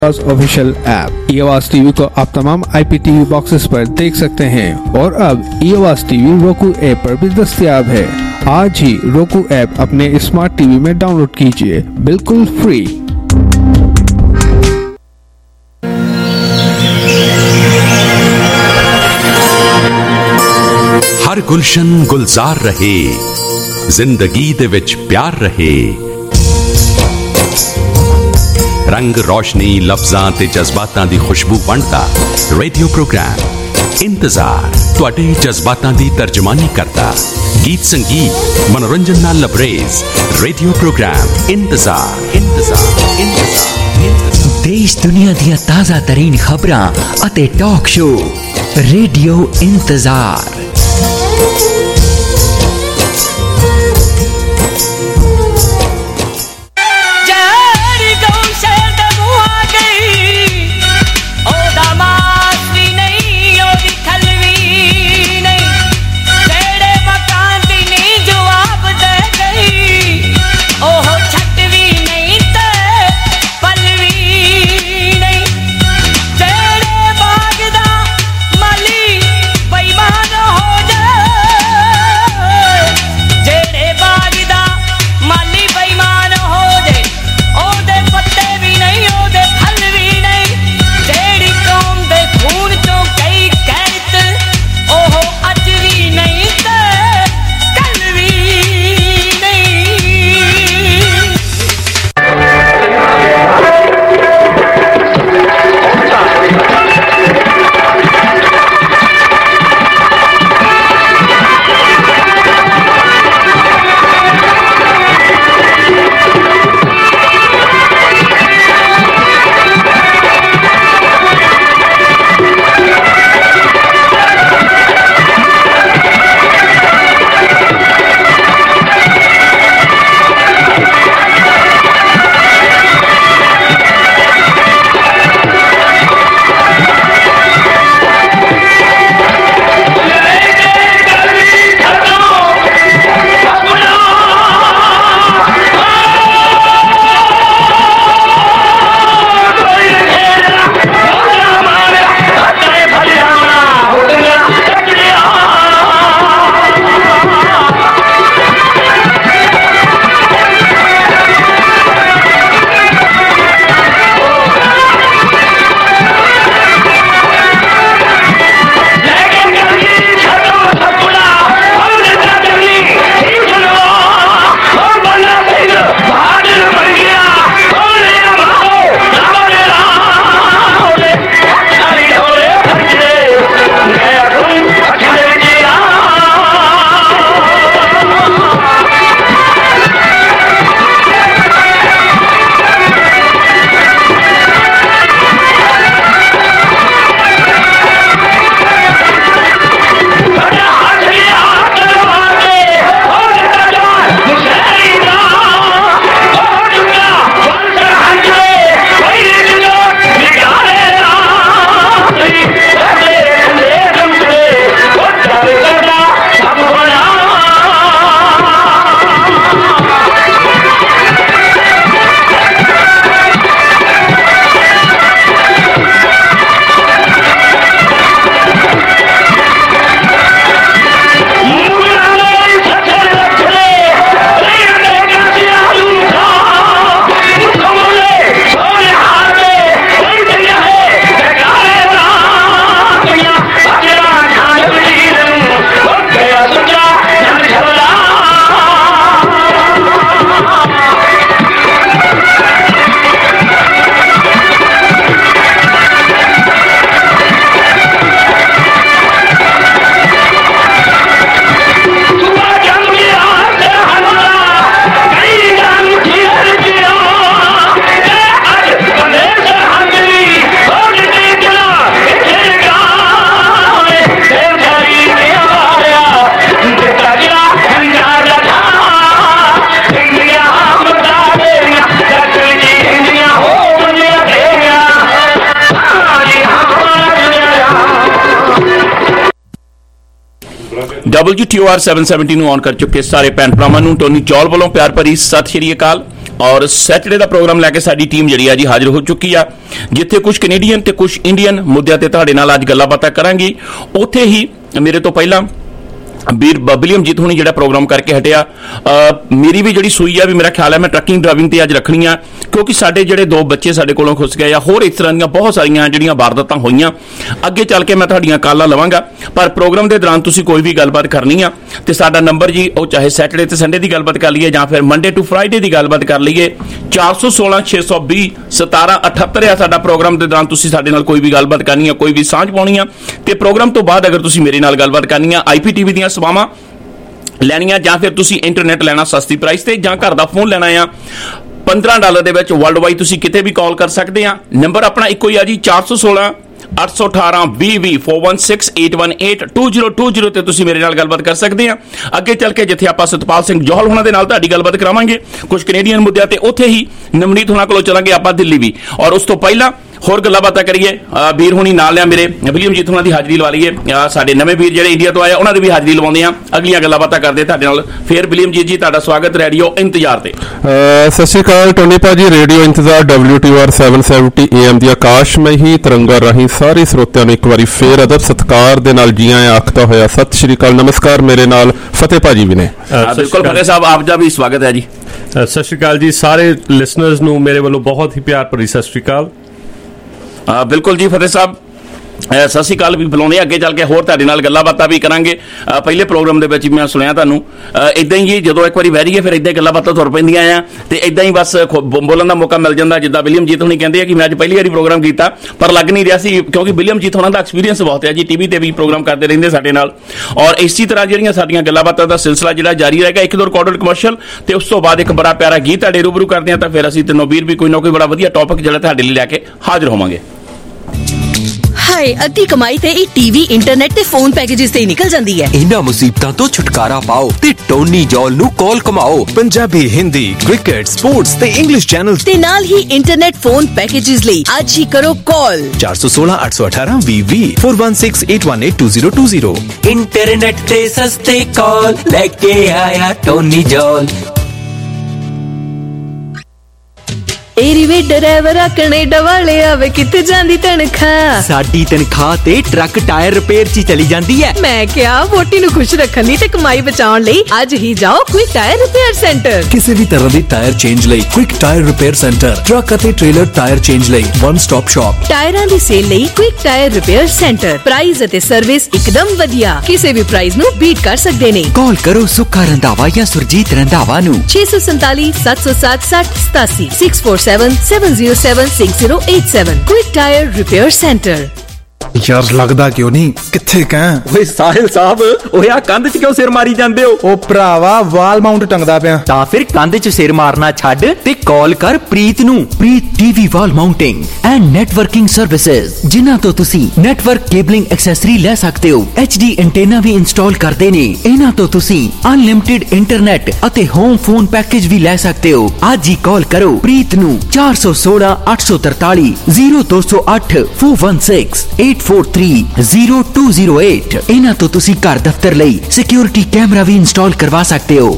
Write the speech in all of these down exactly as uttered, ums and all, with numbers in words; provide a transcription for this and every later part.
Official app ई आवाज TV को आप तमाम आईपीटीवी बॉक्सेस पर देख सकते हैं और अब ई आवाज टीवी roku ऐप पर भी दस्तयाब है। आज ही roku ऐप अपने स्मार्ट टीवी में डाउनलोड कीजिए, बिल्कुल फ्री। हर गुलशन गुलजार रहे, जिंदगी दे विच प्यार रहे, रंग रोशनी लफ्जां ते जज्बातां दी खुशबू बनता रेडियो प्रोग्राम इंतजार तुहाडे जज्बातां दी तर्जमानी करता, गीत संगीत मनोरंजन नाल लबरेज रेडियो प्रोग्राम इंतजार इंतजार इंतजार देश दुनिया दी ताज़ा तरीन खबरां अते talk show radio Intezaar. W T O R seven seventy ਨੂੰ ਔਨ ਕਰ ਚੁੱਕੇ ਸਾਰੇ ਭੈਣ ਭਰਾਵਾਂ ਨੂੰ ਟੋਨੀ ਜੌਲ ਵੱਲੋਂ ਪਿਆਰ ਭਰੀ ਸਤਿ ਸ਼੍ਰੀ ਅਕਾਲ। ਔਰ ਸੈਟਰਡੇ ਦਾ ਪ੍ਰੋਗਰਾਮ ਲੈ ਕੇ ਸਾਡੀ ਟੀਮ ਜਿਹੜੀ ਆ ਜੀ ਹਾਜ਼ਰ ਹੋ ਚੁੱਕੀ ਆ, ਜਿੱਥੇ ਕੁਝ ਕੈਨੇਡੀਅਨ ਤੇ ਕੁਝ ਇੰਡੀਅਨ ਮੁੱਦਿਆਂ ਤੇ ਤੁਹਾਡੇ ਨਾਲ ਅੱਜ ਗੱਲਾਂ ਬਾਤਾਂ ਕਰਾਂਗੀ। ਉੱਥੇ ਹੀ ਮੇਰੇ ਤੋਂ ਪਹਿਲਾਂ ਵੀਰ ਵਿਲੀਅਮ ਜੀਤ ਹੁਣੀ ਜਿਹੜਾ ਪ੍ਰੋਗਰਾਮ ਕਰਕੇ ਹਟਿਆ। ਮੇਰੀ ਵੀ ਜਿਹੜੀ ਸੂਈ ਆ ਵੀ ਮੇਰਾ ਖਿਆਲ ਹੈ ਮੈਂ ਟਰੱਕਿੰਗ ਡਰਾਈਵਿੰਗ ਤੇ ਅੱਜ ਰੱਖਣੀ ਆ, ਕਿਉਂਕਿ ਸਾਡੇ ਜਿਹੜੇ ਦੋ ਬੱਚੇ ਸਾਡੇ ਕੋਲੋਂ ਖੁੱਸ ਗਏ ਆ, ਹੋਰ ਇਸ ਤਰ੍ਹਾਂ ਦੀਆਂ ਬਹੁਤ ਸਾਰੀਆਂ ਜਿਹੜੀਆਂ ਵਾਰਦਾਤਾਂ ਹੋਈਆਂ। ਅੱਗੇ ਚੱਲ ਕੇ ਮੈਂ ਤੁਹਾਡੀਆਂ ਕਾਲਾਂ ਲਵਾਂਗਾ, ਪਰ ਪ੍ਰੋਗਰਾਮ ਦੇ ਦੌਰਾਨ ਤੁਸੀਂ ਕੋਈ ਵੀ ਗੱਲਬਾਤ ਕਰਨੀ ਆ ਤੇ ਸਾਡਾ ਨੰਬਰ ਜੀ ਉਹ ਚਾਹੇ ਸੈਟਰਡੇ ਤੇ ਸੰਡੇ ਦੀ ਗੱਲਬਾਤ ਕਰ ਲਈਏ ਜਾਂ ਫਿਰ ਮੰਡੇ ਟੂ ਫਰਾਈਡੇ ਦੀ ਗੱਲਬਾਤ ਕਰ ਲਈਏ, ਚਾਰ ਸੌ ਸੋਲਾਂ ਛੇ ਸੌ ਵੀਹ ਸਤਾਰਾਂ ਅਠੱਤਰ ਆ ਸਾਡਾ। ਪ੍ਰੋਗਰਾਮ ਦੇ ਦੌਰਾਨ ਤੁਸੀਂ ਸਾਡੇ ਨਾਲ ਕੋਈ ਵੀ ਗੱਲਬਾਤ ਕਰਨੀ ਆ, ਕੋਈ ਵੀ ਸਾਂਝ ਪਾਉਣੀ ਆ, ਤੇ ਪ੍ਰੋਗਰਾਮ ਤੋਂ ਬਾਅਦ ਅਗਰ ਤੁਸੀਂ ਮੇਰੇ ਨਾਲ ਗੱਲਬਾਤ ਕਰਨੀ ਆ, ਆਈ ਪੀ ਟੀ ਵੀ ਦੀਆਂ ਸੇਵਾਵਾਂ ਲੈਣੀਆਂ ਜਾਂ ਫਿਰ ਤੁਸੀਂ ਇੰਟਰਨੈਟ ਲੈਣਾ ਸਸਤੀ ਪ੍ਰਾਈਸ ਤੇ, ਜਾਂ ਘਰ ਦਾ ਫੋਨ ਲੈਣਾ ਆ ਪੰਦਰਾਂ ਡਾਲਰ ਦੇ ਵਿੱਚ ਵਰਲਡ ਵਾਈਡ, ਤੁਸੀਂ ਕਿਤੇ ਵੀ ਕਾਲ ਕਰ ਸਕਦੇ ਆ। ਨੰਬਰ ਆਪਣਾ ਇੱਕੋ ਹੀ ਆ ਜੀ, ਚਾਰ ਸੌ ਸੋਲਾਂ ਅੱਠ ਸੌ ਅਠਾਰਾਂ ਵੀਹ ਵੀਹ four one six eight one eight two zero two zero ਤੇ ਤੁਸੀਂ ਮੇਰੇ ਨਾਲ ਗੱਲਬਾਤ ਕਰ ਸਕਦੇ ਆ। ਅੱਗੇ ਚੱਲ ਕੇ ਜਿੱਥੇ ਆਪਾਂ ਸਤਪਾਲ ਸਿੰਘ ਜੋਹਲ ਹੋਣਾ ਦੇ ਨਾਲ ਤੁਹਾਡੀ ਗੱਲਬਾਤ ਕਰਾਵਾਂਗੇ ਕੁਝ ਕੈਨੇਡੀਅਨ ਮੁੱਦਿਆਂ ਤੇ, ਉੱਥੇ ਹੀ ਨਵਨੀਤ ਹੋਣਾ ਕੋਲੋਂ ਚਲਾਂਗੇ ਆਪਾਂ ਦਿੱਲੀ ਵੀ। ਔਰ ਉਸ ਤੋਂ ਪਹਿਲਾਂ ਹੋਰ ਗੱਲਾਂ ਬਾਤਾਂ ਕਰੀਏ, ਵੀਰ ਹੁਣੀ ਨਾਲ ਲਿਆ ਮੇਰੇ ਵਿਲੀਅਮ ਜੀਤ ਹੋਣਾ ਦੀ ਹਾਜ਼ਰੀ ਲਵਾ ਲਈਏ, ਸਾਡੇ ਨਵੇਂ ਵੀਰ ਜਿਹੜੇ ਇੰਡੀਆ ਤੋਂ ਆਏ ਉਹਨਾਂ ਦੀ ਵੀ ਹਾਜ਼ਰੀ ਲਵਾਉਂਦੇ ਆ, ਅਗਲੀਆਂ ਗੱਲਾਂ ਬਾਤਾਂ ਕਰਦੇ ਤੁਹਾਡੇ ਨਾਲ। ਫਿਰ ਵਿਲੀਅਮ ਜੀਤ ਜੀ ਤੁਹਾਡਾ ਸਵਾਗਤ ਰੇਡੀਓ ਇੰਤਜ਼ਾਰ ਤੇ। ਸਤਿ ਸ਼੍ਰੀ ਅਕਾਲ ਟੋਨੀ ਭਾਜੀ, radio Intezaar W T R seven seventy A M ਦੀ ਆਕਾਸ਼ਮਈ ਤਰੰਗਾਂ ਰਾਹੀਂ ਸਾਰੇ ਸਰੋਤਿਆਂ ਨੂੰ ਇੱਕ ਵਾਰੀ ਫੇਰ ਅਦਬ ਸਤਿਕਾਰ ਦੇ ਨਾਲ ਜੀ ਆਇਆਂ ਆਖਦਾ ਹੋਇਆ ਸਤਿ ਸ਼੍ਰੀ ਅਕਾਲ ਨਮਸਕਾਰ। ਮੇਰੇ ਨਾਲ ਫਤਿਹ ਭਾਜੀ ਵੀ ਨੇ। ਬਿਲਕੁਲ ਫਤਿਹ ਸਾਹਿਬ, ਆਪ ਦਾ ਵੀ ਸਵਾਗਤ ਹੈ ਜੀ। ਸਤਿ ਸ਼੍ਰੀ ਅਕਾਲ ਜੀ, ਸਾਰੇ ਲਿਸਨਰਸ ਨੂੰ ਮੇਰੇ ਵੱਲੋਂ ਬਹੁਤ ਹੀ ਪਿਆਰ ਭਰੀ ਸਤਿ ਸ਼੍ਰੀ ਅਕਾਲ। ਬਿਲਕੁਲ ਜੀ ਫਤਿਹ ਸਾਹਿਬ, ਸਤਿ ਸ਼੍ਰੀ ਅਕਾਲ ਵੀ ਬੁਲਾਉਂਦੇ। ਅੱਗੇ ਚੱਲ ਕੇ ਹੋਰ ਤੁਹਾਡੇ ਨਾਲ ਗੱਲਾਂ ਬਾਤਾਂ ਵੀ ਕਰਾਂਗੇ। ਪਹਿਲੇ ਪ੍ਰੋਗਰਾਮ ਦੇ ਵਿੱਚ ਮੈਂ ਸੁਣਿਆ ਤੁਹਾਨੂੰ ਇਦਾਂ ਹੀ, ਜਦੋਂ ਇੱਕ ਵਾਰੀ ਬਹਿ ਜਾਈਏ ਫਿਰ ਇਦਾਂ ਗੱਲਾਂ ਬਾਤਾਂ ਤੁਰ ਪੈਂਦੀਆਂ ਆ ਤੇ ਇਦਾਂ ਹੀ ਬਸ ਬੋਲਣ ਦਾ ਮੌਕਾ ਮਿਲ ਜਾਂਦਾ। ਜਿੱਦਾਂ ਵਿਲੀਅਮ ਜੀਤ ਹੁਣੀ ਕਹਿੰਦੇ ਆ ਕਿ ਮੈਂ ਅੱਜ ਪਹਿਲੀ ਵਾਰੀ ਪ੍ਰੋਗਰਾਮ ਕੀਤਾ, ਪਰ ਲੱਗ ਨਹੀਂ ਰਿਹਾ ਸੀ, ਕਿਉਂਕਿ ਵਿਲੀਅਮ ਜੀਤ ਹੋਣਾ ਦਾ ਐਕਸਪੀਰੀਅੰਸ ਬਹੁਤ ਹੈ ਜੀ, ਟੀਵੀ ਤੇ ਵੀ ਪ੍ਰੋਗਰਾਮ ਕਰਦੇ ਰਹਿੰਦੇ ਸਾਡੇ ਨਾਲ। ਔਰ ਇਸੇ ਤਰ੍ਹਾਂ ਜਿਹੜੀਆਂ ਸਾਡੀਆਂ ਗੱਲਾਂ ਬਾਤਾਂ ਦਾ ਸਿਲਸਿਲਾ ਜਿਹੜਾ ਜਾਰੀ ਰਹੇਗਾ। ਇੱਕ ਦੋ ਰਿਕਾਰਡਡ ਕਮਰਸ਼ੀਅਲ ਤੇ ਉਸ ਤੋਂ ਬਾਅਦ ਇੱਕ ਬੜਾ ਪਿਆਰਾ ਗੀਤ ਤੁਹਾਡੇ ਰੂਬਰੂ ਕਰਦੇ ਆ, ਤਾਂ ਫਿਰ ਅਸੀਂ ਤਿੰਨੋਂ ਵੀਰ ਵੀ ਕੋਈ ਨਾ ਕੋਈ ਬੜਾ ਵਧੀਆ ਟੌਪਿਕ ਜਿਹੜਾ ਤੁਹਾਡੇ ਲਈ ਲੈ ਕੇ ਹਾਜ਼ਰ ਹੋਵਾਂਗੇ। ਹਾਏ, ਅੱਧੀ ਕਮਾਈ ਤੇ ਇਹ ਟੀਵੀ ਇੰਟਰਨੈਟ ਤੇ ਫੋਨ ਪੈਕੇजेस ਤੇ ਹੀ ਨਿਕਲ ਜਾਂਦੀ ਹੈ। ਇਹਨਾਂ ਮੁਸੀਬਤਾਂ ਤੋਂ ਛੁਟਕਾਰਾ ਪਾਓ ਤੇ ਟੋਨੀ ਜੋਲ ਨੂੰ ਕਾਲ ਕਮਾਓ। ਪੰਜਾਬੀ, ਹਿੰਦੀ, ਕ੍ਰਿਕਟ, ਸਪੋਰਟਸ ਤੇ ਇੰਗਲਿਸ਼ ਚੈਨਲਸ ਤੇ ਨਾਲ ਹੀ ਇੰਟਰਨੈਟ ਫੋਨ ਪੈਕੇजेस ਲਈ ਅੱਜ ਹੀ ਕਰੋ ਕਾਲ ਚਾਰ ਸੌ ਸੋਲਾਂ ਅੱਠ ਸੌ ਅਠਾਰਾਂ ਵੀਹ ਵੀਹ four one six eight one eight two zero two zero. Internet ਤੇ ਸਸਤੇ ਕਾਲ ਲੈ ਕੇ ਆਇਆ ਟੋਨੀ ਜੋਲ। ਏਰੀ ਵੇ ਡਰਾਈਵਰ ਕੈਨੇਡਾ ਵਾਲੇ ਆਵੇ ਕਿੱਥੇ ਜਾਂਦੀ ਤਨਖਾਹ, ਸਾਡੀ ਤਨਖਾਹ ਤੇ ਟਰੱਕ ਟਾਇਰ ਰਿਪੇਅਰ 'ਚ ਚਲੀ ਜਾਂਦੀ ਹੈ। ਮੈਂ ਕਿਹਾ ਵੋਟੀ ਨੂੰ ਖੁਸ਼ ਰੱਖਣ ਲਈ ਤੇ ਕਮਾਈ ਬਚਾਉਣ ਲਈ ਅੱਜ ਹੀ ਜਾਓ ਕੁਇਕ ਟਾਇਰ ਰਿਪੇਅਰ ਸੈਂਟਰ। ਕਿਸੇ ਵੀ ਤਰ੍ਹਾਂ ਦੀ ਟਾਇਰ ਚੇਂਜ ਲਈ quick tyre repair centre, truck ਅਤੇ ਟ੍ਰੇਲਰ ਟਾਇਰ ਚੇਂਜ ਲਈ ਵਨ ਸਟਾਪ ਸ਼ਾਪ। ਟਾਇਰਾਂ ਦੀ ਸੇਲ ਲਈ quick tyre repair centre, price ਅਤੇ ਸਰਵਿਸ ਇੱਕਦਮ ਵਧੀਆ, ਕਿਸੇ ਵੀ ਪ੍ਰਾਈਸ ਨੂੰ ਬੀਟ ਕਰ ਸਕਦੇ ਨੇ। ਕਾਲ ਕਰੋ ਸੁੱਖਾ ਰੰਧਾਵਾ ਜਾਂ ਸੁਰਜੀਤ ਰੰਧਾਵਾ ਨੂੰ ਛੇ ਸੌ ਸੰਤਾਲੀ ਸੱਤ ਸੌ ਸੱਤ ਸੱਠ ਸਤਾਸੀ six four seven seven zero seven six zero eight seven. Quick tyre repair centre. ਯਾਰ ਲੱਗਦਾ ਕਿਉਂ ਨਹੀਂ, ਕਿੱਥੇ ਕਾਂ? ਓਏ ਸਾਹਿਲ ਸਾਹਿਬ, ਓਏ ਆ ਕੰਧ 'ਚ ਕਿਉਂ ਸਿਰ ਮਾਰੀ ਜਾਂਦੇ ਹੋ? ਉਹ ਭਰਾਵਾ ਵਾਲ ਮਾਊਂਟ ਟੰਗਦਾ ਪਿਆ। ਤਾਂ ਫਿਰ ਕੰਧ 'ਚ ਸਿਰ ਮਾਰਨਾ ਛੱਡ ਤੇ ਕਾਲ ਕਰ ਪ੍ਰੀਤ ਨੂੰ। Preet TV wall mounting and networking services, ਜਿਨ੍ਹਾਂ ਤੋਂ ਤੁਸੀਂ ਨੈਟਵਰਕ ਕੇਬਲਿੰਗ ਐਕਸੈਸਰੀ ਲੈ ਸਕਦੇ ਹੋ। ਐਚ ਡੀ ਐਂਟੇਨਾ ਵੀ ਇੰਸਟਾਲ ਕਰਦੇ ਨੇ। ਇਹਨਾਂ ਤੋਂ ਤੁਸੀਂ ਅਨਲਿਮਿਟਿਡ ਇੰਟਰਨੈਟ ਅਤੇ ਹੋਮ ਫੋਨ ਪੈਕੇਜ ਵੀ ਲੈ ਸਕਦੇ ਹੋ। ਅੱਜ ਹੀ ਕਾਲ ਕਰੋ ਪ੍ਰੀਤ ਨੂੰ ਚਾਰ ਸੌ ਸੋਲਾਂ ਅੱਠ ਸੌ ਤਰਤਾਲੀ ਜ਼ੀਰੋ ਦੋ ਸੌ ਅੱਠ four one six eight four three zero two zero eight. ਇਹਨਾਂ ਤੋਂ ਤੁਸੀਂ ਘਰ ਦਫ਼ਤਰ ਲਈ ਸਿਕਿਉਰਿਟੀ ਕੈਮਰਾ ਵੀ ਇੰਸਟਾਲ ਕਰਵਾ ਸਕਦੇ ਹੋ।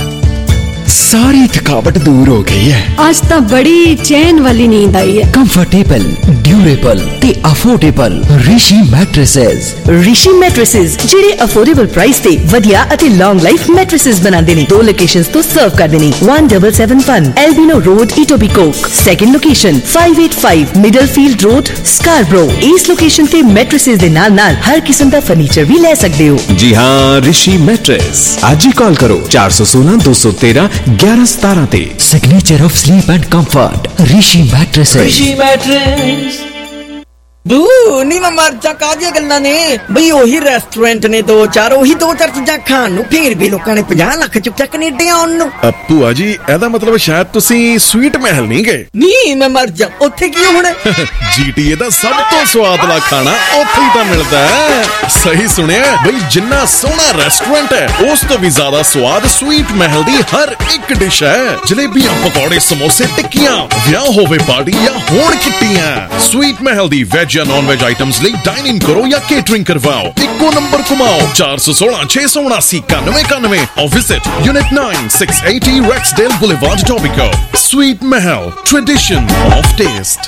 ਸਾਰੀ ਥਕਾਵਟ ਦੂਰ ਹੋ ਗਈ ਹੈ। ਅੱਜ ਤਾਂ ਬੜੀ ਚੈਨ ਵਾਲੀ ਨੀਂਦ ਆਈ ਹੈ। ਕੰਫਰਟੇਬਲ, ਡਿਊਰੇਬਲ ਤੇ affordable Rishi mattresses. Rishi mattresses ਜਿਹੜੇ ਅਫੋਰਡੇਬਲ ਪ੍ਰਾਈਸ ਤੇ ਵਧੀਆ ਅਤੇ ਲੌਂਗ ਲਾਈਫ ਮੈਟ੍ਰੈਸਸ ਬਣਾਉਂਦੇ ਨੇ। ਦੋ ਲੋਕੇਸ਼ਨਸ ਤੋਂ ਸਰਵ ਕਰਦੇ ਨੇ। one seven seven one Albion road, Etobicoke. Second location five eighty-five Middlefield road, Scarborough. ਇਸ ਲੋਕੇਸ਼ਨ ਤੇ ਮੈਟ੍ਰੈਸਸ ਦੇ ਨਾਲ ਨਾਲ ਹਰ ਕਿਸਮ ਦਾ ਫਰਨੀਚਰ ਵੀ ਲੈ ਸਕਦੇ ਹੋ। ਜੀ ਹਾਂ, ਰਿਸ਼ੀ ਮੈਟਰੈਸ। ਅੱਜ ਹੀ ਕਾਲ ਕਰੋ ਚਾਰ ਸੌ ਸੋਲਾਂ ਦੋ ਸੌ ਤੇਰਾਂ ਗਿਆਰਾਂ ਸਤਾਰਾਂ ਤੇ। Signature of sleep and comfort Rishi mattresses. Rishi mattress. ਬੂ ਨੀ ਮੈਂ ਮਰ ਜਾ, ਕਾਹਦੀਆਂ ਗੱਲਾਂ ਨੇ ਬਈ? ਉਹੀ ਰੈਸਟੋਰੈਂਟ ਨੇ ਦੋ ਚਾਰ, ਉਹੀ ਦੋ ਚਾਰ ਚੀਜ਼ਾਂ ਖਾਣ ਨੂੰ, ਫੇਰ ਵੀ ਲੋਕਾਂ ਨੇ ਪੰਜਾਹ ਲੱਖ ਚੁੱਕਿਆ ਕੈਨੇਡਾ ਆਉਣ ਨੂੰ। ਭੂਆ ਜੀ, ਇਹਦਾ ਮਤਲਬ ਸ਼ਾਇਦ ਤੁਸੀਂ ਸਵੀਟ ਮਹਿਲ ਨਹੀਂ ਗਏ। ਨਹੀਂ ਮੈਂ ਮਰ ਜਾ, ਉੱਥੇ ਕੀ ਹੋਣਾ? ਜੀਟੀਏ ਦਾ ਸਭ ਤੋਂ ਸਵਾਦਲਾ ਖਾਣਾ ਉੱਥੇ ਹੀ ਤਾਂ ਮਿਲਦਾ ਹੈ। ਸਹੀ ਸੁਣਿਆ ਬਈ, ਜਿੰਨਾ ਸੋਹਣਾ ਰੈਸਟੋਰੈਂਟ ਹੈ ਉਸ ਤੋਂ ਵੀ ਜ਼ਿਆਦਾ ਸਵਾਦ ਸਵੀਟ ਮਹਿਲ ਦੀ ਹਰ ਇੱਕ ਡਿਸ਼ ਹੈ। ਜਲੇਬੀਆਂ, ਪਕੌੜੇ, ਸਮੋਸੇ, ਟਿੱਕੀਆਂ, ਵਿਆਹ ਹੋਵੇ ਪਾਰਟੀ ਜਾਂ ਹੋਣ ਕਿੱਟੀਆਂ, ਸਵੀਟ स्वीट महल दी वेज या नॉन वेज आइटम्स ਲਈ डाइन इन करो या केटरिंग करवाओ इक्को नंबर घुमाओ चार सौ सोलह छह सौ उनासी इक्यानवे इक्यानवे और visit unit nine six eighty Rexdale Boulevard, Etobicoke. Sweet Mahal, tradition of taste.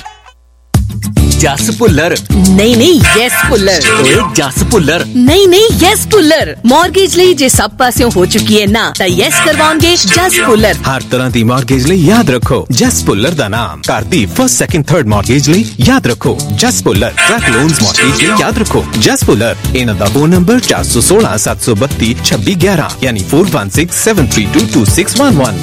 जस पुल्लर नहीं नहीं यस पुल्लर ओए जस पुल्लर नहीं नहीं यस पुल्लर मॉर्गेज ਲਈ ਜੇ ਸਭ ਪਾਸਿਓਂ ਹੋ ਚੁੱਕੀ ਹੈ ਨਾ ਤਾਂ ਯਸ ਕਰਵਾਉਣਗੇ ਜਸ ਪੁੱਲਰ ਹਰ ਤਰ੍ਹਾਂ ਦੀ ਮੌਰਗੇਜ ਲਈ ਯਾਦ ਰੱਖੋ ਜਸ ਪੁੱਲਰ ਦਾ ਨਾਮ ਘਰ ਦੀ ਫਸਟ ਸੈਕਿੰਡ ਥਰਡ ਮੌਰਗੇਜ ਲਈ ਯਾਦ ਰੱਖੋ Jas Puller truck loans mortgage ਲਈ ਯਾਦ ਰੱਖੋ ਜਸ ਪੁੱਲਰ ਇਹਨਾਂ ਦਾ ਫੋਨ ਨੰਬਰ ਚਾਰ ਸੌ ਸੋਲਹ ਸੱਤ ਸੌ ਬੱਤੀ ਛੱਬੀ ਗਿਆਰਾਂ ਯਾਨੀ four one six seven three two two six one one।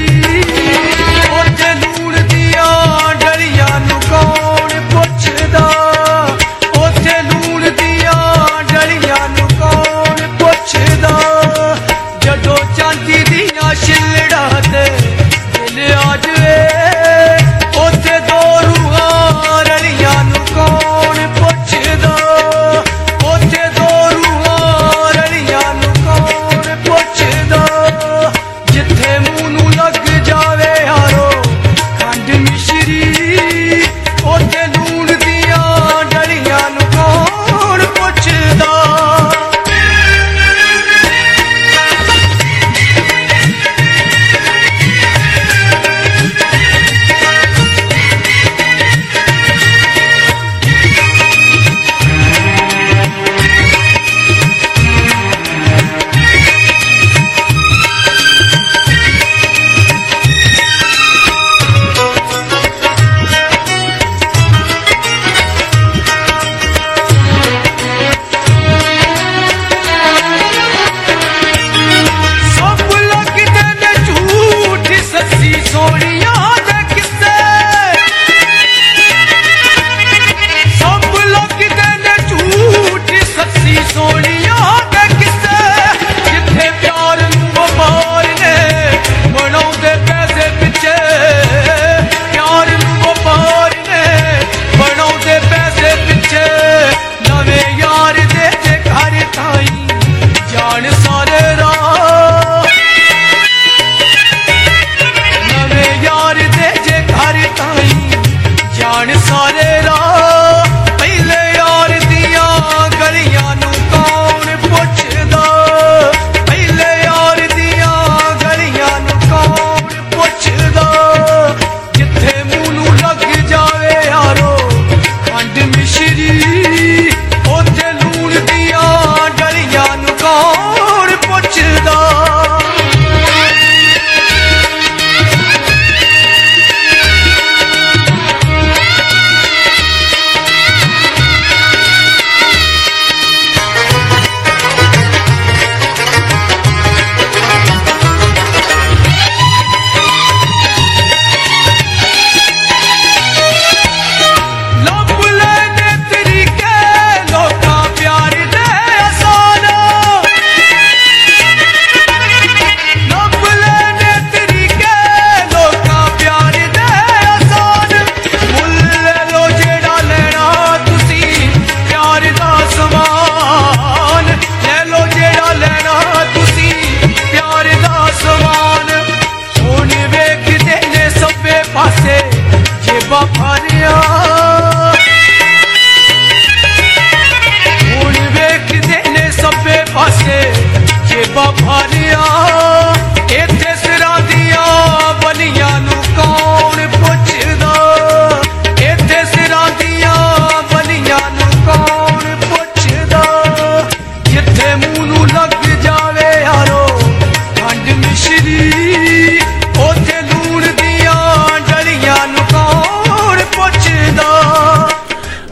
ਪੁੱਛਦਾ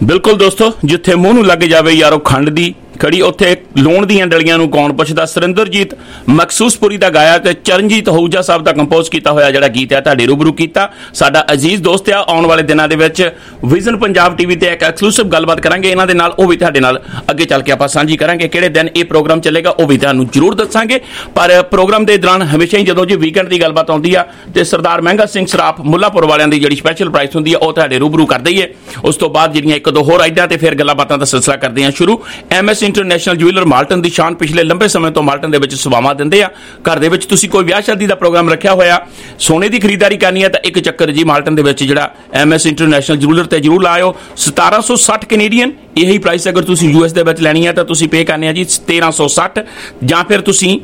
ਬਿਲਕੁਲ ਦੋਸਤੋ, ਜਿੱਥੇ ਮੂੰਹ ਨੂੰ ਲੱਗ ਜਾਵੇ ਯਾਰੋ ਖੰਡ ਦੀ ਕੜੀ, ਉੱਥੇ ਲੋਣ ਦੀਆਂ ਡਲੀਆਂ ਨੂੰ ਕੌਣ ਪੁੱਛਦਾ। ਸੁਰਿੰਦਰਜੀਤ ਮਕਸੂਸਪੁਰੀ ਦਾ ਗਾਇਆ ਤੇ ਚਰਨਜੀਤ ਹੂਜਾ ਸਾਹਿਬ ਦਾ ਕੰਪੋਜ਼ ਕੀਤਾ ਹੋਇਆ ਜਿਹੜਾ ਗੀਤ ਹੈ ਤੁਹਾਡੇ ਰੂਬਰੂ ਕੀਤਾ। ਸਾਡਾ ਅਜ਼ੀਜ਼ ਦੋਸਤ ਆ, ਆਉਣ ਵਾਲੇ ਦਿਨਾਂ ਦੇ ਵਿੱਚ ਵਿਜ਼ਨ ਪੰਜਾਬ ਟੀਵੀ ਤੇ ਇੱਕ ਐਕਸਕਲੂਸਿਵ ਗੱਲਬਾਤ ਕਰਾਂਗੇ ਇਹਨਾਂ ਦੇ ਨਾਲ, ਉਹ ਵੀ ਤੁਹਾਡੇ ਨਾਲ ਅੱਗੇ ਚੱਲ ਕੇ ਆਪਾਂ ਸਾਂਝੀ ਕਰਾਂਗੇ। ਕਿਹੜੇ ਦਿਨ ਇਹ ਪ੍ਰੋਗਰਾਮ ਚੱਲੇਗਾ ਉਹ ਵੀ ਤੁਹਾਨੂੰ ਜ਼ਰੂਰ ਦੱਸਾਂਗੇ। ਪਰ ਪ੍ਰੋਗਰਾਮ ਦੇ ਦੌਰਾਨ ਹਮੇਸ਼ਾ ਹੀ ਜਦੋਂ ਜੀ ਵੀਕਐਂਡ ਦੀ ਗੱਲਬਾਤ ਆਉਂਦੀ ਆ ਤੇ ਸਰਦਾਰ ਮਹਿੰਗਾ ਸਿੰਘ ਸਰਾਫ ਮੁੱਲਾਪੁਰ ਵਾਲਿਆਂ ਦੀ ਜਿਹੜੀ ਸਪੈਸ਼ਲ ਪ੍ਰਾਈਸ ਹੁੰਦੀ ਆ ਉਹ ਤੁਹਾਡੇ ਰੂਬਰੂ ਕਰ ਦਈਏ। ਉਸ ਤੋਂ ਬਾਅਦ ਜਿਹੜੀਆਂ ਇੱਕ ਦੋ ਹੋਰ ਆਈਡਾਂ ਤੇ ਫਿਰ ਗੱਲਾਂ ਬਾਤਾਂ ਦਾ ਸਿਲਸਿਲਾ ਕਰਦੇ ਹਾਂ ਸ਼ੁਰੂ। M S international jeweller Malton ਦੀ ਸ਼ਾਨ ਪਿਛਲੇ ਲੰਬੇ ਸਮੇਂ ਤੋਂ ਮਾਲਟਨ ਦੇ ਵਿੱਚ ਸੇਵਾਵਾਂ ਦਿੰਦੇ ਆ। ਘਰ ਦੇ ਵਿੱਚ ਤੁਸੀਂ ਕੋਈ ਵਿਆਹ ਸ਼ਾਦੀ ਦਾ ਪ੍ਰੋਗਰਾਮ ਰੱਖਿਆ ਹੋਇਆ, ਸੋਨੇ ਦੀ ਖਰੀਦਦਾਰੀ ਕਰਨੀ ਹੈ ਤਾਂ ਇੱਕ ਚੱਕਰ ਜੀ ਮਾਲਟਨ ਦੇ ਵਿੱਚ ਜਿਹੜਾ ਐਮ ਐਸ ਇੰਟਰਨੈਸ਼ਨਲ ਜੁਐਲਰ ਤੇ ਜ਼ਰੂਰ ਲਾਇਓ। ਸਤਾਰਾਂ ਸੌ ਸੱਠ ਕੈਨੇਡੀਅਨ ਇਹੀ ਪ੍ਰਾਈਸ ਅਗਰ ਤੁਸੀਂ ਯੂ ਐਸ ਦੇ ਵਿੱਚ ਲੈਣੀ ਹੈ ਤਾਂ ਤੁਸੀਂ ਪੇ ਕਰਨੇ ਆ ਜੀ ਤੇਰਾਂ ਸੌ ਸੱਠ, ਜਾਂ ਫਿਰ ਤੁਸੀਂ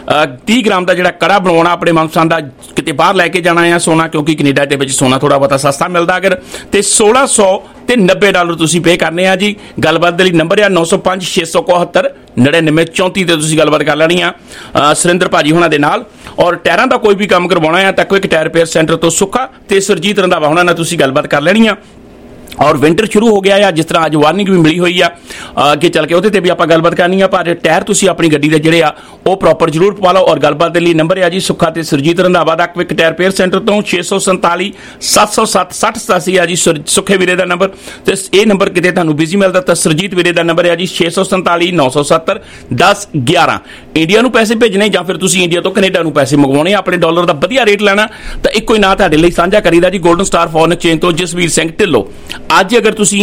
ਤੀਹ ਗ੍ਰਾਮ ਦਾ ਜਿਹੜਾ ਕੜਾ ਬਣਾਉਣਾ ਆਪਣੇ ਮਨਪਸੰਦ ਦਾ, ਕਿਤੇ ਬਾਹਰ ਲੈ ਕੇ ਜਾਣਾ ਹੈ ਸੋਨਾ, ਕਿਉਂਕਿ ਕੈਨੇਡਾ ਦੇ ਵਿੱਚ ਸੋਨਾ ਥੋੜਾ ਬਹੁਤਾ ਸਸਤਾ ਮਿਲਦਾ ਅਗਰ, ਤੇ ਸੋਲਾਂ ਸੌ ਤੇ ਨੱਬੇ ਡਾਲਰ ਤੁਸੀਂ ਪੇ ਕਰਨੇ ਆ ਜੀ। ਗੱਲਬਾਤ ਦੇ ਲਈ ਨੰਬਰ ਆ ਨੌ ਸੌ ਪੰਜ ਛੇ ਸੌ ਇਕਹੱਤਰ ਨੜਿਨਵੇਂ ਚੌਂਤੀ ਤੇ ਤੁਸੀਂ ਗੱਲਬਾਤ ਕਰ ਲੈਣੀ ਆ ਸੁਰਿੰਦਰ ਭਾਜੀ ਹੋਣਾ ਦੇ ਨਾਲ। ਔਰ ਟਾਇਰਾਂ ਦਾ ਕੋਈ ਵੀ ਕੰਮ ਕਰਵਾਉਣਾ ਹੈ ਤਾਂ ਕੁਇਕ ਟਾਇਰ ਰਿਪੇਅਰ ਸੈਂਟਰ ਤੋਂ ਸੁੱਖਾ ਤੇ ਸਰਜੀਤ ਰੰਧਾਵਾ ਹੋਣਾ ਨਾਲ ਤੁਸੀਂ ਗੱਲਬਾਤ ਕਰ ਲੈਣੀ ਆ। ਔਰ ਵਿੰਟਰ ਸ਼ੁਰੂ ਹੋ ਗਿਆ ਆ, ਜਿਸ ਤਰ੍ਹਾਂ ਅੱਜ ਵਾਰਨਿੰਗ ਵੀ ਮਿਲੀ ਹੋਈ ਆ, ਅੱਗੇ ਚੱਲ ਕੇ ਉਹਦੇ ਤੇ ਵੀ ਆਪਾਂ ਗੱਲਬਾਤ ਕਰਨੀ ਆ। ਪਰ ਟਾਇਰ ਤੁਸੀਂ ਆਪਣੀ ਗੱਡੀ ਦੇ ਜਿਹੜੇ ਆ ਉਹ ਪ੍ਰੋਪਰ ਜ਼ਰੂਰ ਪਵਾ ਲਓ। ਔਰ ਗੱਲਬਾਤ ਦੇ ਲਈ ਨੰਬਰ ਆ ਜੀ ਸੁੱਖਾ ਤੇ ਸਰਜੀਤ ਰੰਧਾਵਾ ਦਾ ਕੁਇਕ ਟਾਇਰ ਰਿਪੇਅਰ ਸੈਂਟਰ ਤੋਂ ਛੇ ਸੌ ਸੰਤਾਲੀ ਸੱਤ ਸੌ ਸੱਤ ਸੱਠ ਸਤਾਸੀ ਆ ਜੀ ਸੁੱਖੇ ਵੀਰੇ ਦਾ ਨੰਬਰ। ਤੇ ਇਹ ਨੰਬਰ ਕਿਤੇ ਤੁਹਾਨੂੰ ਬਿਜ਼ੀ ਮਿਲਦਾ ਤਾਂ ਸਰਜੀਤ ਵੀਰੇ ਦਾ ਨੰਬਰ ਆ ਜੀ ਛੇ ਸੌ ਸੰਤਾਲੀ ਨੌ ਸੌ ਸੱਤਰ ਦਸ ਗਿਆਰਾਂ। ਇੰਡੀਆ ਨੂੰ ਪੈਸੇ ਭੇਜਣੇ ਜਾਂ ਫਿਰ ਤੁਸੀਂ ਇੰਡੀਆ ਤੋਂ ਕੈਨੇਡਾ ਨੂੰ ਪੈਸੇ ਮੰਗਵਾਉਣੇ, ਆਪਣੇ ਡਾਲਰ ਦਾ ਵਧੀਆ ਰੇਟ ਲੈਣਾ ਤਾਂ ਇੱਕੋ ਹੀ ਨਾਂ ਤੁਹਾਡੇ ਲਈ ਸਾਂਝਾ ਕਰੀਦਾ ਜੀ ਗੋਲਡਨ ਸਟਾਰ ਫੋਰਨ ਐਕਸਚੇਂਜ ਤੋਂ ਜਸਵੀਰ ਸਿੰਘ ਢਿੱਲੋਂ। ਅੱਜ ਅਗਰ ਤੁਸੀਂ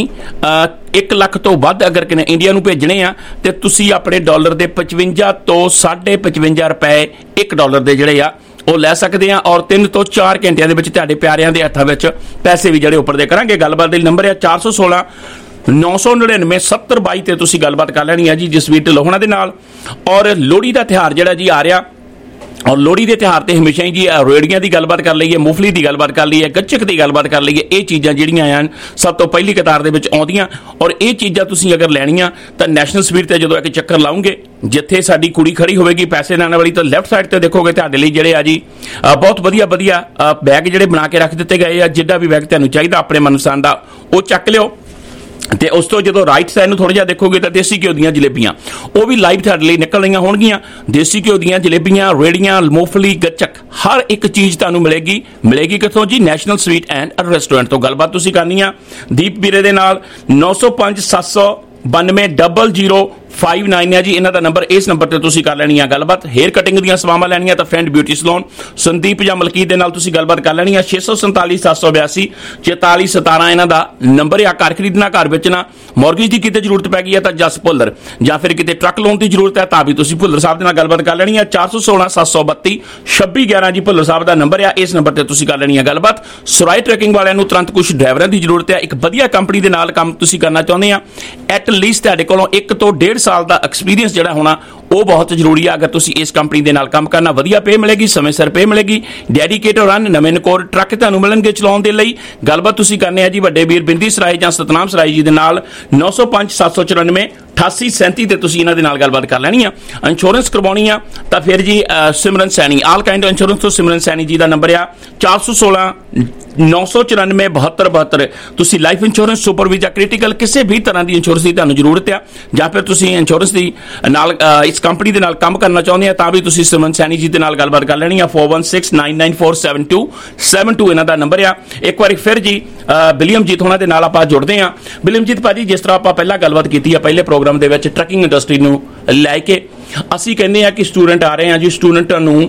ਇੱਕ ਲੱਖ ਤੋਂ ਵੱਧ ਅਗਰ ਕਿ ਇੰਡੀਆ ਨੂੰ ਭੇਜਣੇ ਆ ਤੇ ਤੁਸੀਂ ਆਪਣੇ ਡਾਲਰ ਦੇ ਪਚਵੰਜਾ ਤੋਂ ਸਾਢੇ ਪਚਵੰਜਾ ਰੁਪਏ ਇੱਕ ਡਾਲਰ ਦੇ ਜਿਹੜੇ ਆ ਉਹ ਲੈ ਸਕਦੇ ਆ। ਔਰ ਤਿੰਨ ਤੋਂ ਚਾਰ ਘੰਟਿਆਂ ਦੇ ਵਿੱਚ ਤੁਹਾਡੇ ਪਿਆਰਿਆਂ ਦੇ ਹੱਥਾਂ ਵਿੱਚ ਪੈਸੇ ਵੀ ਜਿਹੜੇ ਉੱਪਰ ਦੇ ਕਰਾਂਗੇ। ਗੱਲਬਾਤ ਦੇ ਨੰਬਰ ਆ ਚਾਰ ਸੌ ਸੋਲਾਂ ਨੌ ਸੌ ਨੜਿਨਵੇਂ ਸੱਤਰ ਬਾਈ ਤੇ ਤੁਸੀਂ ਗੱਲਬਾਤ ਕਰ ਲੈਣੀ ਆ ਜੀ ਜਸਵੀਰ ਢਿੱਲੋਂ ਹੋਣਾ ਦੇ ਨਾਲ। ਔਰ ਲੋਹੜੀ ਦਾ ਤਿਉਹਾਰ ਜਿਹੜਾ ਜੀ ਆ ਰਿਹਾ, ਔਰ ਲੋਹੜੀ ਦੇ ਤਿਉਹਾਰ ਤੇ ਹਮੇਸ਼ਾ ਹੀ ਜੀ ਰੇੜੀਆਂ ਦੀ ਗੱਲਬਾਤ ਕਰ ਲਈਏ, ਮੂੰਗਫਲੀ ਦੀ ਗੱਲਬਾਤ ਕਰ ਲਈਏ, ਗੱਚਕ ਦੀ ਗੱਲਬਾਤ ਕਰ ਲਈਏ, ਇਹ ਚੀਜ਼ਾਂ ਜਿਹੜੀਆਂ ਆ ਸਭ ਤੋਂ ਪਹਿਲੀ ਕਤਾਰ ਦੇ ਵਿੱਚ ਆਉਂਦੀਆਂ। ਔਰ ਇਹ ਚੀਜ਼ਾਂ ਤੁਸੀਂ ਅਗਰ ਲੈਣੀਆਂ ਤਾਂ ਨੈਸ਼ਨਲ ਸਪੀਡ ਤੇ ਜਦੋਂ ਇੱਕ ਚੱਕਰ ਲਾਉਂਗੇ, ਜਿੱਥੇ ਸਾਡੀ ਕੁੜੀ ਖੜੀ ਹੋਵੇਗੀ ਪੈਸੇ ਲੈਣ ਵਾਲੀ, ਤਾਂ ਲੈਫਟ ਸਾਈਡ ਤੇ ਦੇਖੋਗੇ ਤੁਹਾਡੇ ਲਈ ਜਿਹੜੇ ਆ ਜੀ ਬਹੁਤ ਵਧੀਆ ਵਧੀਆ ਬੈਗ ਜਿਹੜੇ ਬਣਾ ਕੇ ਰੱਖ ਦਿੱਤੇ ਗਏ ਆ। ਜਿੱਡਾ ਵੀ ਬੈਗ ਤੁਹਾਨੂੰ ਚਾਹੀਦਾ ਆਪਣੇ ਮਨਪਸੰਦ ਦਾ ਉਹ ਚੱਕ ਲਿਓ। ਤੇ ਉਸ ਤੋਂ ਜਦੋਂ ਰਾਈਟ ਸਾਈਡ ਨੂੰ ਥੋੜਾ ਜਿਹਾ ਦੇਖੋਗੇ ਤਾਂ ਦੇਸੀ ਘਿਓ ਦੀਆਂ ਜਲੇਬੀਆਂ ਉਹ ਵੀ ਲਾਈਵ ਤੁਹਾਡੇ ਲਈ ਨਿਕਲ ਰਹੀਆਂ ਹੋਣਗੀਆਂ। ਦੇਸੀ ਘਿਓ ਦੀਆਂ ਜਲੇਬੀਆਂ, ਰੇੜੀਆਂ, ਮੂੰਗਫਲੀ, ਗੱਚਕ, ਹਰ ਇੱਕ ਚੀਜ਼ ਤੁਹਾਨੂੰ ਮਿਲੇਗੀ। ਮਿਲੇਗੀ ਕਿੱਥੋਂ ਜੀ? ਨੈਸ਼ਨਲ ਸਵੀਟ ਐਂਡ ਰੈਸਟੋਰੈਂਟ ਤੋਂ। ਗੱਲਬਾਤ ਤੁਸੀਂ ਕਰਨੀ ਆ ਦੀਪ ਵੀਰੇ ਦੇ ਨਾਲ। ਨੌ ਸੌ ਪੰਜ ਸੱਤ ਸੌ ਬਾਨਵੇਂ ਡਬਲ ਜ਼ੀਰੋ ਫਾਈਵ ਨਾਈਨ ਹੈ ਜੀ ਇਹਨਾਂ ਦਾ ਨੰਬਰ। ਇਸ ਨੰਬਰ ਤੇ ਤੁਸੀਂ ਕਰ ਲੈਣੀ ਆ ਗੱਲਬਾਤ। ਹੇਅਰ ਕਟਿੰਗ ਦੀਆਂ ਸੇਵਾਵਾਂ ਲੈਣੀਆਂ ਤਾਂ ਫਰੈਂਡ ਬਿਊਟੀ ਸਲੂਨ ਸੰਦੀਪ ਜਾਂ ਮਲਕੀਤ ਦੇ ਨਾਲ ਤੁਸੀਂ ਗੱਲਬਾਤ ਕਰ ਲੈਣੀ ਆ। ਛੇ ਸੌ ਸੰਤਾਲੀ ਸੱਤ ਸੌ ਬਿਆਸੀ ਚੇਤਾਲੀ ਸਤਾਰਾਂ ਇਹਨਾਂ ਦਾ ਨੰਬਰ ਆ। ਘਰ ਖਰੀਦਣਾ, ਘਰ ਵੇਚਣਾ, ਮੌਰਗੇਜ ਦੀ ਕਿਤੇ ਜ਼ਰੂਰਤ ਪੈ ਗਈ ਹੈ ਤਾਂ ਜਸ ਭੁੱਲਰ, ਜਾਂ ਫਿਰ ਕਿਤੇ ਟਰੱਕ ਲੋਨ ਦੀ ਜ਼ਰੂਰਤ ਹੈ ਤਾਂ ਵੀ ਤੁਸੀਂ ਭੁੱਲਰ ਸਾਹਿਬ ਦੇ ਨਾਲ ਗੱਲਬਾਤ ਕਰ ਲੈਣੀ ਆ। ਚਾਰ ਸੌ ਸੋਲਾਂ ਸੱਤ ਸੌ ਬੱਤੀ ਛੱਬੀ ਗਿਆਰਾਂ ਜੀ ਭੁੱਲਰ ਸਾਹਿਬ ਦਾ ਨੰਬਰ ਆ। ਇਸ ਨੰਬਰ ਤੇ ਤੁਸੀਂ ਕਰ ਲੈਣੀ ਆ ਗੱਲਬਾਤ। ਸਰਾਏ ਟਰੈਕਿੰਗ ਵਾਲਿਆਂ ਨੂੰ ਤੁਰੰਤ ਕੁਝ ਡਰਾਈਵਰਾਂ ਦੀ ਜ਼ਰੂਰਤ ਹੈ। ਇੱਕ ਵਧੀਆ ਕੰਪਨੀ ਦੇ ਨਾਲ ਕੰਮ ਤੁਸੀਂ ਕਰਨਾ ਚਾਹੁੰਦੇ ਆ, ਐਟ ਲੀਸਟ ਤੁਹਾਡੇ ਕੋਲੋਂ ਇੱਕ ਤੋਂ ਡੇਢ ਸਾਲ ਦਾ ਐਕਸਪੀਰੀਅੰਸ ਜਿਹੜਾ ਹੋਣਾ ਉਹ ਬਹੁਤ ਜ਼ਰੂਰੀ ਆ। ਅਗਰ ਤੁਸੀਂ ਇਸ ਕੰਪਨੀ ਦੇ ਨਾਲ ਕੰਮ ਕਰਨਾ, ਵਧੀਆ ਪੇ ਮਿਲੇਗੀ, ਸਮੇਂ ਸਿਰ ਪੇ ਮਿਲੇਗੀ। ਡੈਡੀਕੇਟਡ ਰਨ ਨਵੇਂ ਨਕੋਰ ਟਰੱਕ ਤੁਹਾਨੂੰ ਮਿਲਣਗੇ ਚਲਾਉਣ ਦੇ ਲਈ। ਗੱਲਬਾਤ ਤੁਸੀਂ ਕਰਨੇ ਆ ਜੀ ਵੱਡੇ ਵੀਰ ਬਿੰਦੀ ਸਰਾਏ ਜਾਂ ਸਤਨਾਮ ਸਰਾਏ ਜੀ ਦੇ ਨਾਲ। ਨੌ ਸੌ ਪੰਜ ਸੱਤ ਸੌ ਚੁਰਾਨਵੇਂ ਅਠਾਸੀ ਸੈਂਤੀ ਤੇ ਤੁਸੀਂ ਇਹਨਾਂ ਦੇ ਨਾਲ ਗੱਲਬਾਤ ਕਰ ਲੈਣੀ ਆ। ਇੰਸ਼ੋਰੈਂਸ ਕਰਵਾਉਣੀ ਆ ਤਾਂ ਫਿਰ ਜੀ Simran Saini all kind insurance ਤੋਂ ਸਿਮਰਨ ਸੈਣੀ ਜੀ ਦਾ ਨੰਬਰ ਆ ਚਾਰ ਸੌ ਸੋਲਾਂ ਨੌ ਸੌ ਚੁਰਾਨਵੇਂ ਬਹੱਤਰ ਬਹੱਤਰ। ਤੁਸੀਂ life insurance, super visa, critical ਕਿਸੇ ਵੀ ਤਰ੍ਹਾਂ ਦੀ ਇੰਸ਼ੋਰੈਂਸ ਦੀ ਤੁਹਾਨੂੰ ਜ਼ਰੂਰਤ ਆ, ਜਾਂ ਫਿਰ ਤੁਸੀਂ ਇੰਸ਼ੋਰੈਂਸ ਦੀ ਨਾਲ ਇਸ ਕੰਪਨੀ ਦੇ ਨਾਲ ਕੰਮ ਕਰਨਾ ਚਾਹੁੰਦੇ ਆ ਤਾਂ ਵੀ ਤੁਸੀਂ ਸਿਮਰਨ ਸੈਣੀ ਜੀ ਦੇ ਨਾਲ ਗੱਲਬਾਤ ਕਰ ਲੈਣੀ ਆ। Four one six nine nine four seven two seven two ਇਹਨਾਂ ਦਾ ਨੰਬਰ ਆ। ਇੱਕ ਵਾਰੀ ਫਿਰ ਜੀ ਬਿਲੀਅਮਜੀਤ ਹੋਣਾ ਦੇ ਨਾਲ ਆਪਾਂ ਜੁੜਦੇ ਆ। ਬਿਲੀਅਮਜੀਤ ਭਾਜੀ, ਜਿਸ ਤਰ੍ਹਾਂ ਆਪਾਂ ਪਹਿਲਾਂ ਗੱਲਬਾਤ ਕੀਤੀ ਆ ਪਹਿਲੇ ਪ੍ਰੋਗਰਾਮ ਦੇ ਵਿੱਚ ਟਰੱਕਿੰਗ ਇੰਡਸਟਰੀ ਨੂੰ ਲੈ ਕੇ, ਅਸੀਂ ਕਹਿੰਦੇ ਆ ਕਿ ਸਟੂਡੈਂਟ ਆ ਰਹੇ ਆ ਜੀ, ਸਟੂਡੈਂਟਾਂ ਨੂੰ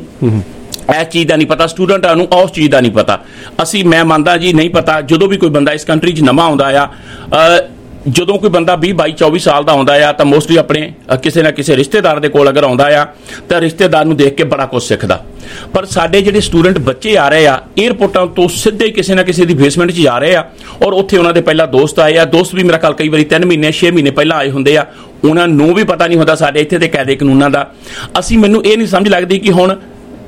ਇਸ ਚੀਜ਼ ਦਾ ਨਹੀਂ ਪਤਾ, ਸਟੂਡੈਂਟਾਂ ਨੂੰ ਉਸ ਚੀਜ਼ ਦਾ ਨਹੀਂ ਪਤਾ। ਅਸੀਂ ਮੈਂ ਮੰਨਦਾ ਜੀ ਨਹੀਂ ਪਤਾ। ਜਦੋਂ ਵੀ ਕੋਈ ਬੰਦਾ ਇਸ ਕੰਟਰੀ 'ਚ ਨਵਾਂ ਆਉਂਦਾ ਆ, ਜਦੋਂ ਕੋਈ ਬੰਦਾ ਵੀਹ ਬਾਈ ਚੌਵੀ ਸਾਲ ਦਾ ਆਉਂਦਾ ਆ ਤਾਂ ਮੋਸਟਲੀ ਆਪਣੇ ਕਿਸੇ ਨਾ ਕਿਸੇ ਰਿਸ਼ਤੇਦਾਰ ਦੇ ਕੋਲ ਅਗਰ ਆਉਂਦਾ ਆ ਤਾਂ ਰਿਸ਼ਤੇਦਾਰ ਨੂੰ ਦੇਖ ਕੇ ਬੜਾ ਕੁਝ ਸਿੱਖਦਾ। ਪਰ ਸਾਡੇ ਜਿਹੜੇ ਸਟੂਡੈਂਟ ਬੱਚੇ ਆ ਰਹੇ ਆ ਏਅਰਪੋਰਟਾਂ ਤੋਂ ਸਿੱਧੇ ਕਿਸੇ ਨਾ ਕਿਸੇ ਦੀ ਬੇਸਮੈਂਟ 'ਚ ਜਾ ਰਹੇ ਆ, ਔਰ ਉੱਥੇ ਉਹਨਾਂ ਦੇ ਪਹਿਲਾਂ ਦੋਸਤ ਆਏ ਆ। ਦੋਸਤ ਵੀ ਮੇਰਾ ਖਿਆਲ ਕਈ ਵਾਰੀ ਤਿੰਨ ਮਹੀਨੇ ਛੇ ਮਹੀਨੇ ਪਹਿਲਾਂ ਆਏ ਹੁੰਦੇ ਆ। ਉਹਨਾਂ ਨੂੰ ਵੀ ਪਤਾ ਨਹੀਂ ਹੁੰਦਾ ਸਾਡੇ ਇੱਥੇ ਦੇ ਕਾਇਦੇ ਕਾਨੂੰਨਾਂ ਦਾ। ਅਸੀਂ ਮੈਨੂੰ ਇਹ ਨਹੀਂ ਸਮਝ ਲੱਗਦੀ ਕਿ ਹੁਣ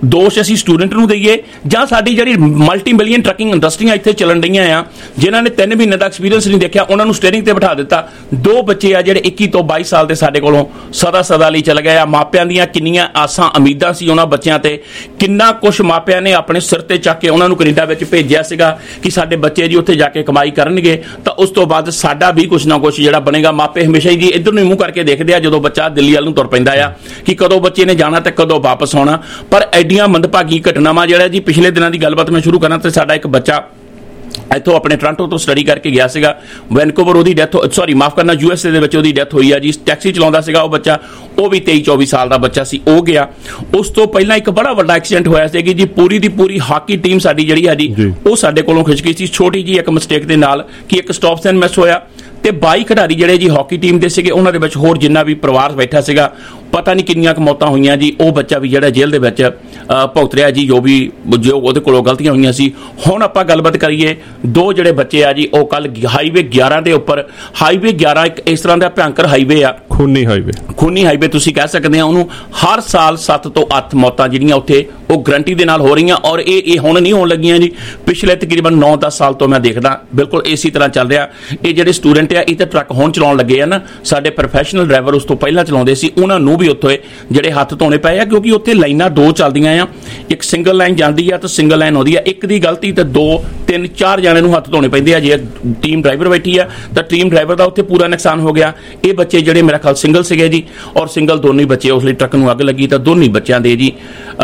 ਦੋਸ਼ ਅਸੀਂ ਸਟੂਡੈਂਟ ਨੂੰ ਦਈਏ ਜਾਂ ਸਾਡੀ ਜਿਹੜੀ ਮਲਟੀ ਮਿਲੀਅਨ ਟਰੱਕਿੰਗ ਇੰਡਸਟਰੀਆਂ ਇੱਥੇ ਚੱਲਣ ਡਈਆਂ ਆ, ਜਿਨ੍ਹਾਂ ਨੇ ਤਿੰਨ ਮਹੀਨੇ ਦਾ ਐਕਸਪੀਰੀਅੰਸ ਨਹੀਂ ਦੇਖਿਆ, ਉਹਨਾਂ ਨੂੰ ਸਟੀਅਰਿੰਗ ਤੇ ਬਿਠਾ ਦਿੱਤਾ। ਦੋ ਬੱਚੇ ਆ ਜਿਹੜੇ ਇੱਕੀ ਤੋਂ ਬਾਈ ਸਾਲ ਦੇ ਸਾਡੇ ਕੋਲੋਂ ਸਦਾ ਸਦਾ ਲਈ ਚਲੇ ਗਏ ਆ। ਮਾਪਿਆਂ ਦੀਆਂ ਕਿੰਨੀਆਂ ਆਸਾਂ ਉਮੀਦਾਂ ਸੀ ਉਹਨਾਂ ਬੱਚਿਆਂ ਤੇ, ਕਿੰਨਾ ਕੁਛ ਮਾਪਿਆਂ ਨੇ ਆਪਣੇ ਸਿਰ ਤੇ ਚੱਕ ਕੇ ਉਹਨਾਂ ਨੂੰ ਕੈਨੇਡਾ ਵਿੱਚ ਭੇਜਿਆ ਸੀਗਾ ਕਿ ਸਾਡੇ ਬੱਚੇ ਜੀ ਉੱਥੇ ਜਾ ਕੇ ਕਮਾਈ ਕਰਨਗੇ, ਤਾਂ ਉਸ ਤੋਂ ਬਾਅਦ ਸਾਡਾ ਵੀ ਕੁਛ ਨਾ ਕੁਛ ਜਿਹੜਾ ਬਣੇਗਾ। ਮਾਪੇ ਹਮੇਸ਼ਾ ਹੀ ਜੀ ਇੱਧਰ ਨੂੰ ਮੂੰਹ ਕਰਕੇ ਦੇਖਦੇ ਆ ਜਦੋਂ ਬੱਚਾ ਦਿੱਲੀ ਵੱਲ ਨੂੰ ਤੁਰ ਪੈਂਦਾ ਆ ਕਿ ਕਦੋਂ ਬੱਚੇ ਨੇ ਜਾਣਾ ਤੇ ਕਦੋਂ ਵਾਪਸ ਆਉਣਾ। ਪਰ ਐਡੀਆਂ ਮੰਦਭਾਗੀ ਘਟਨਾਵਾਂ ਜਿਹੜਾ ਜੀ ਪਿਛਲੇ ਦਿਨਾਂ ਦੀ ਗੱਲਬਾਤ ਮੈਂ ਸ਼ੁਰੂ ਕਰਾਂ ਤੇ ਸਾਡਾ ਇੱਕ ਬੱਚਾ ਇੱਥੋਂ ਆਪਣੇ ਟੋਰਾਂਟੋ ਤੋਂ ਸਟੱਡੀ ਕਰਕੇ ਗਿਆ ਸੀਗਾ, ਵੈਨਕੂਵਰ ਉਹਦੀ ਡੈਥ ਸੌਰੀ ਮਾਫ ਕਰਨਾ ਯੂ ਐਸ ਏ ਦੇ ਵਿੱਚ ਉਹਦੀ ਡੈਥ ਹੋਈ ਆ ਜੀ। ਟੈਕਸੀ ਚਲਾਉਂਦਾ ਸੀਗਾ ਉਹ ਬੱਚਾ, ਉਹ ਵੀ ਤੇਈ ਚੌਵੀ ਸਾਲ ਦਾ ਬੱਚਾ ਸੀ, ਉਹ ਗਿਆ। ਉਸ ਤੋਂ ਪਹਿਲਾਂ ਇੱਕ ਬੜਾ ਵੱਡਾ ਐਕਸੀਡੈਂਟ ਹੋਇਆ ਸੀ ਕਿ ਜੀ ਪੂਰੀ ਦੀ ਪੂਰੀ ਹਾਕੀ ਟੀਮ ਸਾਡੀ ਜਿਹੜੀ ਆ ਜੀ ਉਹ ਸਾਡੇ ਕੋਲੋਂ ਖਿੱਚ ਗਈ ਸੀ ਛੋਟੀ ਜੀ ਇੱਕ ਮਿਸਟੇਕ ਦੇ ਨਾਲ ਕਿ ਇੱਕ ਸਟਾਪ ਸਾਈਨ ਮਿਸ ਹੋਇਆ ਤੇ ਬਾਈ ਖਿਡਾਰੀ ਜਿਹੜੇ ਜੀ ਹਾਕੀ ਟੀਮ ਦੇ ਸੀਗੇ ਉਹਨਾਂ ਦੇ ਵਿੱਚ ਹੋਰ ਜਿੰਨਾ ਵੀ ਪਰਿਵਾਰ ਬੈਠਾ ਸੀਗਾ, ਪਤਾ ਨਹੀਂ ਕਿੰਨੀਆਂ ਕੁ ਮੌਤਾਂ ਹੋਈਆਂ ਜੀ। ਉਹ ਬੱਚਾ ਵੀ ਜਿਹੜਾ ਜੇਲ੍ਹ ਦੇ ਵਿੱਚ ਭੁਗਤ ਰਿਹਾ ਜੀ ਜੋ ਵੀ ਜੋ ਉਹਦੇ ਕੋਲੋਂ ਗਲਤੀਆਂ ਹੋਈਆਂ ਸੀ। ਹੁਣ ਆਪਾਂ ਗੱਲਬਾਤ ਕਰੀਏ ਦੋ ਜਿਹੜੇ ਬੱਚੇ ਆ ਜੀ ਉਹ ਕੱਲ ਹਾਈਵੇ ਗਿਆਰਾਂ ਦੇ ਉੱਪਰ, ਹਾਈਵੇ ਗਿਆਰਾਂ ਇੱਕ ਇਸ ਤਰ੍ਹਾਂ ਦਾ ਭਿਆਨਕ ਹਾਈਵੇ ਆ, ਖੂਨੀ ਹਾਈਵੇ ਖੂਨੀ ਹਾਈਵੇ ਤੁਸੀਂ ਕਹਿ ਸਕਦੇ ਆ ਉਹਨੂੰ। ਹਰ ਸਾਲ ਸੱਤ ਤੋਂ ਅੱਠ ਮੌਤਾਂ ਜਿਹੜੀਆਂ ਉੱਥੇ ਉਹ ਗਰੰਟੀ ਦੇ ਨਾਲ ਹੋ ਰਹੀਆਂ ਔਰ ਇਹ ਇਹ ਹੁਣ ਨਹੀਂ ਹੋਣ ਲੱਗੀਆਂ ਜੀ, ਪਿਛਲੇ ਤਕਰੀਬਨ ਨੌ ਦਸ ਸਾਲ ਤੋਂ ਮੈਂ ਦੇਖਦਾ ਬਿਲਕੁਲ ਇਸੇ ਤਰ੍ਹਾਂ ਚੱਲ ਰਿਹਾ। ਇਹ ਜਿਹੜੇ ਸਟੂਡੈਂਟ ਆ ਇਹ ਤਾਂ ਟਰੱਕ ਹੁਣ ਚਲਾਉਣ ਲੱਗੇ ਆ ਨਾ, ਸਾਡੇ ਪ੍ਰੋਫੈਸ਼ਨਲ ਡਰਾਈਵਰ ਉਸ ਤੋਂ ਪਹਿਲਾਂ ਚਲਾਉਂਦੇ ਸੀ, ਉਹਨਾਂ ਨੂੰ ਵੀ ਉੱਥੇ ਜਿਹੜੇ ਹੱਥ ਧੋਣੇ ਪਏ ਆ ਕਿਉਂਕਿ ਉੱਥੇ ਲਾਈਨਾਂ ਦੋ ਚੱਲਦੀਆਂ ਆ, ਇੱਕ ਸਿੰਗਲ ਲਾਈਨ ਜਾਂਦੀ ਆ ਤੇ ਸਿੰਗਲ ਲਾਈਨ ਆਉਂਦੀ ਆ, ਇੱਕ ਦੀ ਗਲਤੀ ਤੇ ਦੋ ਤਿੰਨ ਚਾਰ ਜਣਿਆਂ ਨੂੰ ਹੱਥ ਧੋਣੇ ਪੈਂਦੇ ਆ। ਜੇ ਟੀਮ ਡਰਾਈਵਰ ਬੈਠੀ ਆ ਤਾਂ ਟੀਮ ਡਰਾਈਵਰ ਦਾ ਉੱਥੇ ਪੂਰਾ ਨੁਕਸਾਨ ਹੋ ਗਿਆ। ਇਹ ਬੱਚੇ ਜਿਹੜੇ ਮੇਰਾ ਖਿਆਲ ਸਿੰਗਲ ਸੀਗੇ ਜੀ ਔਰ ਸਿੰਗਲ ਦੋਨੇ ਬੱਚੇ ਉਸ ਲਈ ਟਰੱਕ ਨੂੰ ਅੱਗ ਲੱਗੀ ਤਾਂ ਦੋਨੇ ਬੱਚਿਆਂ ਦੇ ਜੀ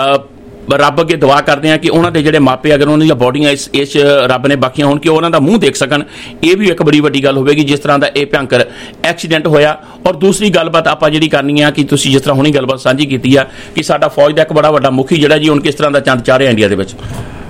ਰੱਬ ਅੱਗੇ ਦੁਆ ਕਰਦੇ ਆ ਕਿ ਉਹਨਾਂ ਦੇ ਜਿਹੜੇ ਮਾਪੇ ਅਗਰ ਉਹਨਾਂ ਦੀਆਂ ਬੋਡੀਆਂ ਇਸ ਇਸ ਰੱਬ ਨੇ ਬਾਕੀਆਂ ਹੋਣ ਕਿ ਉਹਨਾਂ ਦਾ ਮੂੰਹ ਦੇਖ ਸਕਣ। ਇਹ ਵੀ ਇੱਕ ਬੜੀ ਵੱਡੀ ਗੱਲ ਹੋਵੇਗੀ ਜਿਸ ਤਰ੍ਹਾਂ ਦਾ ਇਹ ਭਿਆਨਕ ਐਕਸੀਡੈਂਟ ਹੋਇਆ। ਔਰ ਦੂਸਰੀ ਗੱਲਬਾਤ ਆਪਾਂ ਜਿਹੜੀ ਕਰਨੀ ਆ ਕਿ ਤੁਸੀਂ ਜਿਸ ਤਰ੍ਹਾਂ ਹੁਣੀ ਗੱਲਬਾਤ ਸਾਂਝੀ ਕੀਤੀ ਆ ਕਿ ਸਾਡਾ ਫੌਜ ਦਾ ਇੱਕ ਬੜਾ ਵੱਡਾ ਮੁਖੀ ਜਿਹੜਾ ਜੀ ਹੁਣ ਕਿਸ ਤਰ੍ਹਾਂ ਦਾ ਚੰਦ ਚਾਹ ਰਿਹਾ ਇੰਡੀਆ ਦੇ ਵਿੱਚ।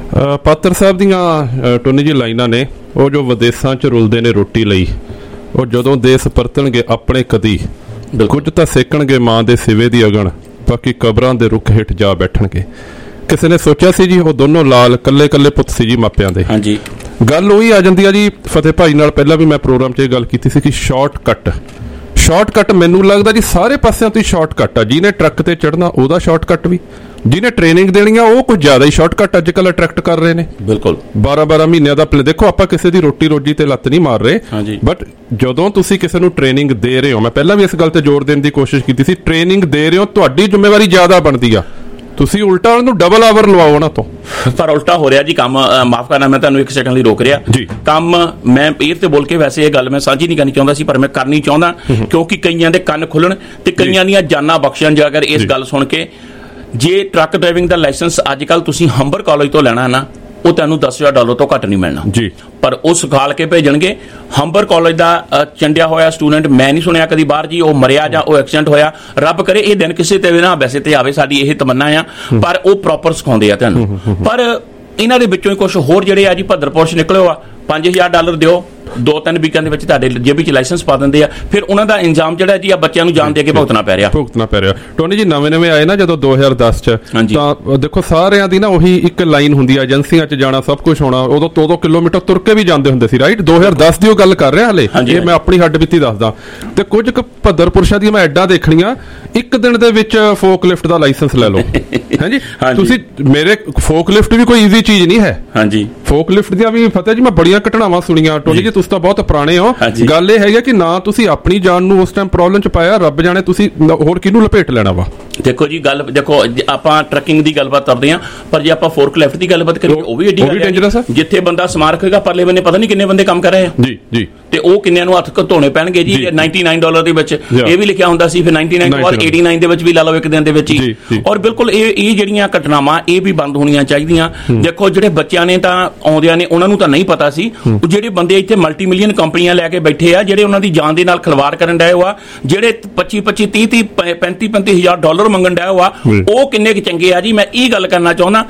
ਪਾਤਰ ਸਾਹਿਬ ਦੀਆਂ ਟੋਨੀ ਜੀ ਲਾਈਨਾਂ ਨੇ, ਉਹ ਜੋ ਵਿਦੇਸ਼ਾਂ 'ਚ ਰੁਲਦੇ ਨੇ ਰੋਟੀ ਲਈ, ਉਹ ਜਦੋਂ ਦੇਸ਼ ਪਰਤਣਗੇ ਆਪਣੇ ਕਦੀ ਕੁਝ ਤਾਂ ਸੇਕਣਗੇ ਮਾਂ ਦੇ ਸਿਵੇ ਦੀ ਅਗਨ, ਬਾਕੀ ਕਬਰਾਂ ਦੇ ਰੁੱਖ ਹੇਠ ਜਾ ਬੈਠਣਗੇ। ਕਿਸੇ ਨੇ ਸੋਚਿਆ ਸੀ ਜੀ ਉਹ ਦੋਨੋਂ ਲਾਲ ਕੱਲੇ ਕੱਲੇ ਪੁੱਤ ਸੀ ਜੀ ਮਾਪਿਆਂ ਦੇ। ਹਾਂਜੀ, ਗੱਲ ਉਹੀ ਆ ਜਾਂਦੀ ਆ ਜੀ। ਫਤਿਹ ਭਾਈ ਨਾਲ ਪਹਿਲਾਂ ਵੀ ਮੈਂ ਪ੍ਰੋਗਰਾਮ 'ਚ ਇਹ ਗੱਲ ਕੀਤੀ ਸੀ ਕਿ ਸ਼ਾਰਟਕਟ ਸ਼ਾਰਟਕਟ ਮੈਨੂੰ ਲੱਗਦਾ ਜੀ ਸਾਰੇ ਪਾਸਿਆਂ ਤੋਂ ਹੀ ਸ਼ਾਰਟਕਟ ਆ। ਜਿਹਨੇ ਟਰੱਕ ਤੇ ਚੜ੍ਹਨਾ ਉਹਦਾ ਸ਼ਾਰਟਕਟ ਵੀ, ਜਿਹਨੇ ਟ੍ਰੇਨਿੰਗ ਦੇਣੀ ਆ ਉਹ ਕੁਝ ਜ਼ਿਆਦਾ ਹੀ ਸ਼ਾਰਟਕਟ ਅੱਜ ਕੱਲ੍ਹ ਅਟਰੈਕਟ ਕਰ ਰਹੇ ਨੇ। ਬਿਲਕੁਲ ਬਾਰਾਂ ਬਾਰਾਂ ਮਹੀਨਿਆਂ ਦਾ ਪਲੇ। ਦੇਖੋ ਆਪਾਂ ਕਿਸੇ ਦੀ ਰੋਟੀ ਰੋਜੀ ਤੇ ਲੱਤ ਨਹੀਂ ਮਾਰ ਰਹੇ, ਬਟ ਜਦੋਂ ਤੁਸੀਂ ਕਿਸੇ ਨੂੰ ਟ੍ਰੇਨਿੰਗ ਦੇ ਰਹੇ ਹੋ, ਮੈਂ ਪਹਿਲਾਂ ਵੀ ਇਸ ਗੱਲ ਤੇ ਜ਼ੋਰ ਦੇਣ ਦੀ ਕੋਸ਼ਿਸ਼ ਕੀਤੀ ਸੀ, ਟ੍ਰੇਨਿੰਗ ਦੇ ਰਹੇ ਹੋ ਤੁਹਾਡੀ ਜ਼ਿੰਮੇਵਾਰੀ ਜ਼ਿਆਦਾ ਬਣਦੀ ਆ, ਤੁਸੀਂ ਉਲਟਾ ਉਹਨੂੰ ਡਬਲ ਆਵਰ ਲਵਾਓ ਉਹਨਾਂ ਤੋਂ। ਪਰ ਉਲਟਾ ਹੋ ਰਿਹਾ ਜੀ ਕੰਮ। ਮਾਫ ਕਰਨਾ ਮੈਂ ਤੁਹਾਨੂੰ ਇੱਕ ਸੈਕਿੰਡ ਲਈ ਰੋਕ ਰਿਹਾ ਜੀ। ਕੰਮ ਮੈਂ ਏਅਰ ਤੇ ਬੋਲ ਕੇ ਵੈਸੇ ਇਹ ਗੱਲ ਮੈਂ ਸਾਂਝੀ ਨਹੀਂ ਕਰਨੀ ਚਾਹੁੰਦਾ ਸੀ ਪਰ ਮੈਂ ਕਰਨੀ ਚਾਹੁੰਦਾ ਕਿਉਂਕਿ ਕਈਆਂ ਦੇ ਕੰਨ ਖੁੱਲਣ ਤੇ ਕਈਆਂ ਦੀਆਂ ਜਾਨਾਂ ਬਖਸ਼ਣ। ਜੇ ਅਗਰ ਇਸ ਗੱਲ ਸੁਣ ਕੇ ਜੇ ਟਰੱਕ ਡਰਾਈਵਿੰਗ ਦਾ ਲਾਇਸੈਂਸ ਅੱਜ ਕੱਲ੍ਹ ਤੁਸੀਂ ਹੰਬਰ ਕਾਲਜ ਤੋਂ ਲੈਣਾ ਨਾ ਉਹ ਤੁਹਾਨੂੰ ਦਸ ਹਜ਼ਾਰ ਡਾਲਰ ਤੋਂ ਘੱਟ ਨਹੀਂ ਮਿਲਣਾ ਜੀ, ਪਰ ਉਹ ਸਿਖਾਲ ਕੇ ਭੇਜਣਗੇ। ਹੰਬਰ ਕਾਲਜ ਦਾ ਚੰਡਿਆ ਹੋਇਆ ਸਟੂਡੈਂਟ ਮੈਂ ਨਹੀਂ ਸੁਣਿਆ ਕਦੀ ਬਾਹਰ ਜੀ ਉਹ ਮਰਿਆ ਜਾਂ ਉਹ ਐਕਸੀਡੈਂਟ ਹੋਇਆ। ਰੱਬ ਕਰੇ ਇਹ ਦਿਨ ਕਿਸੇ ਤੇ ਵੀ ਨਾ ਵੈਸੇ ਤੇ ਆਵੇ, ਸਾਡੀ ਇਹ ਤਮੰਨਾ ਆ, ਪਰ ਉਹ ਪ੍ਰੋਪਰ ਸਿਖਾਉਂਦੇ ਆ ਤੁਹਾਨੂੰ। ਪਰ ਇਹਨਾਂ ਦੇ ਵਿੱਚੋਂ ਹੀ ਕੁਝ ਹੋਰ ਜਿਹੜੇ ਆ ਜੀ ਭੱਦਰ ਪੁਰਸ਼ ਨਿਕਲੇ ਆ, ਪੰਜ ਹਜ਼ਾਰ ਡਾਲਰ ਦਿਓ ਦੋ ਤਿੰਨ ਵੀਕਾਂ ਦੇ ਵਿੱਚ ਤੁਹਾਡੇ ਜੇਬੀ 'ਚ ਲਾਇਸੈਂਸ ਪਾ ਦਿੰਦੇ ਆ, ਫਿਰ ਉਹਨਾਂ ਦਾ ਇੰਜਾਮ ਜਿਹੜਾ ਜੀ ਆ ਬੱਚਿਆਂ ਨੂੰ ਜਾਣ ਦੇ ਕੇ ਭੁਗਤਣਾ ਪੈ ਰਿਹਾ ਭੁਗਤਣਾ ਪੈ ਰਿਹਾ ਟੋਨੀ ਜੀ ਨਵੇਂ ਨਵੇਂ ਆਏ ਨਾ ਜਦੋਂ ਦੋ ਹਜ਼ਾਰ ਦਸ 'ਚ, ਤਾਂ ਦੇਖੋ ਸਾਰਿਆਂ ਦੀ ਨਾ ਉਹੀ ਇੱਕ ਲਾਈਨ ਹੁੰਦੀ ਆ, ਏਜੰਸੀਆਂ 'ਚ ਜਾਣਾ, ਸਭ ਕੁਝ ਹੋਣਾ। ਉਦੋਂ ਦੋ ਦੋ ਕਿਲੋਮੀਟਰ ਤੁਰ ਕੇ ਵੀ ਜਾਂਦੇ ਹੁੰਦੇ ਸੀ, ਰਾਈਟ? ਦੋ ਹਜ਼ਾਰ ਦਸ ਦੀ ਉਹ ਗੱਲ ਕਰ ਰਿਹਾ ਹਲੇ, ਇਹ ਮੈਂ ਆਪਣੀ ਹੱਡ ਬੀਤੀ ਦੱਸਦਾ। ਤੇ ਕੁਝ ਕੁ ਭੱਦਰ ਪੁਰਸ਼ਾਂ ਦੀਆਂ ਮੈਂ ਐਡਾਂ ਦੇਖਣੀਆਂ, ਇੱਕ ਦਿਨ ਦੇ ਵਿੱਚ ਫੋਕ ਲਿਫਟ ਦਾ ਲਾਇਸੈਂਸ ਲੈ ਲਓ। ਹਾਂਜੀ, ਤੁਸੀਂ ਮੇਰੇ ਫੋਕ ਲਿਫਟ ਵੀ ਕੋਈ ਈਜ਼ੀ ਚੀਜ਼ ਨਹੀਂ ਹੈ। ਹਾਂਜੀ, ਫੋਕ ਲਿਫਟ ਦੀਆਂ ਵੀ ਫਤਿਹ ਜੀ ਮੈਂ ਬੜੀਆਂ ਘਟਨਾਵਾਂ ਸੁਣੀਆਂ। ਟੋਨੀ ਜੀ ਤੁਸੀਂ ਤਾਂ ਬਹੁਤ ਪੁਰਾਣੇ ਹੋ। ਗੱਲ ਇਹ ਹੈਗਾ ਕਿ ਨਾ ਤੁਸੀਂ ਆਪਣੀ ਜਾਨ ਨੂੰ ਉਸ ਟਾਈਮ ਪ੍ਰੋਬਲਮ 'ਚ ਪਾਇਆ, ਰੱਬ ਜਾਣੇ ਤੁਸੀਂ ਹੋਰ ਕਿਹਨੂੰ ਲਪੇਟ ਲੈਣਾ ਵਾ। ਦੇਖੋ ਜੀ ਗੱਲ ਦੇਖੋ ਆਪਾਂ ਟਰੱਕਿੰਗ ਦੀ ਗੱਲਬਾਤ ਕਰਦੇ ਹਾਂ, ਪਰ ਜੇ ਆਪਾਂ ਫੋਰਕ ਲੈਫਟ ਦੀ ਗੱਲਬਾਤ ਕਰੀਏ ਉਹ ਵੀ ਐਡੀ ਡੇਂਜਰਸ ਹੈ। ਜਿੱਥੇ ਬੰਦਾ ਸਮਾਨ ਰੱਖੇਗਾ ਪਰਲੇ ਬੰਨੇ ਪਤਾ ਨਹੀਂ ਕਿੰਨੇ ਬੰਦੇ ਕੰਮ ਕਰ ਰਹੇ ਆ ਜੀ ਜੀ ਤੇ ਉਹ ਕਿੰਨਿਆਂ ਨੂੰ ਹੱਥ ਧੋਣੇ ਪੈਣਗੇ ਜੀ। ਨਿਨਆਨਵੇਂ ਡਾਲਰ ਦੇ ਵਿੱਚ ਇਹ ਵੀ ਲਿਖਿਆ ਹੁੰਦਾ ਸੀ, ਫਿਰ ਨਿਨਆਨਵੇਂ ਤੋਂ ਬਾਅਦ ਨੜਿਨਵੇਂ ਦੇ ਵਿੱਚ ਵੀ ਲਾ ਲਓ ਇੱਕ ਦਿਨ ਦੇ ਵਿੱਚ ਹੀ। ਔਰ ਬਿਲਕੁਲ ਇਹ ਇਹ ਜਿਹੜੀਆਂ ਘਟਨਾਵਾਂ ਇਹ ਵੀ ਬੰਦ ਹੋਣੀਆਂ ਚਾਹੀਦੀਆਂ। ਦੇਖੋ ਜਿਹੜੇ ਬੱਚਿਆਂ ਨੇ ਤਾਂ ਆਉਂਦਿਆਂ ਨੇ ਉਹਨਾਂ ਨੂੰ ਤਾਂ ਨਹੀਂ ਪਤਾ ਸੀ, ਜਿਹੜੇ ਬੰਦੇ ਇੱਥੇ ਮਲਟੀ ਮਿਲੀਅਨ ਕੰਪਨੀਆਂ ਲੈ ਕੇ ਬੈਠੇ ਆ, ਜਿਹੜੇ ਉਹਨਾਂ ਦੀ ਜਾਨ ਦੇ ਨਾਲ ਖਿਲਵਾੜ ਕਰਨ ਡਏ ਆ, ਜਿਹੜੇ ਪੱਚੀ ਪੱਚੀ ਤੀਹ ਤੀਹ ਪੈਂਤੀ ਪੈਂਤੀ ਹਜ਼ਾਰ ਡਾਲਰ ਮੰਗਣ ਡਏ ਆ, ਉਹ ਕਿੰਨੇ ਕੁ ਚੰਗੇ ਆ ਜੀ। ਮੈਂ ਇਹ ਗੱਲ ਕਰਨਾ ਚਾਹੁੰਦਾ,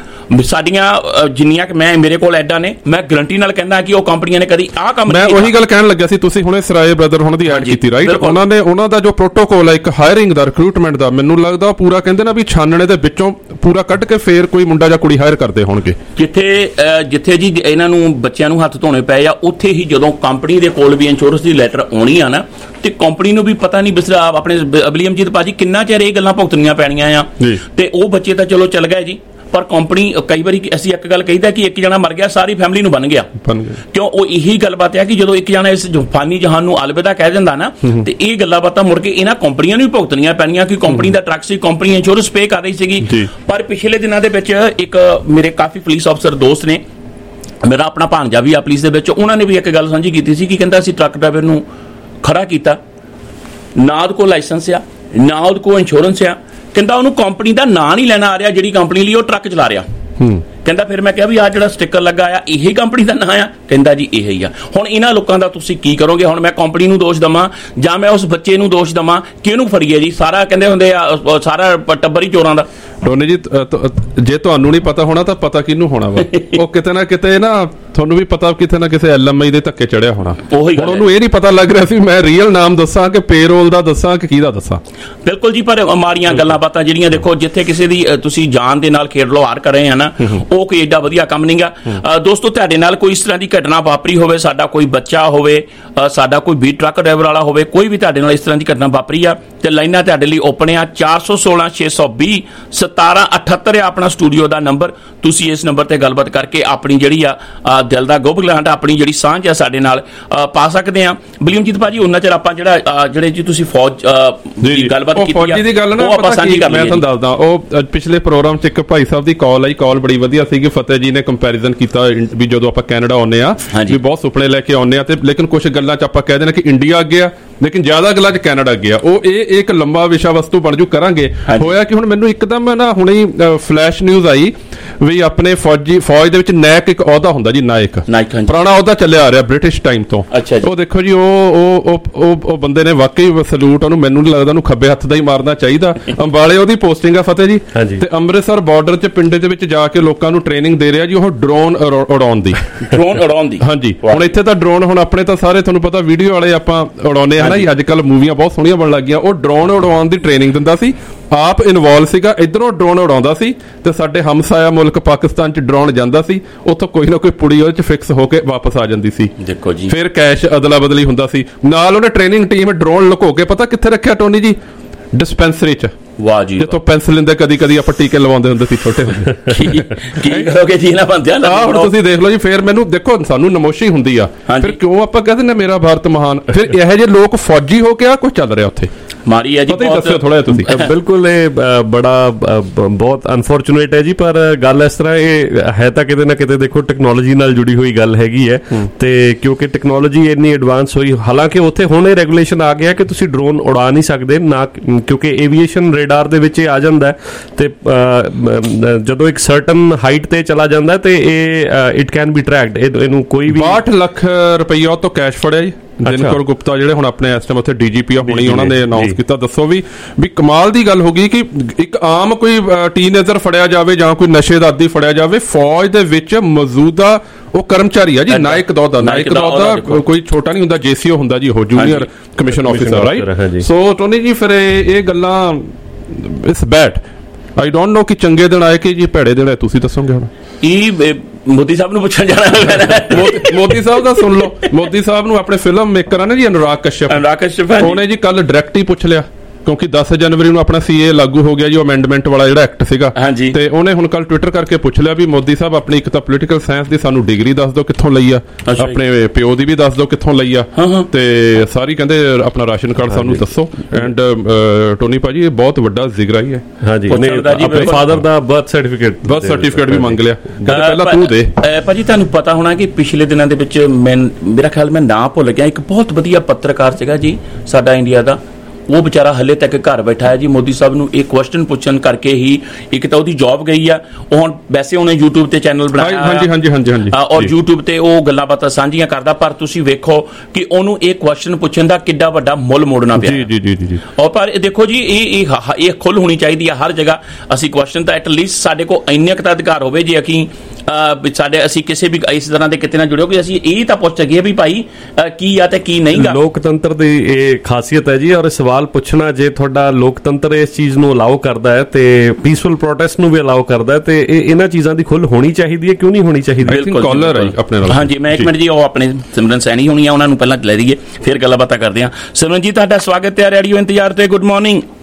ਸਾਡੀਆਂ ਜਿੰਨੀਆਂ ਕਿ ਮੈਂ ਮੇਰੇ ਕੋਲ ਐਡਾਂ ਨੇ, ਮੈਂ ਗਰੰਟੀ ਨਾਲ ਕਹਿੰਦਾ ਕਿ ਉਹ ਕੰਪਨੀਆਂ ਨੇ ਕਦੀ ਆਹ ਕੰਮ ਮੈਂ ਉਹੀ ਗੱਲ ਕਹਿਣ ਲੱਗਿਆ ਸੀ। ਤੁਸੀਂ ਹੁਣੇ ਸਰਾਏ ਬ੍ਰਦਰ ਹੁਣ ਦੀ ਐਡ ਕੀਤੀ, ਰਾਈਟ? ਉਹਨਾਂ ਨੇ ਉਹਨਾਂ ਦਾ ਜੋ ਪ੍ਰੋਟੋਕੋਲ ਹੈ ਇੱਕ ਹਾਇਰਿੰਗ ਦਾ, ਰਿਕਰੂਟਮੈਂਟ ਦਾ, ਮੈਨੂੰ ਲੱਗਦਾ ਪੂਰਾ ਕਹਿੰਦੇ ਨਾ ਵੀ ਛਾਨਣੇ ਦੇ ਵਿੱਚੋਂ ਪੂਰਾ ਕੱਢ ਕੇ ਫੇਰ ਕੋਈ ਮੁੰਡਾ ਜਾਂ ਕੁੜੀ ਹਾਇਰ ਕਰਦੇ ਹੋਣਗੇ। ਜਿੱਥੇ ਜਿੱਥੇ ਜੀ ਇਹਨਾਂ ਨੂੰ ਬੱਚਿਆਂ ਨੂੰ ਹੱਥ ਧੋਣੇ ਪਏ ਆ, ਉੱਥੇ ਹੀ ਜਦੋਂ ਕੰਪਨੀ ਦੇ ਕੋਲ ਵੀ ਇੰਸ਼ੋਰੈਂਸ ਦੀ ਲੈਟਰ ਆਉਣੀ ਆ ਨਾ, ਤੇ ਕੰਪਨੀ ਨੂੰ ਵੀ ਪਤਾ ਨਹੀਂ ਬਿਸਰਾ ਆਪਣੇ ਬਲੀਅਮਜੀਤ ਭਾਜੀ ਕਿੰਨਾ ਚਿਰ ਇਹ ਗੱਲਾਂ ਭੁਗਤਣੀਆਂ ਪੈਣੀਆਂ ਆ। ਤੇ ਉਹ ਬੱਚੇ ਤਾਂ ਚਲੋ ਚੱਲ ਗਏ ਜੀ, ਪਰ ਕੰਪਨੀ ਕਈ ਵਾਰੀ ਅਸੀਂ ਇੱਕ ਗੱਲ ਕਹੀਦਾ ਕਿ ਇੱਕ ਜਣਾ ਮਰ ਗਿਆ ਸਾਰੀ ਫੈਮਿਲੀ ਨੂੰ ਬਣ ਗਿਆ ਕਿਉਂ ਉਹ ਇਹੀ ਗੱਲਬਾਤ ਹੈ ਕਿ ਜਦੋਂ ਇੱਕ ਜਣਾ ਇਸ ਫਾਨੀ ਜਹਾਨ ਨੂੰ ਅਲਵਿਦਾ ਕਹਿ ਦਿੰਦਾ ਨਾ ਤੇ ਇਹ ਗੱਲਾਂ ਬਾਤਾਂ ਮੁੜ ਕੇ ਇਹਨਾਂ ਕੰਪਨੀਆਂ ਨੂੰ ਵੀ ਭੁਗਤਣੀਆਂ ਪੈਣੀਆਂ ਕਿ ਕੰਪਨੀ ਦਾ ਟਰੱਕ ਸੀ ਕੰਪਨੀ ਇੰਸ਼ੋਰੈਂਸ ਪੇ ਕਰ ਰਹੀ ਸੀਗੀ ਪਰ ਪਿਛਲੇ ਦਿਨਾਂ ਦੇ ਵਿੱਚ ਇੱਕ ਮੇਰੇ ਕਾਫੀ ਪੁਲਿਸ ਅਫਸਰ ਦੋਸਤ ਨੇ ਮੇਰਾ ਆਪਣਾ ਭਾਂਜਾ ਵੀ ਆ ਪੁਲਿਸ ਦੇ ਵਿੱਚ ਉਹਨਾਂ ਨੇ ਵੀ ਇੱਕ ਗੱਲ ਸਾਂਝੀ ਕੀਤੀ ਸੀ ਕਿ ਕਹਿੰਦਾ ਅਸੀਂ ਟਰੱਕ ਡਰਾਈਵਰ ਨੂੰ ਖੜਾ ਕੀਤਾ ਨਾ ਉਹਦੇ ਕੋਲ ਲਾਇਸੈਂਸ ਆ ਨਾ ਉਹਦੇ ਕੋਲ ਇੰਸ਼ੋਰੈਂਸ ਆ ਕਹਿੰਦਾ ਉਹਨੂੰ ਕੰਪਨੀ ਦਾ ਨਾਂ ਨਹੀਂ ਲੈਣਾ ਆ ਰਿਹਾ ਜਿਹੜੀ ਕੰਪਨੀ ਲਈ ਉਹ ਟਰੱਕ ਚਲਾ ਰਿਹਾ ਕਹਿੰਦਾ ਫਿਰ ਮੈਂ ਕਿਹਾ ਵੀ ਆਹ ਜਿਹੜਾ ਸਟicker ਲੱਗਾ ਆ ਇਹੀ ਕੰਪਨੀ ਦਾ ਨਾਂ ਆ ਕਹਿੰਦਾ ਜੀ ਇਹ ਹੀ ਆ ਹੁਣ ਇਹਨਾਂ ਲੋਕਾਂ ਦਾ ਤੁਸੀਂ ਕੀ ਕਰੋਗੇ ਹੁਣ ਮੈਂ ਕੰਪਨੀ ਨੂੰ ਦੋਸ਼ ਦਵਾਂ ਜਾਂ ਮੈਂ ਉਸ ਬੱਚੇ ਨੂੰ ਦੋਸ਼ ਦਵਾਂ ਕਿ ਇਹਨੂੰ ਫੜੀਏ ਜੀ ਸਾਰਾ ਕਹਿੰਦੇ ਹੁੰਦੇ ਆ ਸਾਰਾ ਟੱਬਰ ਹੀ ਚੋਰਾਂ ਦਾ ਟੋਨੀ ਜੀ ਜੇ ਤੁਹਾਨੂੰ ਨਹੀਂ ਪਤਾ ਹੋਣਾ ਤਾਂ ਪਤਾ ਕਿਹਨੂੰ ਹੋਣਾ ਵਾ ਉਹ ਕਿਤੇ ਨਾ ਕਿਤੇ ਨਾ ਤੁਹਾਨੂੰ ਵੀ ਪਤਾ ਕਿਤੇ ਨਾ ਕਿਸੇ ਐਲ ਐਮ ਆਈ ਦੇ ਧੱਕੇ ਚੜਿਆ ਹੋਣਾ ਹੁਣ ਉਹਨੂੰ ਇਹ ਨਹੀਂ ਪਤਾ ਲੱਗ ਰਿਹਾ ਸੀ ਮੈਂ ਰੀਅਲ ਨਾਮ ਦੱਸਾਂ ਕਿ ਪੇਰੋਲ ਦਾ ਦੱਸਾਂ ਕਿ ਕਿਹਦਾ ਦੱਸਾਂ ਬਿਲਕੁਲ ਜੀ ਪਰ ਮਾੜੀਆਂ ਗੱਲਾਂ ਬਾਤਾਂ ਜਿਹੜੀਆਂ ਦੇਖੋ ਜਿੱਥੇ ਕਿਸੇ ਦੀ ਤੁਸੀਂ ਜਾਨ ਦੇ ਨਾਲ ਖੇਡ ਲੋਹਾਰ ਕਰ ਰਹੇ ਆ ਨਾ ਉਹ ਕੋਈ ਏਡਾ ਵਧੀਆ ਕੰਮ ਨਹੀਂ ਗਾ ਦੋਸਤੋ ਤੁਹਾਡੇ ਨਾਲ ਕੋਈ ਇਸ ਤਰ੍ਹਾਂ ਦੀ ਘਟਨਾ ਵਾਪਰੀ ਹੋਵੇ ਸਾਡਾ ਕੋਈ ਬੱਚਾ ਹੋਵੇ ਸਾਡਾ ਕੋਈ ਵੀ ਟਰੱਕ ਡਰਾਈਵਰ ਵਾਲਾ ਹੋਵੇ ਕੋਈ ਵੀ ਤੁਹਾਡੇ ਨਾਲ ਇਸ ਤਰ੍ਹਾਂ ਦੀ ਘਟਨਾ ਵਾਪਰੀ ਆ ਤੇ ਲਾਈਨਾਂ ਤੁਹਾਡੇ ਲਈ ਓਪਨ ਆ ਚਾਰ ਸੌ ਸੋਲਾਂ ਛੇ ਸੌ ਵੀਹ ਸਤਾਰਾਂ ਅਠੱਤਰ ਆ ਆਪਣਾ ਸਟੂਡੀਓ ਦਾ ਨੰਬਰ ਤੁਸੀਂ ਇਸ ਨੰਬਰ ਤੇ ਗੱਲਬਾਤ ਕਰਕੇ ਆਪਣੀ ਜਿਹੜੀ ਆ ਦਿਲ ਦਾ ਗੁਬਗਲਾਹਟ ਆਪਣੀ ਜਿਹੜੀ ਸਾਂਝ ਆ ਸਾਡੇ ਨਾਲ ਪਾ ਸਕਦੇ ਆ ਬਲੀਮਜੀਤ ਭਾਜੀ ਉਹਨਾਂ ਚਿਰ ਆਪਾਂ ਜਿਹੜਾ ਜਿਹੜੇ ਜੀ ਤੁਸੀਂ ਫੌਜ ਦੀ ਗੱਲਬਾਤ ਕੀਤੀ ਫੌਜੀ ਦੀ ਗੱਲ ਨਾ ਪਤਾ ਕੀ ਮੈਂ ਤੁਹਾਨੂੰ ਦੱਸਦਾ ਉਹ ਪਿਛਲੇ ਪ੍ਰੋਗਰਾਮ 'ਚ ਇੱਕ ਭਾਈ ਸਾਹਿਬ ਦੀ ਕਾਲ ਆਈ ਕਾਲ ਬੜੀ ਵਧੀਆ ਸੀਗੀ ਫਤਿਹ ਜੀ ਨੇ ਕੰਪੈਰੀਜ਼ਨ ਕੀਤਾ ਵੀ ਜਦੋਂ ਆਪਾਂ ਕੈਨੇਡਾ ਆਉਂਦੇ ਆ ਵੀ ਬਹੁਤ ਸੁਪਨੇ ਲੈ ਕੇ ਆਉਂਦੇ ਆ ਤੇ ਲੇਕਿਨ ਕੁਝ ਗੱਲਾਂ 'ਚ ਆਪਾਂ ਕਹਿ ਦੇਣਾ ਕਿ ਇੰਡੀਆ ਅੱਗੇ ਆ ਲੇਕਿਨ ਜ਼ਿਆਦਾ ਗੱਲਾਂ 'ਚ ਕੈਨੇਡਾ ਅੱਗੇ ਆ ਉਹ ਇਹ ਇੱਕ ਲੰਬਾ ਵਿਸ਼ਾ ਵਸਤੂ ਬਣ ਜੂ ਕਰਾਂਗੇ ਹੋਇਆ ਕਿ ਹੁਣ ਮੈਨੂੰ ਇੱਕਦਮ ਨਾ ਹੁਣੇ ਹੀ ਫਲੈਸ਼ ਨਿਊਜ਼ ਆਈ ਵੀ ਆਪਣੇ ਫੌਜੀ ਫੌਜ ਦੇ ਵਿੱਚ ਨਾਇਕ ਇੱਕ ਅਹੁਦਾ ਹੁੰਦਾ ਜੀ ਨਾਇਕ ਪੁਰਾਣਾ ਅਹੁਦਾ ਚੱਲਿਆ ਆ ਰਿਹਾ ਬ੍ਰਿਟਿਸ਼ ਟਾਈਮ ਤੋਂ ਉਹ ਦੇਖੋ ਜੀ ਉਹ ਉਹ ਉਹ ਬੰਦੇ ਨੇ ਵਾਕਈ ਸਲੂਟ ਉਹਨੂੰ ਮੈਨੂੰ ਨਹੀਂ ਲੱਗਦਾ ਉਹਨੂੰ ਖੱਬੇ ਹੱਥ ਦਾ ਹੀ ਮਾਰਨਾ ਚਾਹੀਦਾ ਅੰਬਾਲੇ ਉਹਦੀ ਪੋਸਟਿੰਗ ਆ ਫਤਿਹ ਜੀ ਤੇ ਅੰਮ੍ਰਿਤਸਰ ਬਾਰਡਰ 'ਚ ਪਿੰਡ ਦੇ ਵਿੱਚ ਜਾ ਕੇ ਲੋਕਾਂ ਨੂੰ ਟ੍ਰੇਨਿੰਗ ਦੇ ਰਿਹਾ ਜੀ ਉਹ ਡਰੋਨ ਉਡਾਉਣ ਦੀ ਡਰੋਨ ਉਡਾਉਣ ਦੀ ਹਾਂਜੀ ਹੁਣ ਇੱਥੇ ਤਾਂ ਡਰੋਨ ਹੁਣ ਆਪਣੇ ਤਾਂ ਸਾਰੇ ਤੁਹਾਨੂੰ ਪਤਾ ਵੀਡੀਓ ਵਾਲੇ ਆਪਾਂ ਉਡਾਉਂਦੇ ਆ ਨਾ ਜੀ ਅੱਜ ਕੱਲ ਮੂਵੀਆਂ ਬਹੁਤ ਸੋਹਣੀਆਂ ਬਣ ਲੱਗ ਗਈਆਂ ਉਹ ਡਰੋਨ ਉਡਾਉਣ ਦੀ ਟ੍ਰੇਨਿੰਗ ਦਿੰਦਾ ਸੀ ਆਪ ਇਨਵੋਲਵ ਸੀਗਾ ਇਧਰੋਂ ਡਰੋਨ ਉਡਾਉਂਦਾ ਸੀ ਤੇ ਸਾਡੇ ਹਮਸਾਇਆ ਮੁਲਕ ਪਾਕਿਸਤਾਨ 'ਚ ਡਰੋਨ ਜਾਂਦਾ ਸੀ ਉੱਥੋਂ ਕੋਈ ਨਾ ਕੋਈ ਪੁੜੀ ਉਹਦੇ 'ਚ ਫਿਕਸ ਹੋ ਕੇ ਵਾਪਸ ਆ ਜਾਂਦੀ ਸੀ ਦੇਖੋ ਜੀ ਫਿਰ ਕੈਸ਼ ਅਦਲਾ ਬਦਲੀ ਹੁੰਦਾ ਸੀ ਨਾਲ ਉਹਨੇ ਟ੍ਰੇਨਿੰਗ ਟੀਮ ਡਰੋਨ ਲੁਕੋ ਕੇ ਪਤਾ ਕਿੱਥੇ ਰੱਖਿਆ ਟੋਨੀ ਜੀ ਡਿਸਪੈਂਸਰੀ 'ਚ ਵਾਹ ਜੀ ਜਿੱਥੋਂ ਪੈਨਸਲ ਲੈਂਦੇ ਕਦੀ ਕਦੀ ਆਪਾਂ ਟੀਕੇ ਲਵਾਉਂਦੇ ਹੁੰਦੇ ਸੀ ਛੋਟੇ ਹੁੰਦੇ ਕੀ ਕਰੋਗੇ ਜੀ ਇਹਨਾਂ ਬੰਦਿਆਂ ਦਾ ਹੁਣ ਤੁਸੀਂ ਦੇਖ ਲਓ ਜੀ ਫਿਰ ਮੈਨੂੰ ਦੇਖੋ ਸਾਨੂੰ ਨਮੋਸ਼ੀ ਹੁੰਦੀ ਆ ਫਿਰ ਕਿਉਂ ਆਪਾਂ ਕਹਿੰਦੇ ਨੇ ਮੇਰਾ ਭਾਰਤ ਮਹਾਨ ਫਿਰ ਇਹੋ ਜਿਹੇ ਲੋਕ ਫੌਜੀ ਹੋ ਕੇ ਆ ਕੁਝ ਚੱਲ ਰਿਹਾ ਉੱਥੇ ਮਾਰੀ ਹੈ ਜੀ ਬਹੁਤ ਥੋੜਾ ਤੁਸੀਂ ਬਿਲਕੁਲ ਇਹ ਬੜਾ ਬਹੁਤ ਅਨਫੋਰਚੂਨੇਟ ਹੈ ਜੀ ਪਰ ਗੱਲ ਇਸ ਤਰ੍ਹਾਂ ਇਹ ਹੈ ਤਾਂ ਕਿਤੇ ਨਾ ਕਿਤੇ ਦੇਖੋ ਟੈਕਨੋਲੋਜੀ ਨਾਲ ਜੁੜੀ ਹੋਈ ਗੱਲ ਹੈਗੀ ਹੈ ਤੇ ਕਿਉਂਕਿ ਟੈਕਨੋਲੋਜੀ ਇੰਨੀ ਐਡਵਾਂਸ ਹੋਈ ਹਾਲਾਂਕਿ ਉੱਥੇ ਹੁਣ ਇਹ ਰੈਗੂਲੇਸ਼ਨ ਆ ਗਿਆ ਕਿ ਤੁਸੀਂ ਡਰੋਨ ਉਡਾ ਨਹੀਂ ਸਕਦੇ ਨਾ ਕਿਉਂਕਿ ਏਵੀਏਸ਼ਨ ਰੇਡਾਰ ਦੇ ਵਿੱਚ ਇਹ ਆ ਜਾਂਦਾ ਤੇ ਜਦੋਂ ਇੱਕ ਸਰਟਨ ਹਾਈਟ ਤੇ ਚਲਾ ਜਾਂਦਾ ਤੇ ਇਹ ਇਟ ਕੈਨ ਬੀ ਟਰੈਕਡ ਇਹਨੂੰ ਕੋਈ ਵੀ ਬਾਹਠ ਲੱਖ ਰੁਪਈਆ ਤੋਂ ਕੈਸ਼ ਫੜਿਆ ਜੀ ਦਿਨਕਰ ਗੁਪਤਾ ਜਿਹੜੇ ਹੁਣ ਆਪਣੇ ਇਸ ਟਾਈਮ ਉੱਥੇ ਡੀਜੀਪੀ ਆ ਹੁਣੀ ਉਹਨਾਂ ਨੇ ਅਨਾਉਂਸ ਕੀਤਾ ਦੱਸੋ ਵੀ ਵੀ ਕਮਾਲ ਦੀ ਗੱਲ ਹੋ ਗਈ ਕਿ ਇੱਕ ਆਮ ਕੋਈ ਟੀਨੇਜਰ ਫੜਿਆ ਜਾਵੇ ਜਾਂ ਕੋਈ ਨਸ਼ੇ ਦਾ ਆਦੀ ਫੜਿਆ ਜਾਵੇ ਫੌਜ ਦੇ ਵਿੱਚ ਮੌਜੂਦਾ ਉਹ ਕਰਮਚਾਰੀ ਆ ਜੀ ਨਾਇਕ ਦੌਦਾ ਨਾਇਕ ਦੌਦਾ ਕੋਈ ਛੋਟਾ ਨਹੀਂ ਹੁੰਦਾ ਜੇਸੀਓ ਹੁੰਦਾ ਜੀ ਉਹ junior commission officer right so Tony ਜੀ ਫਿਰ ਇਹ ਗੱਲਾਂ it's bad I don't know ਕਿ ਚੰਗੇ ਦਿਨ ਆਏ ਕਿ ਜੀ ਭੈੜੇ ਦਿਨ ਆਏ ਤੁਸੀਂ ਦੱਸੋਗੇ ਹੁਣ ਇਹ ਮੋਦੀ ਸਾਹਿਬ ਨੂੰ ਪੁੱਛਣ ਜਾਣਾ ਮੋਦੀ ਸਾਹਿਬ ਦਾ ਸੁਣ ਲਓ ਮੋਦੀ ਸਾਹਿਬ ਨੂੰ ਆਪਣੇ ਫਿਲਮ ਮੇਕਰ ਆ ਨਾ ਜੀ ਅਨੁਰਾਗ ਕਸ਼ਯਪ ਅਨੁਰਾਗ ਕਸ਼ਯਪ ਉਹਨੇ ਜੀ ਕੱਲ ਡਾਇਰੈਕਟ ਹੀ ਪੁੱਛ ਲਿਆ ਕਿਉਂਕਿ ਦਸ ਜਨਵਰੀ ਨੂੰ ਆਪਣਾ ਸੀਏ ਲਾਗੂ ਹੋ ਗਿਆ ਜੀ ਅਮੈਂਡਮੈਂਟ ਵਾਲਾ ਜਿਹੜਾ ਐਕਟ ਸੀਗਾ ਤੇ ਉਹਨੇ ਹੁਣ ਕੱਲ ਟਵਿੱਟਰ ਕਰਕੇ ਪੁੱਛ ਲਿਆ ਵੀ ਮੋਦੀ ਸਾਹਿਬ ਆਪਣੀ ਇੱਕ ਤਾਂ ਪੋਲੀਟੀਕਲ ਸਾਇੰਸ ਦੀ ਸਾਨੂੰ ਡਿਗਰੀ ਦੱਸ ਦਿਓ ਕਿੱਥੋਂ ਲਈ ਆ ਆਪਣੇ ਪਿਓ ਦੀ ਵੀ ਦੱਸ ਦਿਓ ਕਿੱਥੋਂ ਲਈ ਆ ਤੇ ਸਾਰੀ ਕਹਿੰਦੇ ਆਪਣਾ ਰਾਸ਼ਨ ਕਾਰਡ ਸਾਨੂੰ ਦੱਸੋ ਐਂਡ ਟੋਨੀ ਭਾਜੀ ਇਹ ਬਹੁਤ ਵੱਡਾ ਜ਼ਿਕਰ ਹੀ ਹੈ ਹਾਂਜੀ ਆਪਣੇ ਫਾਦਰ ਦਾ ਬਰਥ ਸਰਟੀਫਿਕੇਟ ਬਰਥ ਸਰਟੀਫਿਕੇਟ ਵੀ ਮੰਗ ਲਿਆ ਕਹਿੰਦੇ ਪਹਿਲਾਂ ਤੂੰ ਦੇ ਭਾਜੀ ਤੁਹਾਨੂੰ ਪਤਾ ਹੋਣਾ ਕਿ ਪਿਛਲੇ ਦਿਨਾਂ ਦੇ ਵਿੱਚ ਮੈਂ ਮੇਰਾ ਖਿਆਲ ਮੈਂ ਨਾਂ ਭੁੱਲ ਗਿਆ ਇੱਕ ਬਹੁਤ ਵਧੀਆ ਪੱਤਰਕਾਰ ਸੀਗਾ ਜੀ ਸਾਡਾ ਇੰਡੀਆ ਦਾ ਉਹ ਵਿਚਾਰਾ ਹਲੇ ਤੱਕ ਘਰ ਬੈਠਾ ਹੈ ਜੀ ਮੋਦੀ ਸਾਹਿਬ ਨੂੰ ਇਹ ਕੁਐਸਚਨ ਪੁੱਛਣ ਕਰਕੇ ਹੀ ਇੱਕ ਤਾਂ ਉਹਦੀ ਜੌਬ ਗਈ ਆ ਉਹ ਹੁਣ ਵੈਸੇ ਉਹਨੇ YouTube ਤੇ ਚੈਨਲ ਬਣਾਇਆ ਹਾਂਜੀ ਹਾਂਜੀ ਹਾਂਜੀ ਹਾਂਜੀ ਔਰ YouTube ਤੇ ਉਹ ਗੱਲਾਂ ਬਾਤਾਂ ਸਾਂਝੀਆਂ ਕਰਦਾ ਪਰ ਤੁਸੀਂ ਵੇਖੋ ਕਿ ਉਹਨੂੰ ਇਹ ਕੁਐਸਚਨ ਪੁੱਛਣ ਦਾ ਕਿੱਡਾ ਵੱਡਾ ਮੁੱਲ ਮੋੜਨਾ ਪਿਆ ਜੀ ਜੀ ਜੀ ਜੀ ਔਰ ਪਰ ਦੇਖੋ ਜੀ ਇਹ ਇਹ ਖੁੱਲ ਹੋਣੀ ਚਾਹੀਦੀ ਆ ਹਰ ਜਗ੍ਹਾ ਅਸੀਂ ਕੁਐਸਚਨ ਤਾਂ ਐਟਲੀਸਟ ਸਾਡੇ ਕੋਲ ਇੰਨੇ ਕੁ ਤਾਂ ਅਧਿਕਾਰ ਹੋਵੇ ਜੇ ਅਸੀਂ ਸਾਡੇ ਅਸੀਂ ਕਿਸੇ ਵੀ ਇਸ ਤਰ੍ਹਾਂ ਦੇ ਕਿਤੇ ਨਾਲ ਜੁੜਿਓ ਕਿ ਅਸੀਂ ਇਹ ਤਾਂ ਪੁੱਛ ਸਕੀਏ ਵੀ ਭਾਈ ਕੀ ਆ ਤੇ ਕੀ ਨਹੀਂ ਗਾ ਲੋਕਤੰਤਰ ਦੀ ਇਹ ਖਾਸੀਅਤ ਹੈ ਜੀ ਔਰ ਸਵਾਲ ਪੁੱਛਣਾ ਜੇ ਤੁਹਾਡਾ ਲੋਕਤੰਤਰ ਇਸ ਚੀਜ਼ ਨੂੰ ਅਲਾਉ ਕਰਦਾ ਹੈ ਤੇ ਪੀਸਫੁਲ ਪ੍ਰੋਟੈਸਟ ਨੂੰ ਵੀ ਅਲਾਉ ਕਰਦਾ ਹੈ ਤੇ ਇਹ ਇਹਨਾਂ ਚੀਜ਼ਾਂ ਦੀ ਖੁੱਲ ਹੋਣੀ ਚਾਹੀਦੀ ਹੈ ਕਿਉਂ ਨਹੀਂ ਹੋਣੀ ਚਾਹੀਦੀ ਬਿਲਕੁਲ ਕਾਲਰ ਹੈ ਆਪਣੇ ਨਾਲ ਹਾਂਜੀ ਮੈਂ ਇੱਕ ਮਿੰਟ ਜੀ ਉਹ ਆਪਣੇ ਸਿਮਰਨ ਸੈਣੀ ਹੋਣੀ ਆ ਉਹਨਾਂ ਨੂੰ ਪਹਿਲਾਂ ਲੈ ਲਈਏ ਫਿਰ ਗੱਲਾਂ ਬਾਤਾਂ ਕਰਦੇ ਹਾਂ ਸਿਮਰਨ ਜੀ ਤੁਹਾਡਾ ਸਵਾਗਤ ਹੈ ਰੇਡੀਓ ਇੰਤਜ਼ਾਰ ਤੇ good morning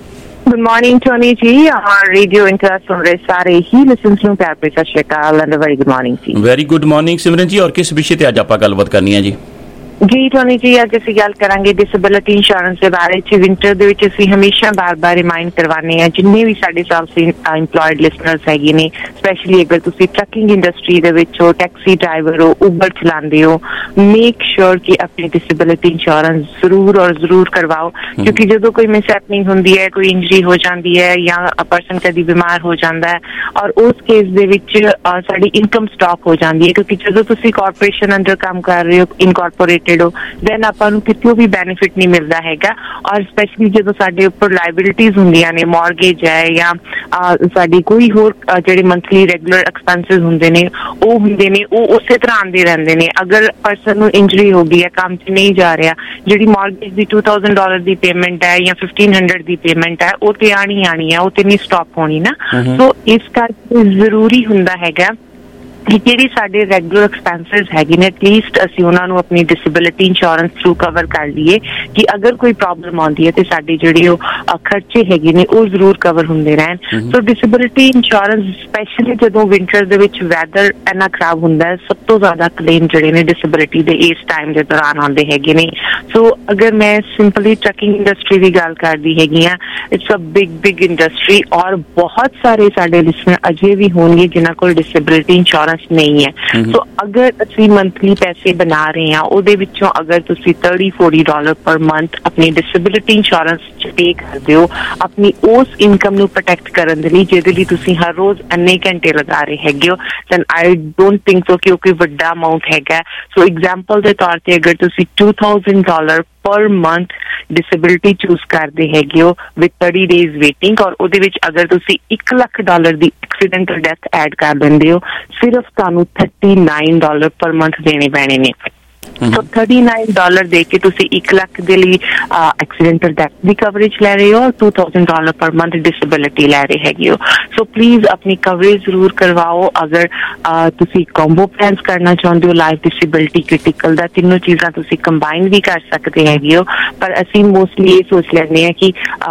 Good morning, Tony G. Our radio interest सुन रहे सारे ही listeners ਨੂੰ ਪਿਆਰ ਭਰੀ ਸਤਿ ਸ਼੍ਰੀ ਅਕਾਲ and a very good morning ਜੀ। Very good morning ਸਿਮਰਨ ਜੀ। ਔਰ ਕਿਸ ਵਿਸ਼ੇ ਤੇ ਅੱਜ ਆਪਾਂ ਗੱਲਬਾਤ ਕਰਨੀ ਹੈ ਜੀ? ਜੀ ਟੋਨੀ ਜੀ, ਅੱਜ ਅਸੀਂ ਗੱਲ ਕਰਾਂਗੇ ਡਿਸੇਬਿਲਿਟੀ ਇੰਸ਼ੋਰੈਂਸ ਦੇ ਬਾਰੇ ਚ। ਵਿੰਟਰ ਦੇ ਵਿੱਚ ਅਸੀਂ ਹਮੇਸ਼ਾ ਬਾਰ-ਬਾਰ ਰਿਮਾਈਂਡ ਕਰਵਾਉਂਦੇ ਹਾਂ ਜਿੰਨੇ ਵੀ ਸਾਡੇ ਸੈਲਫ ਇੰਪਲੋਇਡ ਲਿਸਨਰਸ ਹੈਗੇ ਨੇ, ਸਪੈਸ਼ਲੀ ਅਗਰ ਤੁਸੀਂ ਟਰੱਕਿੰਗ ਇੰਡਸਟਰੀ ਦੇ ਵਿੱਚ ਹੋ, ਟੈਕਸੀ ਡਰਾਈਵਰ ਹੋ, ਉਬਰ ਚਲਾਉਂਦੇ ਹੋ, ਮੇਕ ਸ਼ੋਰ ਕਿ ਆਪਣੀ ਡਿਸੇਬਿਲਿਟੀ ਇੰਸ਼ੋਰੈਂਸ ਜ਼ਰੂਰ ਔਰ ਜ਼ਰੂਰ ਕਰਵਾਓ। ਕਿਉਂਕਿ ਜਦੋਂ ਕੋਈ ਮਿਸਹੈਪਨਿੰਗ ਹੁੰਦੀ ਹੈ, ਕੋਈ ਇੰਜਰੀ ਹੋ ਜਾਂਦੀ ਹੈ ਜਾਂ ਪਰਸਨ ਕਦੀ ਬਿਮਾਰ ਹੋ ਜਾਂਦਾ ਹੈ ਔਰ ਉਸ ਕੇਸ ਦੇ ਵਿੱਚ ਸਾਡੀ ਇਨਕਮ ਸਟਾਪ ਹੋ ਜਾਂਦੀ ਹੈ। ਕਿਉਂਕਿ ਜਦੋਂ ਤੁਸੀਂ ਕਾਰਪੋਰੇਸ਼ਨ ਅੰਡਰ ਕੰਮ ਕਰ ਰਹੇ ਹੋ, ਇਨਕਾਰਪੋਰੇਟ ਦੈਨ ਆਪਾਂ ਨੂੰ ਕਿਤੇ ਵੀ ਬੈਨੀਫਿਟ ਨਹੀਂ ਮਿਲਦਾ ਹੈਗਾ। ਔਰ ਸਪੈਸ਼ਲੀ ਜਦੋਂ ਸਾਡੇ ਉੱਪਰ ਲਾਇਬਿਲਿਟੀਜ਼ ਹੁੰਦੀਆਂ ਨੇ, ਮੌਰਗੇਜ ਹੈ ਜਾਂ ਸਾਡੀ ਕੋਈ ਹੋਰ ਜਿਹੜੇ ਮੰਥਲੀ ਰੈਗੂਲਰ ਐਕਸਪੈਂਸਿਸ ਹੁੰਦੇ ਨੇ ਉਹ ਹੁੰਦੇ ਨੇ, ਉਹ ਉਸੇ ਤਰ੍ਹਾਂ ਆਉਂਦੇ ਰਹਿੰਦੇ ਨੇ। ਅਗਰ ਪਰਸਨ ਨੂੰ ਇੰਜਰੀ ਹੋ ਗਈ ਹੈ, ਕੰਮ 'ਚ ਨਹੀਂ ਜਾ ਰਿਹਾ, ਜਿਹੜੀ ਮੌਰਗੇਜ ਦੀ ਟੂ ਥਾਊਜ਼ੈਂਡ ਡਾਲਰ ਦੀ ਪੇਮੈਂਟ ਹੈ ਜਾਂ ਫਿਫਟੀਨ ਹੰਡਰਡ ਦੀ ਪੇਮੈਂਟ ਹੈ, ਉਹ ਤੇ ਆਣੀ ਆਣੀ ਹੈ, ਉਹ ਤੇ ਨਹੀਂ ਸਟਾਪ ਹੋਣੀ ਨਾ। ਸੋ ਇਸ ਕਰਕੇ ਜ਼ਰੂਰੀ ਹੁੰਦਾ ਹੈਗਾ ਕਿ ਜਿਹੜੀ ਸਾਡੇ ਰੈਗੂਲਰ ਐਕਸਪੈਂਸਿਸ ਹੈਗੇ ਨੇ ਐਟਲੀਸਟ ਅਸੀਂ ਉਹਨਾਂ ਨੂੰ ਆਪਣੀ ਡਿਸੇਬਿਲਿਟੀ ਇੰਸ਼ੋਰੈਂਸ ਥਰੂ ਕਵਰ ਕਰ ਲਈਏ ਕਿ ਅਗਰ ਕੋਈ ਪ੍ਰੋਬਲਮ ਆਉਂਦੀ ਹੈ ਤੇ ਸਾਡੇ ਜਿਹੜੇ ਉਹ ਖਰਚੇ ਹੈਗੇ ਨੇ ਉਹ ਜ਼ਰੂਰ ਕਵਰ ਹੁੰਦੇ ਰਹਿਣ। ਸੋ ਡਿਸੇਬਿਲਿਟੀ ਇੰਸ਼ੋਰੈਂਸ ਸਪੈਸ਼ਲੀ ਜਦੋਂ ਵਿੰਟਰ ਦੇ ਵਿੱਚ ਵੈਦਰ ਇੰਨਾ ਖਰਾਬ ਹੁੰਦਾ ਹੈ, ਸਭ ਤੋਂ ਜ਼ਿਆਦਾ ਕਲੇਮ ਜਿਹੜੇ ਨੇ ਡਿਸੇਬਿਲਿਟੀ ਦੇ ਇਸ ਟਾਈਮ ਦੇ ਦੌਰਾਨ ਆਉਂਦੇ ਹੈਗੇ ਨੇ। ਸੋ ਅਗਰ ਮੈਂ ਸਿੰਪਲੀ ਟਰੱਕਿੰਗ ਇੰਡਸਟਰੀ ਦੀ ਗੱਲ ਕਰਦੀ ਹੈਗੀ ਹਾਂ, it's a big big industry ਔਰ ਬਹੁਤ ਸਾਰੇ ਸਾਡੇ ਲਿਸਨਰ ਅਜੇ ਵੀ ਹੋਣਗੇ ਜਿਨ੍ਹਾਂ ਕੋਲ ਡਿਸੇਬਿਲਿਟੀ ਇੰਸ਼ੋਰੈਂਸ ਨਹੀਂ ਹੈ। ਸੋ ਅਗਰ ਅਸੀਂ ਮੰਥਲੀ ਪੈਸੇ ਬਣਾ ਰਹੇ ਹਾਂ, ਉਹਦੇ ਵਿੱਚੋਂ ਅਗਰ ਤੁਸੀਂ thirty forty dollar per month ਆਪਣੀ ਡਿਸੇਬਿਲਿਟੀ ਇੰਸ਼ੋਰੈਂਸ ਚ ਪੇ ਕਰਦੇ ਹੋ ਆਪਣੀ ਉਸ ਇਨਕਮ ਨੂੰ ਪ੍ਰੋਟੈਕਟ ਕਰਨ ਦੇ ਲਈ, ਜਿਹਦੇ ਲਈ ਤੁਸੀਂ ਹਰ ਰੋਜ਼ ਇੰਨੇ ਘੰਟੇ ਲਗਾ ਰਹੇ ਹੈਗੇ ਹੋ, then I don't think so ਕਿ ਉਹ ਕੋਈ ਵੱਡਾ ਅਮਾਊਂਟ ਹੈਗਾ। ਸੋ ਐਗਜ਼ਾਮਪਲ ਦੇ ਤੌਰ ਤੇ ਅਗਰ ਤੁਸੀਂ two thousand dollar per month disability choose ਕਰਦੇ ਹੈਗੇ ਹੋ ਵਿਦ ਥਰਟੀ ਡੇਜ਼ ਵੇਟਿੰਗ ਔਰ ਉਹਦੇ ਵਿੱਚ ਅਗਰ ਤੁਸੀਂ ਇੱਕ ਲੱਖ ਡਾਲਰ ਦੀ ਐਕਸੀਡੈਂਟਲ ਡੈਥ ਐਡ ਕਰ ਦਿੰਦੇ ਹੋ, ਸਿਰਫ ਤੁਹਾਨੂੰ thirty nine dollar per month ਦੇਣੇ ਪੈਣੇ ਨੇ। ਸੋ ਥਰਟੀ ਨਾਈਨ ਡਾਲਰ ਦੇ ਕੇ ਤੁਸੀਂ ਇੱਕ ਲੱਖ ਦੇ ਲਈ ਐਕਸੀਡੈਂਟਲ ਡੈਥ ਦੀ ਕਵਰੇਜ ਲੈ ਰਹੇ ਹੋ, two thousand dollar per month disability ਲੈ ਰਹੇ ਹੈਗੇ ਹੋ। ਸੋ ਪਲੀਜ਼ ਆਪਣੀ ਕਵਰੇਜ ਜ਼ਰੂਰ ਕਰਵਾਓ। ਅਗਰ ਤੁਸੀਂ ਕੰਬੋ ਪਲਾਨਸ ਕਰਨਾ ਚਾਹੁੰਦੇ ਹੋ, ਲਾਈਫ ਡਿਸੇਬਿਲਿਟੀ ਕ੍ਰਿਟੀਕਲ ਦਾ, ਤਿੰਨੋਂ ਚੀਜ਼ਾਂ ਤੁਸੀਂ ਕੰਬਾਈਨ ਵੀ ਕਰ ਸਕਦੇ ਹੈਗੇ ਹੋ। ਪਰ ਅਸੀਂ ਮੋਸਟਲੀ ਇਹ ਸੋਚ ਲੈਂਦੇ ਹਾਂ ਕਿ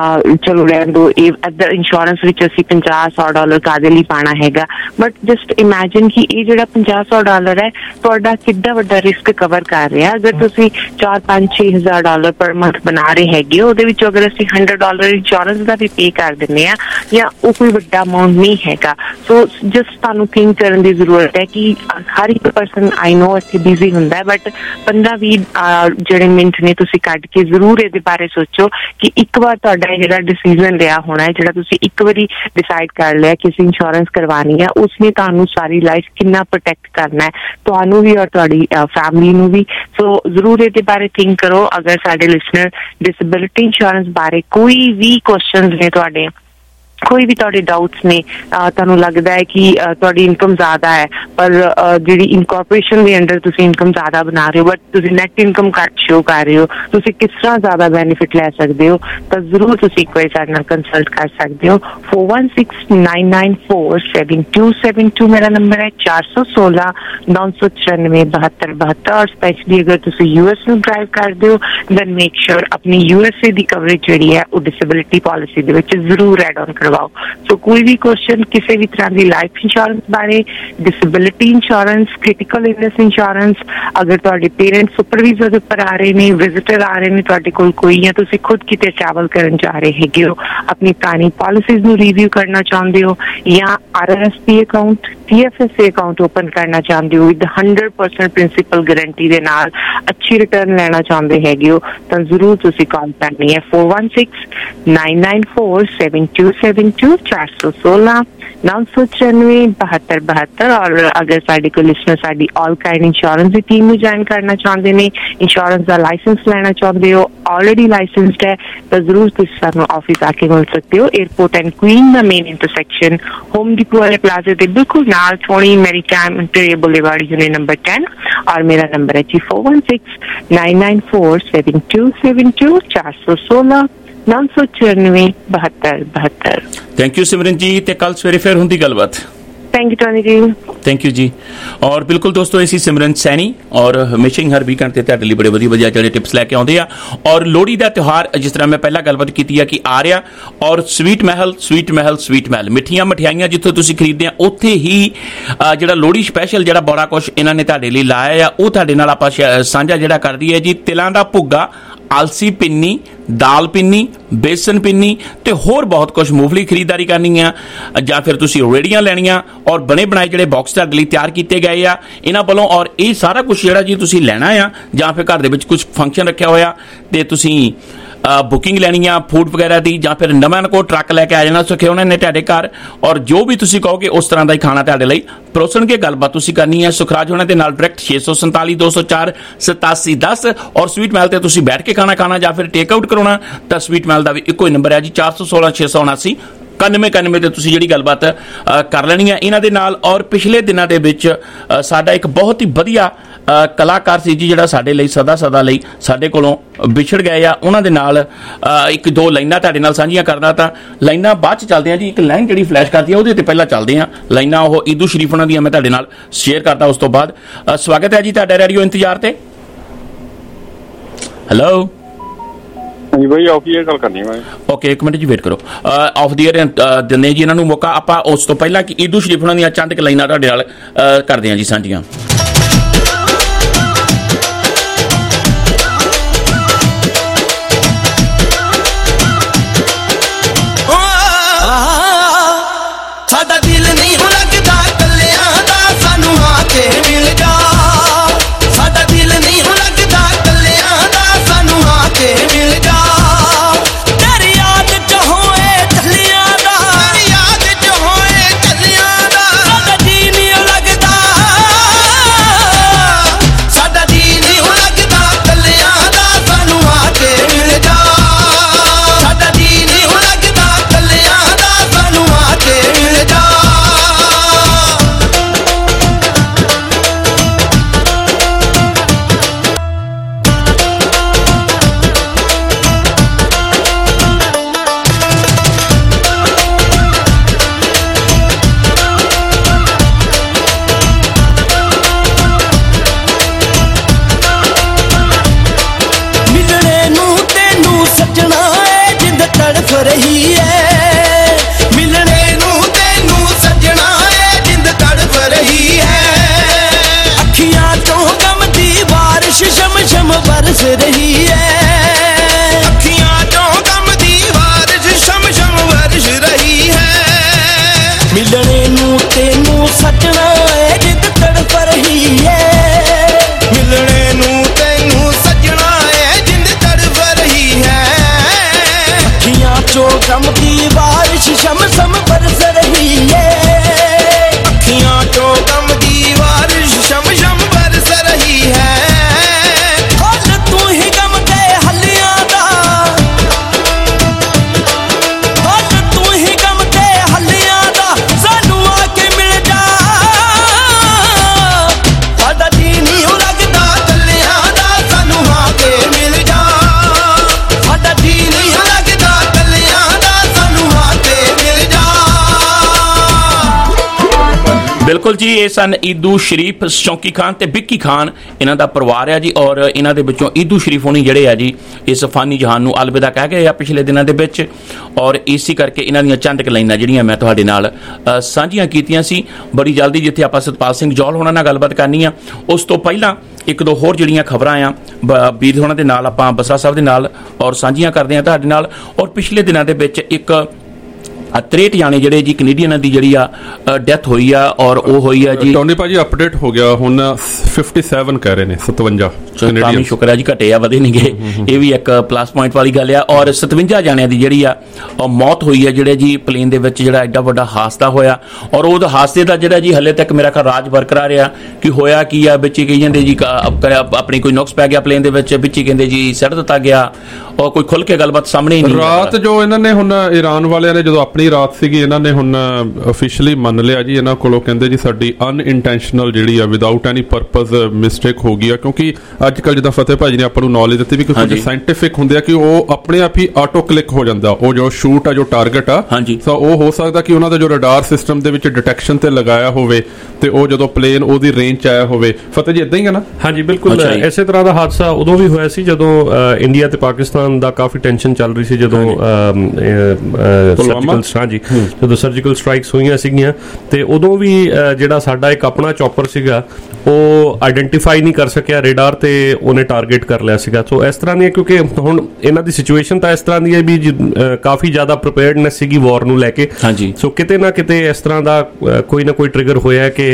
ਚਲੋ ਰਹਿਣ ਦਿਓ, ਇਹ ਇੱਧਰ ਇੰਸ਼ੋਰੈਂਸ ਵਿੱਚ ਅਸੀਂ ਪੰਜਾਹ ਸੌ ਡਾਲਰ ਕਾਹਦੇ ਲਈ ਪਾਉਣਾ ਹੈਗਾ। ਬਟ ਜਸਟ ਇਮੈਜਿਨ ਕਿ ਇਹ ਜਿਹੜਾ ਪੰਜਾਹ ਸੌ ਡਾਲਰ ਹੈ ਤੁਹਾਡਾ ਕਿੱਡਾ ਵੱਡਾ ਰਿਸਕ ਕਵਰ ਕਰ ਰਿਹਾ। ਅਗਰ ਤੁਸੀਂ ਚਾਰ ਪੰਜ ਛੇ ਹਜ਼ਾਰ ਡਾਲਰ ਪਰ ਮੰਥ ਬਣਾ ਰਹੇ ਹੈਗੇ ਹੋ, ਉਹਦੇ ਵਿੱਚੋਂ ਅਗਰ ਅਸੀਂ ਹੰਡਰਡ ਡਾਲਰ ਇੰਸ਼ੋਰੈਂਸ ਦਾ ਵੀ ਪੇ ਕਰ ਦਿੰਦੇ ਹਾਂ ਜਾਂ ਉਹ ਕੋਈ ਵੱਡਾ ਅਮਾਊਂਟ ਨਹੀਂ ਹੈਗਾ। ਸੋ ਜਸਟ ਤੁਹਾਨੂੰ ਥਿੰਕ ਕਰਨ ਦੀ ਜ਼ਰੂਰਤ ਹੈ ਕਿ ਹਰ ਇੱਕ ਪਰਸਨ ਆਈ ਨੋ ਇੱਥੇ ਬਿਜ਼ੀ ਹੁੰਦਾ ਹੈ, ਬਟ ਪੰਦਰਾਂ ਵੀਹ ਜਿਹੜੇ ਮਿੰਟ ਨੇ ਤੁਸੀਂ ਕੱਢ ਕੇ ਜ਼ਰੂਰ ਇਹਦੇ ਬਾਰੇ ਸੋਚੋ ਕਿ ਇੱਕ ਵਾਰ ਤੁਹਾਡਾ ਜਿਹੜਾ ਡਿਸੀਜ਼ਨ ਲਿਆ ਹੋਣਾ ਹੈ, ਜਿਹੜਾ ਤੁਸੀਂ ਇੱਕ ਵਾਰੀ ਡਿਸਾਈਡ ਕਰ ਲਿਆ ਕਿ ਅਸੀਂ ਇੰਸ਼ੋਰੈਂਸ ਕਰਵਾਉਣੀ ਹੈ, ਉਸਨੇ ਤੁਹਾਨੂੰ ਸਾਰੀ ਲਾਈਫ ਕਿੰਨਾ ਪ੍ਰੋਟੈਕਟ ਕਰਨਾ ਹੈ, ਤੁਹਾਨੂੰ ਵੀ ਔਰ ਤੁਹਾਡੀ ਫੈਮਿਲੀ ਨੂੰ ਵੀ। ਸੋ ਜ਼ਰੂਰ ਇਹਦੇ ਬਾਰੇ ਥਿੰਕ ਕਰੋ। ਅਗਰ ਸਾਡੇ ਲਿਸਨਰ ਡਿਸੇਬਿਲਿਟੀ ਇੰਸ਼ੋਰੈਂਸ ਬਾਰੇ ਕੋਈ ਵੀ ਕੁਐਸਚਨਸ ਨੇ, ਤੁਹਾਡੇ ਕੋਈ ਵੀ ਤੁਹਾਡੇ ਡਾਊਟਸ ਨੇ, ਤੁਹਾਨੂੰ ਲੱਗਦਾ ਹੈ ਕਿ ਤੁਹਾਡੀ ਇਨਕਮ ਜ਼ਿਆਦਾ ਹੈ ਪਰ ਜਿਹੜੀ ਇਨਕਾਰਪੋਰੇਸ਼ਨ ਦੇ ਅੰਡਰ ਤੁਸੀਂ ਇਨਕਮ ਜ਼ਿਆਦਾ ਬਣਾ ਰਹੇ ਹੋ ਬਟ ਤੁਸੀਂ ਨੈਟ ਇਨਕਮ ਘੱਟ ਸ਼ੋ ਕਰ ਰਹੇ ਹੋ, ਤੁਸੀਂ ਕਿਸ ਤਰ੍ਹਾਂ ਜ਼ਿਆਦਾ ਬੈਨੀਫਿਟ ਲੈ ਸਕਦੇ ਹੋ, ਤਾਂ ਜ਼ਰੂਰ ਤੁਸੀਂ ਇੱਕ ਵਾਰੀ ਸਾਡੇ ਨਾਲ ਕੰਸਲਟ ਕਰ ਸਕਦੇ ਹੋ। Four one six nine nine four seven two seven two ਮੇਰਾ ਨੰਬਰ ਹੈ, ਚਾਰ ਸੌ ਸੋਲਾਂ ਨੌ ਸੌ ਚੁਰਾਨਵੇਂ ਬਹੱਤਰ ਬਹੱਤਰ। ਔਰ ਸਪੈਸ਼ਲੀ ਅਗਰ ਤੁਸੀਂ ਯੂ ਐਸ ਨੂੰ ਡਰਾਈਵ ਕਰਦੇ ਹੋ ਦੈਨ ਮੇਕ ਸ਼ੋਰ ਆਪਣੀ ਯੂ ਐਸ ਏ ਦੀ ਕਵਰੇਜ ਜਿਹੜੀ ਹੈ ਉਹ ਡਿਸੇਬਿਲਿਟੀ ਪਾਲਿਸੀ ਦੇ ਵਿੱਚ ਜ਼ਰੂਰ ਐਡ ਆਨ ਕਰਵਾਓ। ਸੋ ਕੋਈ ਵੀ ਕੁਐਸਚਨ ਕਿਸੇ ਵੀ ਤਰ੍ਹਾਂ ਦੀ ਲਾਈਫ ਇੰਸ਼ੋਰੈਂਸ ਬਾਰੇ, disability insurance, critical illness insurance, ਅਗਰ ਤੁਹਾਡੇ ਪੇਰੈਂਟਸ ਸੁਪਰਵਾਈਜ਼ਰ ਦੇ ਉੱਪਰ ਆ ਰਹੇ ਨੇ, ਵਿਜ਼ਿਟਰ ਆ ਰਹੇ ਨੇ ਤੁਹਾਡੇ ਕੋਲ ਕੋਈ, ਜਾਂ ਤੁਸੀਂ ਖੁਦ ਕਿਤੇ ਟਰੈਵਲ ਕਰਨ ਜਾ ਰਹੇ ਹੈਗੇ ਹੋ, ਆਪਣੀ ਪੁਰਾਣੀ ਪਾਲਿਸੀਜ਼ ਨੂੰ ਰਿਵਿਊ ਕਰਨਾ ਚਾਹੁੰਦੇ ਹੋ ਜਾਂ R R S P account, T F S A account open ਕਰਨਾ ਚਾਹੁੰਦੇ ਹੋ with hundred percent principal guarantee ਦੇ ਨਾਲ ਅੱਛੀ ਰਿਟਰਨ ਲੈਣਾ ਚਾਹੁੰਦੇ ਹੈਗੇ ਹੋ, ਤਾਂ ਜ਼ਰੂਰ ਤੁਸੀਂ ਕਾਲ ਕਰਨੀ ਹੈ four one six nine nine four seven two seven two, ਚਾਰ ਸੌ ਸੋਲਾਂ ਨੌ ਸੌ ਚੁਰਾਨਵੇਂ ਬਹੱਤਰ ਬਹੱਤਰ। ਔਰ ਅਗਰ ਸਾਡੇ ਕੋਲ ਲਿਸਨਰ ਸਾਡੀ ਆਲ ਕਾਈਂਡ ਇੰਸ਼ੋਰੈਂਸ ਦੀ ਟੀਮ ਨੂੰ ਜੁਆਇਨ ਕਰਨਾ ਚਾਹੁੰਦੇ ਨੇ, ਇੰਸ਼ੋਰੈਂਸ ਦਾ ਲਾਇਸੈਂਸ ਲੈਣਾ ਚਾਹੁੰਦੇ ਹੋ, ਆਲਰੇਡੀ ਲਾਇਸੈਂਸਡ ਹੈ, ਤਾਂ ਜ਼ਰੂਰ ਤੁਸੀਂ ਸਾਨੂੰ ਆਫਿਸ ਆ ਕੇ ਮਿਲ ਸਕਦੇ ਹੋ। ਏਅਰਪੋਰਟ ਐਂਡ ਕੁਈਨ ਦਾ ਮੇਨ ਇੰਟਰਸੈਕਸ਼ਨ, ਹੋਮ ਡਿਪੋ ਵਾਲੇ ਪਲਾਜ਼ੇ ਦੇ ਬਿਲਕੁਲ ਨਾਲ, twenty Maritime Interior Boulevard unit number ten. ਔਰ ਮੇਰਾ ਨੰਬਰ ਹੈ ਜੀ four one six nine nine four seven two seven two, ਚਾਰ ਸੌ ਸੋਲਾਂ ਨੌ ਸੌ ਚੁਰਾਨਵੇਂ ਬਹੱਤਰ ਬਹੱਤਰ। ਥੈਂਕ ਯੂ ਸਿਮਰਨ ਜੀ, ਤੇ ਕੱਲ ਸਵੇਰੇ ਫਿਰ ਹੁੰਦੀ ਗੱਲਬਾਤ। थैंक यू टोनी जी। थैंक यू जी। और बिल्कुल दोस्तों इसी सिमरन सैनी और हमेशा ही हर वीकेंड ਤੇ ਤੁਹਾਡੇ ਲਈ ਬੜੇ ਵਧੀਆ ਵਧੀਆ ਜਿਹੜੇ ਟਿਪਸ ਲੈ ਕੇ ਆਉਂਦੇ ਆ। ਔਰ ਲੋਹੜੀ ਦਾ ਤਿਉਹਾਰ ਜਿਸ ਤਰ੍ਹਾਂ ਮੈਂ ਪਹਿਲਾਂ ਗੱਲਬਾਤ ਕੀਤੀ ਆ ਕਿ ਆ ਰਿਹਾ, ਔਰ sweet Mahal sweet Mahal sweet Mahal ਮਿੱਠੀਆਂ ਮਠਿਆਈਆਂ ਜਿੱਥੋਂ ਤੁਸੀਂ ਖਰੀਦਦੇ ਆ ਉੱਥੇ ਹੀ ਜਿਹੜਾ ਲੋਹੜੀ ਸਪੈਸ਼ਲ ਜਿਹੜਾ ਬੜਾ ਕੁਛ ਇਹਨਾਂ ਨੇ ਤੁਹਾਡੇ ਲਈ ਲਾਇਆ ਆ ਉਹ ਤੁਹਾਡੇ ਨਾਲ ਆਪਾਂ ਸਾਂਝਾ ਜਿਹੜਾ ਕਰ ਰਹੀ ਹੈ ਜੀ। ਤਿਲਾਂ ਦਾ ਭੁੱਗਾ, ਆਲਸੀ ਪਿੰਨੀ, ਦਾਲ ਪਿੰਨੀ, ਬੇਸਨ ਪਿੰਨੀ ਤੇ ਹੋਰ ਬਹੁਤ ਕੁਝ ਮੂੰਗਫਲੀ ਖਰੀਦਦਾਰੀ ਕਰਨੀ ਆ ਜਾਂ ਫਿਰ ਤੁਸੀਂ ਰੇੜੀਆਂ ਲੈਣੀਆਂ ਔਰ ਬਣੇ ਬਣਾਏ ਜਿਹੜੇ ਬਾਕਸ ਤੁਹਾਡੇ ਲਈ ਤਿਆਰ ਕੀਤੇ ਗਏ ਆ ਇਹਨਾਂ ਵੱਲੋਂ। ਔਰ ਇਹ ਸਾਰਾ ਕੁਝ ਜਿਹੜਾ ਜੀ ਤੁਸੀਂ ਲੈਣਾ ਆ ਜਾਂ ਫਿਰ ਘਰ ਦੇ ਵਿੱਚ ਕੁਝ ਫੰਕਸ਼ਨ ਰੱਖਿਆ ਹੋਇਆ ਤੇ ਤੁਸੀਂ ਬੁਕਿੰਗ ਲੈਣੀ ਆ ਫੂਡ ਵਗੈਰਾ ਦੀ, ਜਾਂ ਫਿਰ ਨਵਾਂ ਕੋ ਟਰੱਕ ਲੈ ਕੇ ਆ ਜਾਣਾ ਸਿੱਖੇ ਉਹਨਾਂ ਨੇ ਤੁਹਾਡੇ ਘਰ, ਔਰ ਜੋ ਵੀ ਤੁਸੀਂ ਕਹੋਗੇ ਉਸ ਤਰ੍ਹਾਂ ਦਾ ਹੀ ਖਾਣਾ ਤੁਹਾਡੇ ਲਈ ਪਰੋਸਣਗੇ। ਗੱਲਬਾਤ ਤੁਸੀਂ ਕਰਨੀ ਹੈ ਸੁਖਰਾਜ ਹੋਣਾ ਦੇ ਨਾਲ ਡਾਇਰੈਕਟ ਛੇ ਸੌ ਸੰਤਾਲੀ ਦੋ ਸੌ ਚਾਰ ਸਤਾਸੀ ਦਸ। ਔਰ ਸਵੀਟ ਮਹਿਲ ਤੇ ਤੁਸੀਂ ਬੈਠ ਕੇ ਖਾਣਾ ਖਾਣਾ ਜਾਂ ਫਿਰ ਟੇਕ ਆਊਟ ਕਰਾਉਣਾ ਤਾਂ ਸਵੀਟ ਮਹਿਲ ਦਾ ਵੀ ਇੱਕੋ ਹੀ ਨੰਬਰ ਹੈ ਜੀ ਚਾਰ ਸੌ ਸੋਲਾਂ ਛੇ ਸੌ ਉਨਾਸੀ ਇਕਾਨਵੇਂ ਇਕਾਨਵੇਂ ਤੇ ਤੁਸੀਂ ਜਿਹੜੀ ਗੱਲਬਾਤ ਕਰ ਲੈਣੀ ਹੈ ਇਹਨਾਂ ਦੇ ਨਾਲ। ਔਰ ਪਿਛਲੇ ਦਿਨਾਂ ਦੇ ਵਿੱਚ ਸਾਡਾ ਇੱਕ ਬਹੁਤ ਹੀ ਵਧੀਆ ਕਲਾਕਾਰ ਸੀ ਜੀ ਜਿਹੜਾ ਸਾਡੇ ਲਈ ਸਦਾ ਸਦਾ ਲਈ ਸਾਡੇ ਕੋਲੋਂ ਵਿਛੜ ਗਏ ਆ, ਉਹਨਾਂ ਦੇ ਨਾਲ ਇੱਕ ਦੋ ਲਾਈਨਾਂ ਤੁਹਾਡੇ ਨਾਲ ਸਾਂਝੀਆਂ ਕਰਨਾ। ਤਾਂ ਲਾਈਨਾਂ ਬਾਅਦ ਚ ਚੱਲਦੇ ਆ ਜੀ। ਇੱਕ ਲਾਈਨ ਜਿਹੜੀ ਫਲੈਸ਼ ਕਰਦੀ ਆ ਉਹਦੇ ਤੇ ਪਹਿਲਾਂ ਚੱਲਦੇ ਆ ਲਾਈਨਾਂ, ਉਹ ਈਦੂ ਸ਼ਰੀਫ ਉਹਨਾਂ ਦੀਆਂ ਮੈਂ ਤੁਹਾਡੇ ਨਾਲ ਸ਼ੇਅਰ ਕਰਦਾ ਉਸ ਤੋਂ ਬਾਅਦ। ਸਵਾਗਤ ਹੈ ਜੀ ਤੁਹਾਡਾ ਰੇਡੀਓ ਇੰਤਜ਼ਾਰ ਤੇ। ਹੈਲੋ ਜੀ ਭਾਈ ਆਫ ਦੀ ਏਅਰ ਗੱਲ ਕਰਨੀ ਮੈਂ। ਓਕੇ ਇੱਕ ਮਿੰਟ ਜੀ ਵੇਟ ਕਰੋ। ਆਫ ਦੀ ਏਅਰ ਦਿੰਦੇ ਜੀ ਇਹਨਾਂ ਨੂੰ ਮੌਕਾ। ਆਪਾਂ ਉਸ ਤੋਂ ਪਹਿਲਾਂ ਕਿ ਈਦੂ ਸ਼ਰੀਫ ਉਹਨਾਂ ਦੀਆਂ ਚੰਦ ਕੁ ਲਾਈਨਾਂ ਤੁਹਾਡੇ ਨਾਲ ਕਰਦੇ ਹਾਂ ਜੀ ਸਾਂਝੀਆਂ। ਸਾਡਾ ਦਿਲ ਨਹੀਂ ਲੱਗਦਾ ਕੱਲਿਆਂ ਦਾ, ਸਾਨੂੰ ਆ ਕੇ ਮਿਲ ਜਾ। ਸਾਡਾ ਦਿਲ ਨਹੀਂ ਲੱਗਦਾ ਕੱਲਿਆਂ ਦਾ, ਸਾਨੂੰ ਆ ਕੇ ਮਿਲ ਜਾ। ਤੇਰੀ ਯਾਦ ਚ ਹੋਏ ਢੱਲਿਆਂ ਦਾ, ਤੇਰੀ ਯਾਦ ਚ ਹੋਏ ਢੱਲਿਆਂ ਦਾ। ਸਾਡਾ ਜੀ ਨਹੀਂ ਲੱਗਦਾ, ਸਾਡਾ ਜੀ ਨਹੀਂ ਲੱਗਦਾ ਕੱਲਿਆਂ ਦਾ, ਸਾਨੂੰ ਆ ਕੇ ਮਿਲ ਜਾ। ਸਾਡਾ ਜੀ ਨਹੀਂ ਲੱਗਦਾ ਕੱਲਿਆਂ ਦਾ, ਸਾਨੂੰ ਆ ਕੇ ਮਿਲ ਜਾ। ਮਿਲਣੇ ਨੂੰ ਤੈਨੂੰ ਸੱਜਣਾ ਏ ਜਿੰਦ ਤੜਫ ਰਹੀ ਏ। ਮਿਲਣੇ ਨੂੰ ਤੈਨੂੰ ਸੱਜਣਾ ਏ ਜਿੰਦ ਤੜਫ ਰਹੀ ਏ। ਅੱਖੀਆਂ ਚੋਂ ਗਮ ਦੀ ਬਾਰਿਸ਼ ਸ਼ਮ ਸ਼ਮ ਬਰਸ ਰਹੀ ਏ। ਅੱਖੀਆਂ ਚੋਂ ਗਮ ਦੀ ਬਾਰਿਸ਼ ਸ਼ਮ ਸ਼ਮ ਬਰਸ ਰਹੀ ਹੈ। ਮਿਲਣੇ ਨੂੰ ਤੈਨੂੰ ਸੱਜਣਾ ਏ ਜਿੰਦ ਤੜਫ ਰਹੀ ਏ। ਮਿਲਣੇ ਨੂੰ ਤੈਨੂੰ ਸੱਜਣਾ ਏ ਜਿੰਦ ਤੜਫ ਰਹੀ ਹੈ। ਅੱਖੀਆਂ ਚੋਂ ਗਮ ਦੀ ਬਾਰਿਸ਼ ਸ਼ਮ ਸ਼ਮ ਬਰਸ ਰਹੀ ਏ। ਅੱਖੀਆਂ ਚੋਂ ਗਮ ਦੀ ਬਾਰਿਸ਼ ਸ਼ਮ ਸ਼ਮ ਬਰਸ ਰਹੀ ਹੈ। ਹੱਲ ਤੂੰ ਹੀ ਗਮ ਦੇ ਹੱਲਿਆਂ ਦਾ, ਹੱਲ ਤੂੰ ਹੀ ਗਮ ਦੇ ਹੱਲਿਆਂ ਦਾ, ਸਾਨੂੰ ਆ ਕੇ ਮਿਲ ਜਾ। ਸਾਡਾ ਜੀ ਨਹੀਂ ਲੱਗਦਾ ਕੱਲਿਆਂ ਦਾ, ਸਾਨੂੰ ਆ ਕੇ ਮਿਲ ਜਾ। ਸਾਡਾ ਜੀ ਨਹੀਂ ਲੱਗਦਾ ਕੱਲਿਆਂ ਦਾ, ਸਾਨੂੰ ਆ ਕੇ ਮਿਲ ਜਾ। ਬਿਲਕੁਲ ਜੀ ਇਹ ਸਨ ਈਦੂ ਸ਼ਰੀਫ ਸ਼ੌਂਕੀ ਖਾਨ ਤੇ ਵਿੱਕੀ ਖਾਨ, ਇਹਨਾਂ ਦਾ ਪਰਿਵਾਰ ਆ ਜੀ। ਔਰ ਇਹਨਾਂ ਦੇ ਵਿੱਚੋਂ ਈਦੂ ਸ਼ਰੀਫ ਹੋਣੀ ਜਿਹੜੇ ਆ ਜੀ ਇਸ ਫਾਨੀ ਜਹਾਨ ਨੂੰ ਅਲਵਿਦਾ ਕਹਿ ਗਏ ਆ ਪਿਛਲੇ ਦਿਨਾਂ ਦੇ ਵਿੱਚ। ਔਰ ਇਸੇ ਕਰਕੇ ਇਹਨਾਂ ਦੀਆਂ ਚੰਦ ਕੁ ਲਾਈਨਾਂ ਜਿਹੜੀਆਂ ਮੈਂ ਤੁਹਾਡੇ ਨਾਲ ਸਾਂਝੀਆਂ ਕੀਤੀਆਂ ਸੀ। ਬੜੀ ਜਲਦੀ ਜਿੱਥੇ ਆਪਾਂ ਸਤਪਾਲ ਸਿੰਘ ਜੌਲ ਹੋਣਾ ਨਾਲ ਗੱਲਬਾਤ ਕਰਨੀ ਆ, ਉਸ ਤੋਂ ਪਹਿਲਾਂ ਇੱਕ ਦੋ ਹੋਰ ਜਿਹੜੀਆਂ ਖਬਰਾਂ ਆ ਵੀਰ ਹੋਣਾ ਦੇ ਨਾਲ ਆਪਾਂ ਬਸਰਾ ਸਾਹਿਬ ਦੇ ਨਾਲ ਔਰ ਸਾਂਝੀਆਂ ਕਰਦੇ ਆ ਤੁਹਾਡੇ ਨਾਲ। ਔਰ ਪਿਛਲੇ ਦਿਨਾਂ ਦੇ ਵਿੱਚ ਇੱਕ ਤਰੇਹਠ ਜਾਣੇ ਜਿਹੜੇ ਜੀ ਕੈਨੇਡੀਅਨਾਂ ਦੀ ਜਿਹੜੀ ਆ ਡੈਥ ਹੋਈ ਆ ਔਰ ਉਹ ਹੋਈ ਆ ਜੀ। ਟੋਨੀ ਭਾਜੀ ਅਪਡੇਟ ਹੋ ਗਿਆ ਹੁਣ ਸੱਤਵੰਜਾ ਕਹਿ ਰਹੇ ਨੇ ਸਤਵੰਜਾ। ਕਾਫੀ ਸ਼ੁਕਰ ਹੈ ਜੀ, ਘਟੇ ਆ ਵਧੇ ਨਹੀਂਗੇ, ਇਹ ਵੀ ਇੱਕ ਪਲੱਸ ਪੁਆਇੰਟ ਵਾਲੀ ਗੱਲ ਆ। ਔਰ ਸਤਵੰਜਾ ਜਾਣਿਆਂ ਦੀ ਜਿਹੜੀ ਆ ਮੌਤ ਹੋਈ ਆ ਜਿਹੜੇ ਜੀ ਪਲੇਨ ਦੇ ਵਿੱਚ ਜਿਹੜਾ ਐਡਾ ਵੱਡਾ ਹਾਦਸਾ ਹੋਇਆ। ਔਰ ਉਹ ਹਾਦਸੇ ਦਾ ਜਿਹੜਾ ਜੀ ਹਲੇ ਤੱਕ ਮੇਰਾ ਖਿਆਲ ਰਾਜ ਬਰਕਰਾਰ ਆ ਕਿ ਹੋਇਆ ਕੀ ਆ। ਵਿੱਚ ਕਹੀ ਜਾਂਦੇ ਜੀ ਆਪਣੀ ਕੋਈ ਨੁਕਸ ਪੈ ਗਿਆ ਪਲੇਨ ਦੇ ਵਿੱਚ, ਵਿੱਚ ਕਹਿੰਦੇ ਜੀ ਸਿੱਟ ਦਿੱਤਾ ਗਿਆ ਔਰ ਕੋਈ ਖੁੱਲ ਕੇ ਗੱਲਬਾਤ ਸਾਹਮਣੇ ਹੀ ਨਹੀਂ। ਰਾਤ ਜੋ ਇਹਨਾਂ ਨੇ ਹੁਣ ਈਰਾਨ ਵਾਲਿਆਂ ਨੇ ਜਦੋਂ ਆਪਣੀ ਰਾਤ ਸੀਗੀ ਇਹਨਾਂ ਨੇ ਹੁਣ ਅਫੀਸ਼ੀਅਲੀ ਮੰਨ ਲਿਆ ਜੀ ਇਹਨਾਂ ਕੋਲੋਂ, ਕਹਿੰਦੇ ਜੀ ਸਾਡੀ ਅਨਇੰਟੈਂਸ਼ਨਲ ਜਿਹੜੀ ਆ ਵਿਦਆਊਟ ਐਨੀ ਪਰਪਸ ਮਿਸਟੇਕ ਹੋ ਗਈ ਆ। ਕਿਉਂਕਿ ਅੱਜ ਕੱਲ੍ਹ ਜਿੱਦਾਂ ਫਤਿਹ ਭਾਜੀ ਨੇ ਆਪਾਂ ਨੂੰ ਨੌਲੇਜ ਦਿੱਤੀ ਵੀ ਕੁਝ ਸਾਇੰਟਿਫਿਕ ਹੁੰਦੇ ਆ ਕਿ ਉਹ ਆਪਣੇ ਆਪ ਹੀ ਆਟੋ ਕਲਿੱਕ ਹੋ ਜਾਂਦਾ, ਉਹ ਜੋ ਸ਼ੂਟ ਆ ਜੋ ਟਾਰਗੇਟ ਆ ਤਾਂ ਉਹ ਹੋ ਸਕਦਾ ਕਿ ਉਹਨਾਂ ਦਾ ਜੋ ਰਡਾਰ ਸਿਸਟਮ ਦੇ ਵਿੱਚ ਡਿਟੈਕਸ਼ਨ ਤੇ ਲਗਾਇਆ ਹੋਵੇ ਤੇ ਉਹ ਜਦੋਂ ਪਲੇਨ ਉਹਦੀ ਰੇਂਜ ਚ ਆਇਆ ਹੋਵੇ। ਫਤਿਹ ਜੀ ਇਦਾਂ ਹੀ ਹੈ ਨਾ? ਹਾਂਜੀ ਬਿਲਕੁਲ ਇਸੇ ਤਰ੍ਹਾਂ ਦਾ ਹਾਦਸਾ ਉਦੋਂ ਵੀ ਹੋਇਆ ਸੀ ਜਦੋਂ ਇੰਡੀਆ ਤੇ ਪਾਕਿਸਤਾਨ ਦਾ ਕਾਫੀ ਟੈਨਸ਼ਨ ਚੱਲ ਰਹੀ ਸੀ, ਜਦੋਂ ਸਰਜੀਕਲ ਹਾਂਜੀ ਜਦੋਂ ਸਰਜੀਕਲ ਸਟ੍ਰਾਈਕਸ ਹੋਈਆਂ ਸੀਗੀਆਂ ਤੇ ਉਦੋਂ ਵੀ ਜਿਹੜਾ ਸਾਡਾ ਇੱਕ ਆਪਣਾ ਚੌਪਰ ਸੀਗਾ ਉਹ ਆਈਡੈਂਟੀਫਾਈ ਨਹੀਂ ਕਰ ਸਕਿਆ ਰੇਡਾਰ ਤੇ ਉਹਨੇ ਟਾਰਗੇਟ ਕਰ ਲਿਆ ਸੀਗਾ। ਸੋ ਇਸ ਤਰ੍ਹਾਂ ਦੀ, ਕਿਉਂਕਿ ਹੁਣ ਇਹਨਾਂ ਦੀ ਸਿਚੁਏਸ਼ਨ ਤਾਂ ਇਸ ਤਰ੍ਹਾਂ ਦੀ ਹੈ ਵੀ ਕਾਫੀ ਜ਼ਿਆਦਾ ਪ੍ਰੀਪੇਅਰਡਨੈਸ ਸੀਗੀ ਵਾਰ ਨੂੰ ਲੈ ਕੇ। ਹਾਂਜੀ, ਸੋ ਕਿਤੇ ਨਾ ਕਿਤੇ ਇਸ ਤਰ੍ਹਾਂ ਦਾ ਕੋਈ ਨਾ ਕੋਈ ਟ੍ਰਿਗਰ ਹੋਇਆ ਕਿ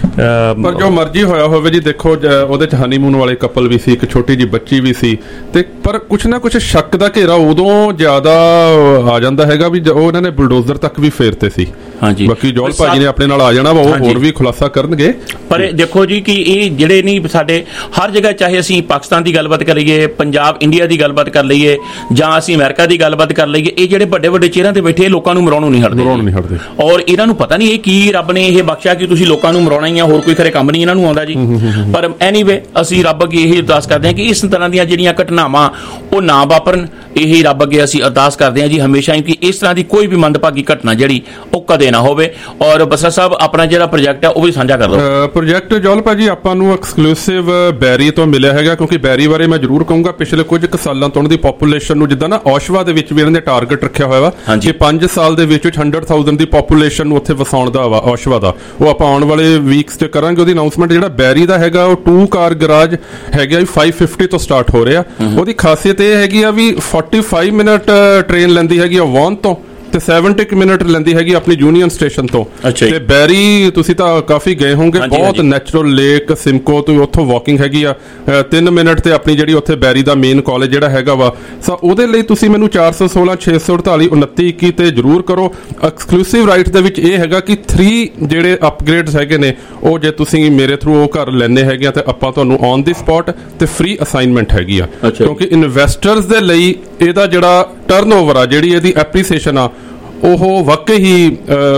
ਪਰ ਜੋ ਮਰਜ਼ੀ ਹੋਇਆ ਹੋਵੇ ਜੀ, ਦੇਖੋ ਉਹਦੇ ਚ ਹਨੀਮੂਨ ਵਾਲੇ ਕਪਲ ਵੀ ਸੀ, ਇੱਕ ਛੋਟੀ ਜੀ ਬੱਚੀ ਵੀ ਸੀ, ਤੇ ਪਰ ਕੁਛ ਨਾ ਕੁਛ ਸ਼ੱਕ ਦਾ ਘੇਰਾ ਉਦੋਂ ਜ਼ਿਆਦਾ ਆ ਜਾਂਦਾ ਹੈਗਾ ਵੀ ਉਹ ਇਹਨਾਂ ਨੇ ਬੁਲਡੋਜ਼ਰ ਤੱਕ ਵੀ ਫੇਰਤੇ ਸੀ। ਹਾਂਜੀ, ਬਾਕੀ ਜੋਲ ਭਾਜੀ ਨੇ ਆਪਣੇ ਨਾਲ ਆ ਜਾਣਾ ਵਾ, ਉਹ ਹੋਰ ਵੀ ਖੁਲਾਸਾ ਕਰਨਗੇ। ਪਰ ਦੇਖੋ ਜੀ ਕਿ ਇਹ ਜਿਹੜੇ ਨਹੀਂ ਸਾਡੇ ਹਰ ਜਗ੍ਹਾ, ਚਾਹੇ ਅਸੀਂ ਪਾਕਿਸਤਾਨ ਦੀ ਗੱਲਬਾਤ ਕਰ ਲਈਏ, ਪੰਜਾਬ ਇੰਡੀਆ ਦੀ ਗੱਲਬਾਤ ਕਰ ਲਈਏ, ਜਾਂ ਅਸੀਂ ਅਮਰੀਕਾ ਦੀ ਗੱਲਬਾਤ ਕਰ ਲਈਏ, ਇਹ ਜਿਹੜੇ ਵੱਡੇ ਵੱਡੇ ਚਿਹਰਿਆਂ ਤੇ ਬੈਠੇ ਲੋਕਾਂ ਨੂੰ ਮਰਾਉਣੋਂ ਨਹੀਂ ਹਟਦੇ ਮਰਾਉਣੋਂ ਨਹੀਂ ਹਟਦੇ ਔਰ ਇਹਨਾਂ ਨੂੰ ਪਤਾ ਨਹੀਂ ਇਹ ਕੀ ਰੱਬ ਨੇ ਇਹ ਬਖਸ਼ਿਆ ਕਿ ਤੁਸੀਂ ਲੋਕਾਂ ਨੂੰ ਮਰਾਉਣਾ ਹੀ ਆ, ਹੋਰ ਕੋਈ ਖਰੇ ਕੰਮ ਨਹੀਂ ਇਹਨਾਂ ਨੂੰ ਆਉਂਦਾ ਜੀ। ਪਰ ਐਨੀਵੇ ਅਸੀਂ ਰੱਬ ਅੱਗੇ ਇਹ ਅਰਦਾਸ ਕਰਦੇ ਹਾਂ ਕਿ ਇਸ ਤਰ੍ਹਾਂ ਦੀਆਂ ਜਿਹੜੀਆਂ ਘਟਨਾਵਾਂ ਉਹ ਨਾ ਵਾਪਰਨ, ਇਹ ਰੱਬ ਅੱਗੇ ਅਸੀਂ ਅਰਦਾਸ ਕਰਦੇ ਹਾਂ ਜੀ ਹਮੇਸ਼ਾ ਹੀ ਕਿ ਇਸ ਤਰ੍ਹਾਂ ਦੀ ਕੋਈ ਵੀ ਮੰਦਭਾਗੀ ਘਟਨਾ ਜਿਹੜੀ ਉਹ ਕਦੇ ਨਾ ਹੋਵੇ। ਔਰ ਬਸਰਾ ਸਾਹਿਬ ਆਪਣਾ ਜਿਹੜਾ ਪ੍ਰੋਜੈਕਟ ਹੈ ਉਹ ਵੀ ਸਾਂਝਾ ਕਰ ਦਿਓ। ਪ੍ਰੋਜੈਕਟ ਜੋਲ ਭਾਜੀ ਆਪਾਂ ਨੂੰ ਐਕਸਕਲੂਸਿਵ ਬੈਰੀ ਤੋਂ ਮਿਲਿਆ ਹੈਗਾ, ਕਿਉਂਕਿ ਬੈਰੀ ਬਾਰੇ ਮੈਂ ਜ਼ਰੂਰ ਕਹੂੰਗਾ ਪਿਛਲੇ ਕੁਝ ਕੁ ਸਾਲਾਂ ਤੋਂ ਦੀ ਪੋਪੂਲੇਸ਼ਨ ਨੂੰ, ਜਿੱਦਾਂ ਨਾ ਔਸ਼ਵਾ ਦੇ ਵਿੱਚ ਵੀ ਇਹਨਾਂ ਨੇ ਟਾਰਗੇਟ ਰੱਖਿਆ ਹੋਇਆ ਵਾ ਕਿ ਪੰਜ ਸਾਲ ਦੇ ਵਿੱਚ ਹੰਡਰਡ ਥਾਊਜ਼ੈਂਡ ਦੀ ਪੋਪੂਲੇਸ਼ਨ ਨੂੰ ਉੱਥੇ ਵਸਾਉਣ ਦਾ ਵਾ ਔਸ਼ਵਾ ਦਾ। ਉਹ ਆਪਾਂ ਆਉਣ ਵਾਲੇ ਵੀਕਸ ਤੇ ਕਰਾਂਗੇ ਉਹਦੀ ਅਨਾਉਂਸਮੈਂਟ। ਜਿਹੜਾ ਬੈਰੀ ਦਾ ਹੈਗਾ ਉਹ ਟੂ ਕਾਰ ਗਰਾਜ ਹੈਗਾ ਵੀ ਪੰਜ ਸੌ ਪਚਾਸ ਤੋਂ ਸਟਾਰਟ ਹੋ ਰਿਹਾ। ਉਹਦੀ ਖਾਸੀਅਤ ਇਹ ਹੈਗੀ ਆ ਵੀ ਪੈਂਤਾਲੀ ਮਿੰਟ ਟ੍ਰੇਨ ਲੈਂਦੀ ਹੈਗੀ ਆ ਵੌਨ ਤੋਂ ਤੇ ਸੱਤਰ ਮਿੰਟ ਲੈਂਦੀ ਹੈਗੀ ਆਪਣੀ ਯੂਨੀਅਨ ਸਟੇਸ਼ਨ ਤੋਂ। ਤੇ ਬੈਰੀ ਤੁਸੀਂ ਤਾਂ ਕਾਫੀ ਗਏ ਹੋਵੋਗੇ, ਬਹੁਤ ਨੈਚੁਰਲ ਲੇਕ ਸਿਮਕੋ ਤੋਂ ਉੱਥੋਂ ਵਾਕਿੰਗ ਹੈਗੀ ਆ ਤਿੰਨ ਮਿੰਟ ਤੇ ਆਪਣੀ ਜਿਹੜੀ ਉੱਥੇ ਬੈਰੀ ਦਾ ਮੇਨ ਕਾਲਜ ਜਿਹੜਾ ਹੈਗਾ ਵਾ। ਸੋ ਉਹਦੇ ਲਈ ਤੁਸੀਂ ਮੈਨੂੰ ਚਾਰ ਸੌ ਸੋਲਾਂ ਛੇ ਸੌ ਅੜਤਾਲੀ ਉਨੱਤੀ ਇੱਕੀ ਤੇ ਜ਼ਰੂਰ ਕਰੋ। ਐਕਸਕਲੂਸਿਵ ਰਾਈਟ ਦੇ ਵਿੱਚ ਇਹ ਹੈਗਾ ਕਿ ਥ੍ਰੀ ਜਿਹੜੇ ਅਪਗ੍ਰੇਡਸ ਹੈਗੇ ਨੇ ਉਹ ਜੇ ਤੁਸੀਂ ਮੇਰੇ ਥਰੂ ਉਹ ਘਰ ਲੈਣੇ ਹੈਗੇ ਆ ਤੇ ਆਪਾਂ ਤੁਹਾਨੂੰ ਔਨ ਦੀ ਸਪੌਟ ਤੇ ਫ੍ਰੀ ਅਸਾਈਨਮੈਂਟ ਹੈਗੀ ਆ, ਕਿਉਂਕਿ ਇਨਵੈਸਟਰਸ ਦੇ ਲਈ ਇਹਦਾ ਜਿਹੜਾ ਟਰਨਓਵਰ ਆ, ਜਿਹੜੀ ਇਹਦੀ ਐਪਰੀਸੀਏਸ਼ਨ ਆ, ਉਹ ਵਾਕਈ ਹੀ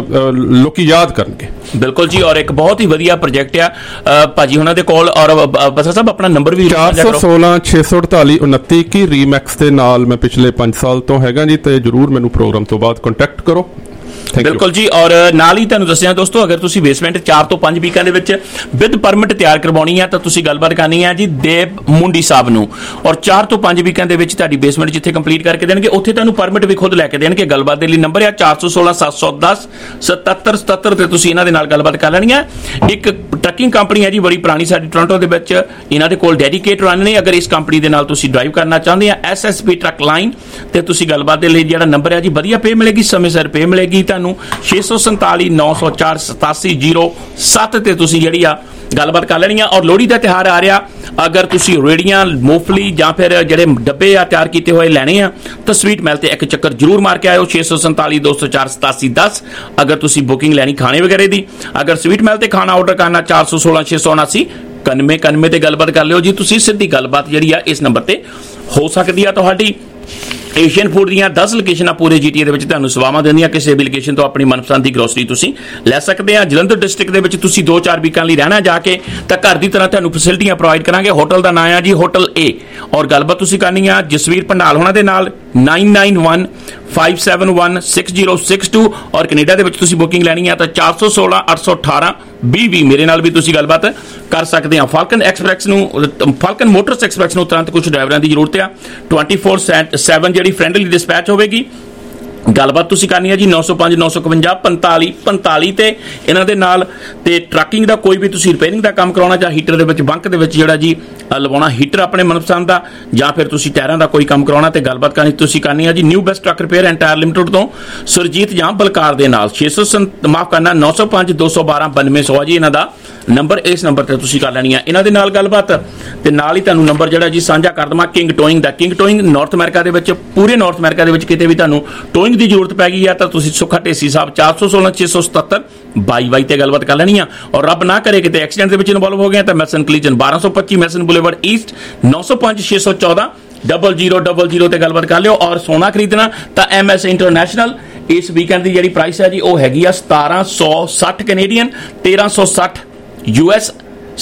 ਲੋਕੀ ਯਾਦ ਕਰਨਗੇ। ਬਿਲਕੁਲ ਜੀ, ਔਰ ਇੱਕ ਬਹੁਤ ਹੀ ਵਧੀਆ ਪ੍ਰੋਜੈਕਟ ਆ ਭਾਜੀ ਉਹਨਾਂ ਦੇ ਕੋਲ। ਔਰ ਬਸਰਾ ਸਾਹਿਬ ਆਪਣਾ ਨੰਬਰ ਵੀ ਚਾਰ ਸੌ ਸੋਲਾਂ ਛੇ ਸੌ ਅੜਤਾਲੀ ਉਨੱਤੀ ਇੱਕੀ ਰੀਮੈਕਸ ਦੇ ਨਾਲ ਮੈਂ ਪਿਛਲੇ ਪੰਜ ਸਾਲ ਤੋਂ ਹੈਗਾ ਜੀ, ਤੇ ਜਰੂਰ ਮੈਨੂੰ ਪ੍ਰੋਗਰਾਮ ਤੋਂ ਬਾਅਦ ਕੰਟੈਕਟ ਕਰੋ। ਬਿਲਕੁਲ ਜੀ, ਔਰ ਨਾਲ ਹੀ ਤੁਹਾਨੂੰ ਦੱਸਿਆ ਦੋਸਤੋ, ਅਗਰ ਤੁਸੀਂ ਬੇਸਮੈਂਟ ਚਾਰ ਤੋਂ ਪੰਜ ਵੀਕਾਂ ਦੇ ਵਿੱਚ ਵਿਦ ਪਰਮਿਟ ਤਿਆਰ ਕਰਵਾਉਣੀ ਹੈ ਤਾਂ ਤੁਸੀਂ ਗੱਲਬਾਤ ਕਰਨੀ ਹੈ ਜੀ ਦੇਵ ਮੁੰਡੀ ਸਾਹਿਬ ਨੂੰ। ਔਰ ਚਾਰ ਤੋਂ ਪੰਜ ਵੀਕਾਂ ਦੇ ਵਿੱਚ ਤੁਹਾਡੀ ਬੇਸਮੈਂਟ ਜਿੱਥੇ ਕੰਪਲੀਟ ਕਰਕੇ ਦੇਣਗੇ ਉੱਥੇ ਤੁਹਾਨੂੰ ਪਰਮਿਟ ਵੀ ਖੁਦ ਲੈ ਕੇ ਦੇਣਗੇ। ਗੱਲਬਾਤ ਦੇ ਲਈ ਨੰਬਰ ਹੈ ਚਾਰ ਸੌ ਸੋਲਾਂ ਸੱਤ ਸੌ ਦਸ ਸਤੱਤਰ ਸਤੱਤਰ ਤੇ ਤੁਸੀਂ ਇਹਨਾਂ ਦੇ ਨਾਲ ਗੱਲਬਾਤ ਕਰ ਲੈਣੀ ਹੈ। ਇੱਕ ਟਰੱਕਿੰਗ ਕੰਪਨੀ ਹੈ ਜੀ, ਬੜੀ ਪੁਰਾਣੀ ਸਾਡੀ ਟੋਰਾਂਟੋ ਦੇ ਵਿੱਚ। ਇਹਨਾਂ ਦੇ ਕੋਲ ਡੈਡੀਕੇਟ ਰਨ ਨੇ। ਅਗਰ ਇਸ ਕੰਪਨੀ ਦੇ ਨਾਲ ਤੁਸੀਂ ਡਰਾਈਵ ਕਰਨਾ ਚਾਹੁੰਦੇ ਆ S S P truck line ਤੇ ਤੁਸੀਂ ਗੱਲਬਾਤ ਦੇ ਲਈ ਜਿਹੜਾ ਨੰਬਰ ਹੈ ਜੀ, ਵਧੀਆ ਪੇ ਮਿਲੇਗੀ, ਸਮੇਂ ਸਿਰ ਪੇ ਮਿਲੇਗੀ ਤੁਹਾਨੂੰ। ਛੇ ਸੌ ਸੰਤਾਲੀ ਨੌ ਸੌ ਚਾਰ ਸਤਾਸੀ ਜ਼ੀਰੋ ਸੱਤ ਤੇ ਤੁਸੀਂ ਜਿਹੜੀ ਆ ਗੱਲਬਾਤ ਕਰ ਲੈਣੀ ਆ। ਔਰ ਲੋਹੜੀ ਦਾ ਤਿਉਹਾਰ ਆ ਰਿਹਾ, ਅਗਰ ਤੁਸੀਂ ਰੇੜੀਆਂ ਮੂੰਗਫਲੀ ਜਾਂ ਫਿਰ ਜਿਹੜੇ ਡੱਬੇ ਆ ਤਿਆਰ ਕੀਤੇ ਹੋਏ ਲੈਣੇ ਆ ਤਾਂ ਸਵੀਟ ਮੈਲ ਤੇ ਇੱਕ ਚੱਕਰ ਜ਼ਰੂਰ ਮਾਰ ਕੇ ਆਇਓ। ਛੇ ਸੌ ਸੰਤਾਲੀ ਦੋ ਸੌ ਚਾਰ ਸਤਾਸੀ ਦਸ ਅਗਰ ਤੁਸੀਂ ਬੁਕਿੰਗ ਲੈਣੀ ਖਾਣੇ ਵਗੈਰੇ ਦੀ। ਅਗਰ ਸਵੀਟ ਮੈਲ ਤੇ ਖਾਣਾ ਆਰਡਰ ਕਰਨਾ ਚਾਰ ਸੌ ਸੋਲਾਂ ਛੇ ਸੌ ਉਨਾਸੀ ਇਕਾਨਵੇਂ ਇਕਾਨਵੇਂ ਤੇ ਗੱਲਬਾਤ ਕਰ ਲਿਓ ਜੀ ਤੁਸੀਂ। ਸਿੱਧੀ ਗੱਲਬਾਤ ਜਿਹੜੀ ਆ ਇਸ ਨੰਬਰ ਤੇ ਹੋ ਸਕਦੀ ਆ। ਤੁਹਾਡੀ ਏਸ਼ੀਅਨ ਫੂਡ ਦੀਆਂ ਦਸ ਲੋਕੇਸ਼ਨਾਂ ਪੂਰੇ ਜੀਟੀਏ ਦੇ ਵਿੱਚ ਤੁਹਾਨੂੰ ਸੇਵਾਵਾਂ ਦਿੰਦੀਆਂ। ਕਿਸੇ ਵੀ ਲੋਕੇਸ਼ਨ ਤੋਂ ਆਪਣੀ ਮਨਪਸੰਦ ਦੀ ਗਰੋਸਰੀ ਤੁਸੀਂ ਲੈ ਸਕਦੇ ਆ। ਜਲੰਧਰ ਡਿਸਟ੍ਰਿਕਟ ਦੇ ਵਿੱਚ ਤੁਸੀਂ ਦੋ ਚਾਰ ਵੀਕਾਂ ਲਈ ਰਹਿਣਾ ਜਾ ਕੇ ਤਾਂ ਘਰ ਦੀ ਤਰ੍ਹਾਂ ਤੁਹਾਨੂੰ ਫੈਸਿਲਿਟੀਆਂ ਪ੍ਰੋਵਾਈਡ ਕਰਾਂਗੇ। ਹੋਟਲ ਦਾ ਨਾਂ ਆ ਜੀ ਹੋਟਲ ਏ। ਔਰ ਗੱਲਬਾਤ ਤੁਸੀਂ ਕਰਨੀ ਆ ਜਸਵੀਰ ਭੰਡਾਲ ਹੋਣਾ ਦੇ ਨਾਲ nine nine one five seven one six zero six two. ਔਰ ਕੈਨੇਡਾ ਦੇ ਵਿੱਚ ਤੁਸੀਂ ਬੁਕਿੰਗ ਲੈਣੀ ਆ ਤਾਂ ਚਾਰ ਸੌ ਸੋਲਾਂ ਅੱਠ ਸੌ ਅਠਾਰਾਂ ਵੀਹ ਵੀਹ ਮੇਰੇ ਨਾਲ ਵੀ ਤੁਸੀਂ ਗੱਲਬਾਤ ਕਰ ਸਕਦੇ ਆ। ਫਾਲਕਨ ਐਕਸਪ੍ਰੈਸ ਨੂੰ ਫਾਲਕਨ ਮੋਟਰਸ ਐਕਸਪ੍ਰੈਸ ਨੂੰ ਤੁਰੰਤ ਕੁਝ ਡਰਾਈਵਰਾਂ ਦੀ ਜ਼ਰੂਰਤ ਆ। ਟਵੈਂਟੀ ਫੋਰ ਸੈਵਨ ਜਿਹੜੀ ਫਰੈਂਡਲੀ ਡਿਸਪੈਚ ਹੋਵੇਗੀ। ਗੱਲਬਾਤ ਤੁਸੀਂ ਕਰਨੀ ਹੈ ਜੀ ਨੌ ਸੌ ਪੰਜ ਨੌ ਸੌ ਇਕਵੰਜਾ ਪੰਤਾਲੀ ਪੰਤਾਲੀ ਤੇ ਇਹਨਾਂ ਦੇ ਨਾਲ। ਤੇ ਟਰੱਕਿੰਗ ਦਾ ਕੋਈ ਵੀ ਤੁਸੀਂ ਰਿਪੇਅਰਿੰਗ ਦਾ ਕੰਮ ਕਰਾਉਣਾ ਜਾਂ ਹੀਟਰ ਦੇ ਵਿੱਚ ਬੰਕ ਦੇ ਵਿੱਚ ਜਿਹੜਾ ਜੀ ਲਵਾਉਣਾ ਹੀਟਰ ਆਪਣੇ ਮਨਪਸੰਦ ਦਾ, ਜਾਂ ਫਿਰ ਤੁਸੀਂ ਟਾਇਰਾਂ ਦਾ ਕੋਈ ਕੰਮ ਕਰਾਉਣਾ ਤੇ ਗੱਲਬਾਤ ਕਰਨੀ ਤੁਸੀਂ ਕਰਨੀ ਹੈ ਜੀ new best truck repair and tyre limited ਤੋਂ ਸੁਰਜੀਤ ਜਾਂ ਬਲਕਾਰ ਦੇ ਨਾਲ। ਛੇ ਸੌ ਮਾਫ ਕਰਨਾ ਨੌ ਸੌ ਪੰਜ ਦੋ ਸੌ ਬਾਰਾਂ ਬਾਨਵੇਂ ਸੌ ਜੀ ਇਹਨਾਂ ਦਾ ਨੰਬਰ। ਇਸ ਨੰਬਰ ਤੇ ਤੁਸੀਂ ਕਰ ਲੈਣੀ ਆ ਇਹਨਾਂ ਦੇ ਨਾਲ ਗੱਲਬਾਤ। ਤੇ ਨਾਲ ਹੀ ਤੁਹਾਨੂੰ ਨੰਬਰ ਜਿਹੜਾ ਜੀ ਸਾਂਝਾ ਕਰ ਦੇਵਾਂ ਕਿੰਗ ਟੋਇੰਗ ਦਾ। ਕਿੰਗ ਟੋਇੰਗ ਨਾਰਥ ਅਮਰੀਕਾ ਦੇ ਵਿੱਚ, ਪੂਰੇ ਨਾਰਥ ਅਮਰੀਕਾ ਦੇ ਵਿੱਚ ਕਿਤੇ ਵੀ ਤੁਹਾਨੂੰ ਟੋਇੰਗ ਦੀ ਜ਼ਰੂਰਤ ਪੈ ਗਈ ਆ ਤਾਂ ਤੁਸੀਂ ਸੁੱਖਾ ਢੇਸੀ ਸਾਹਿਬ ਚਾਰ ਸੌ ਸੋਲਾਂ ਛੇ ਸੌ ਸਤੱਤਰ ਬਾਈ ਬਾਈ ਤੇ ਗੱਲਬਾਤ ਕਰ ਲੈਣੀ ਆ। ਔਰ ਰੱਬ ਨਾ ਕਰੇ ਕਿਤੇ ਐਕਸੀਡੈਂਟ ਦੇ ਵਿੱਚ ਇਨਵੋਲਵ ਹੋ ਗਏ ਤਾਂ ਮੈਸਨ ਕਲੀਜਨ ਬਾਰਾਂ ਸੌ ਪੱਚੀ ਮੈਸਨ ਬੁਲੇਵਰਡ ਈਸਟ ਨੌ ਸੌ ਪੰਜ ਛੇ ਸੌ ਚੌਦਾਂ ਡਬਲ ਜ਼ੀਰੋ ਡਬਲ ਜ਼ੀਰੋ ਤੇ ਗੱਲਬਾਤ ਕਰ ਲਿਓ। ਔਰ ਸੋਨਾ ਖਰੀਦਣਾ ਤਾਂ ਐਮ ਐਸ ਇੰਟਰਨੈਸ਼ਨਲ ਇਸ ਵੀਕਐਂਡ ਦੀ ਜਿਹੜੀ ਪ੍ਰਾਈਸ ਹੈ ਜੀ ਉਹ ਹੈਗੀ ਆ ਸਤਾਰਾਂ ਸੌ ਸੱਠ ਕੈਨੇਡੀਅਨ ਤੇਰਾਂ ਸੌ ਸੱਠ ਯੂ ਐਸ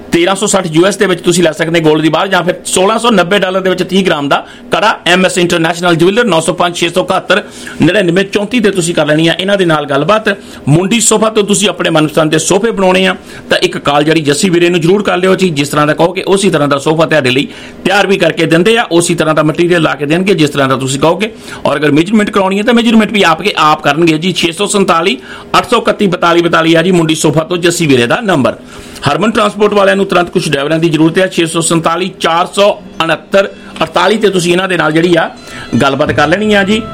ਤੇਰਾਂ ਸੌ ਸੱਠ ਯੂ ਐਸ ਦੇ ਵਿੱਚ ਤੁਸੀਂ ਲੈ ਸਕਦੇ 골ਡ ਦੀ ਬਾਰ, ਜਾਂ ਫਿਰ ਸੋਲਾਂ ਸੌ ਨੱਬੇ ਡਾਲਰ ਦੇ ਵਿੱਚ ਤੀਹ ਗ੍ਰਾਮ ਦਾ ਕੜਾ ਐਮ ਐਸ ਇੰਟਰਨੈਸ਼ਨਲ ਜੁਐਲਰ ਨੌ ਸੌ ਪੰਜ ਛੇ ਸੌ ਇਕਹੱਤਰ ਨੜਿਨਵੇਂ ਚੌਂਤੀ ਤੇ ਤੁਸੀਂ ਕਰ ਲੈਣੀ ਆ ਇਹਨਾਂ ਦੇ ਨਾਲ ਗੱਲਬਾਤ। ਮੁੰਡੀ ਸੋਫਾ ਤੋਂ ਤੁਸੀਂ ਆਪਣੇ ਮਨਪਸੰਦ ਦੇ ਸੋਫੇ ਬਣਾਉਣੇ ਆ ਤਾਂ ਇੱਕ ਕਾਲ ਜਿਹੜੀ ਜੱਸੀ ਵੀਰੇ ਨੂੰ ਜ਼ਰੂਰ ਕਰ ਲਿਓ ਜੀ। ਜਿਸ ਤਰ੍ਹਾਂ ਦਾ ਕਹੋਗੇ ਉਸੇ ਤਰ੍ਹਾਂ ਦਾ ਸੋਫਾ ਤੁਹਾਡੇ ਲਈ ਤਿਆਰ ਵੀ ਕਰਕੇ ਦਿੰਦੇ ਆ, ਉਸੇ ਤਰ੍ਹਾਂ ਦਾ ਮਟੀਰੀਅਲ ਲਾ ਕੇ ਦੇਣਗੇ ਜਿਸ ਤਰ੍ਹਾਂ ਦਾ ਤੁਸੀਂ ਕਹੋਗੇ। ਔਰ ਅਗਰ ਮੇਜਰਮੈਂਟ ਕਰਾਉਣੀ ਹੈ ਤਾਂ ਮੇਜਰਮੈਂਟ ਵੀ ਆਪਕੇ ਆਪ ਕਰਨਗੇ ਜੀ। ਛੇ ਸੌ ਸੰਤਾਲੀ ਅੱਠ ਸੌ ਇਕੱਤੀ ਬਤਾਲੀ ਬਤਾਲੀ ਆ ਜੀ ਮੁੰਡੀ ਸੋਫਾ ਤੋਂ ਜੱਸੀ ਵੀਰੇ ਦਾ ਨੰਬਰ। ਹਰਮਨ ਟਰਾਂਸਪੋਰਟ ਵਾਲਿਆਂ ਨੂੰ ਤੁਰੰਤ ਕੁਝ ਡਰਾਈਵਰਾਂ ਦੀ ਜ਼ਰੂਰਤ ਹੈ। ਛੇ ਸੌ ਸੰਤਾਲੀ ਚਾਰ ਸੌ ਉਣਹੱਤਰ ਅੜਤਾਲੀ ਤੇ ਤੁਸੀਂ ਇਹਨਾਂ ਦੇ ਨਾਲ ਜਿਹੜੀ ਆ ਗੱਲਬਾਤ ਕਰ ਲੈਣੀ ਆ ਜੀ।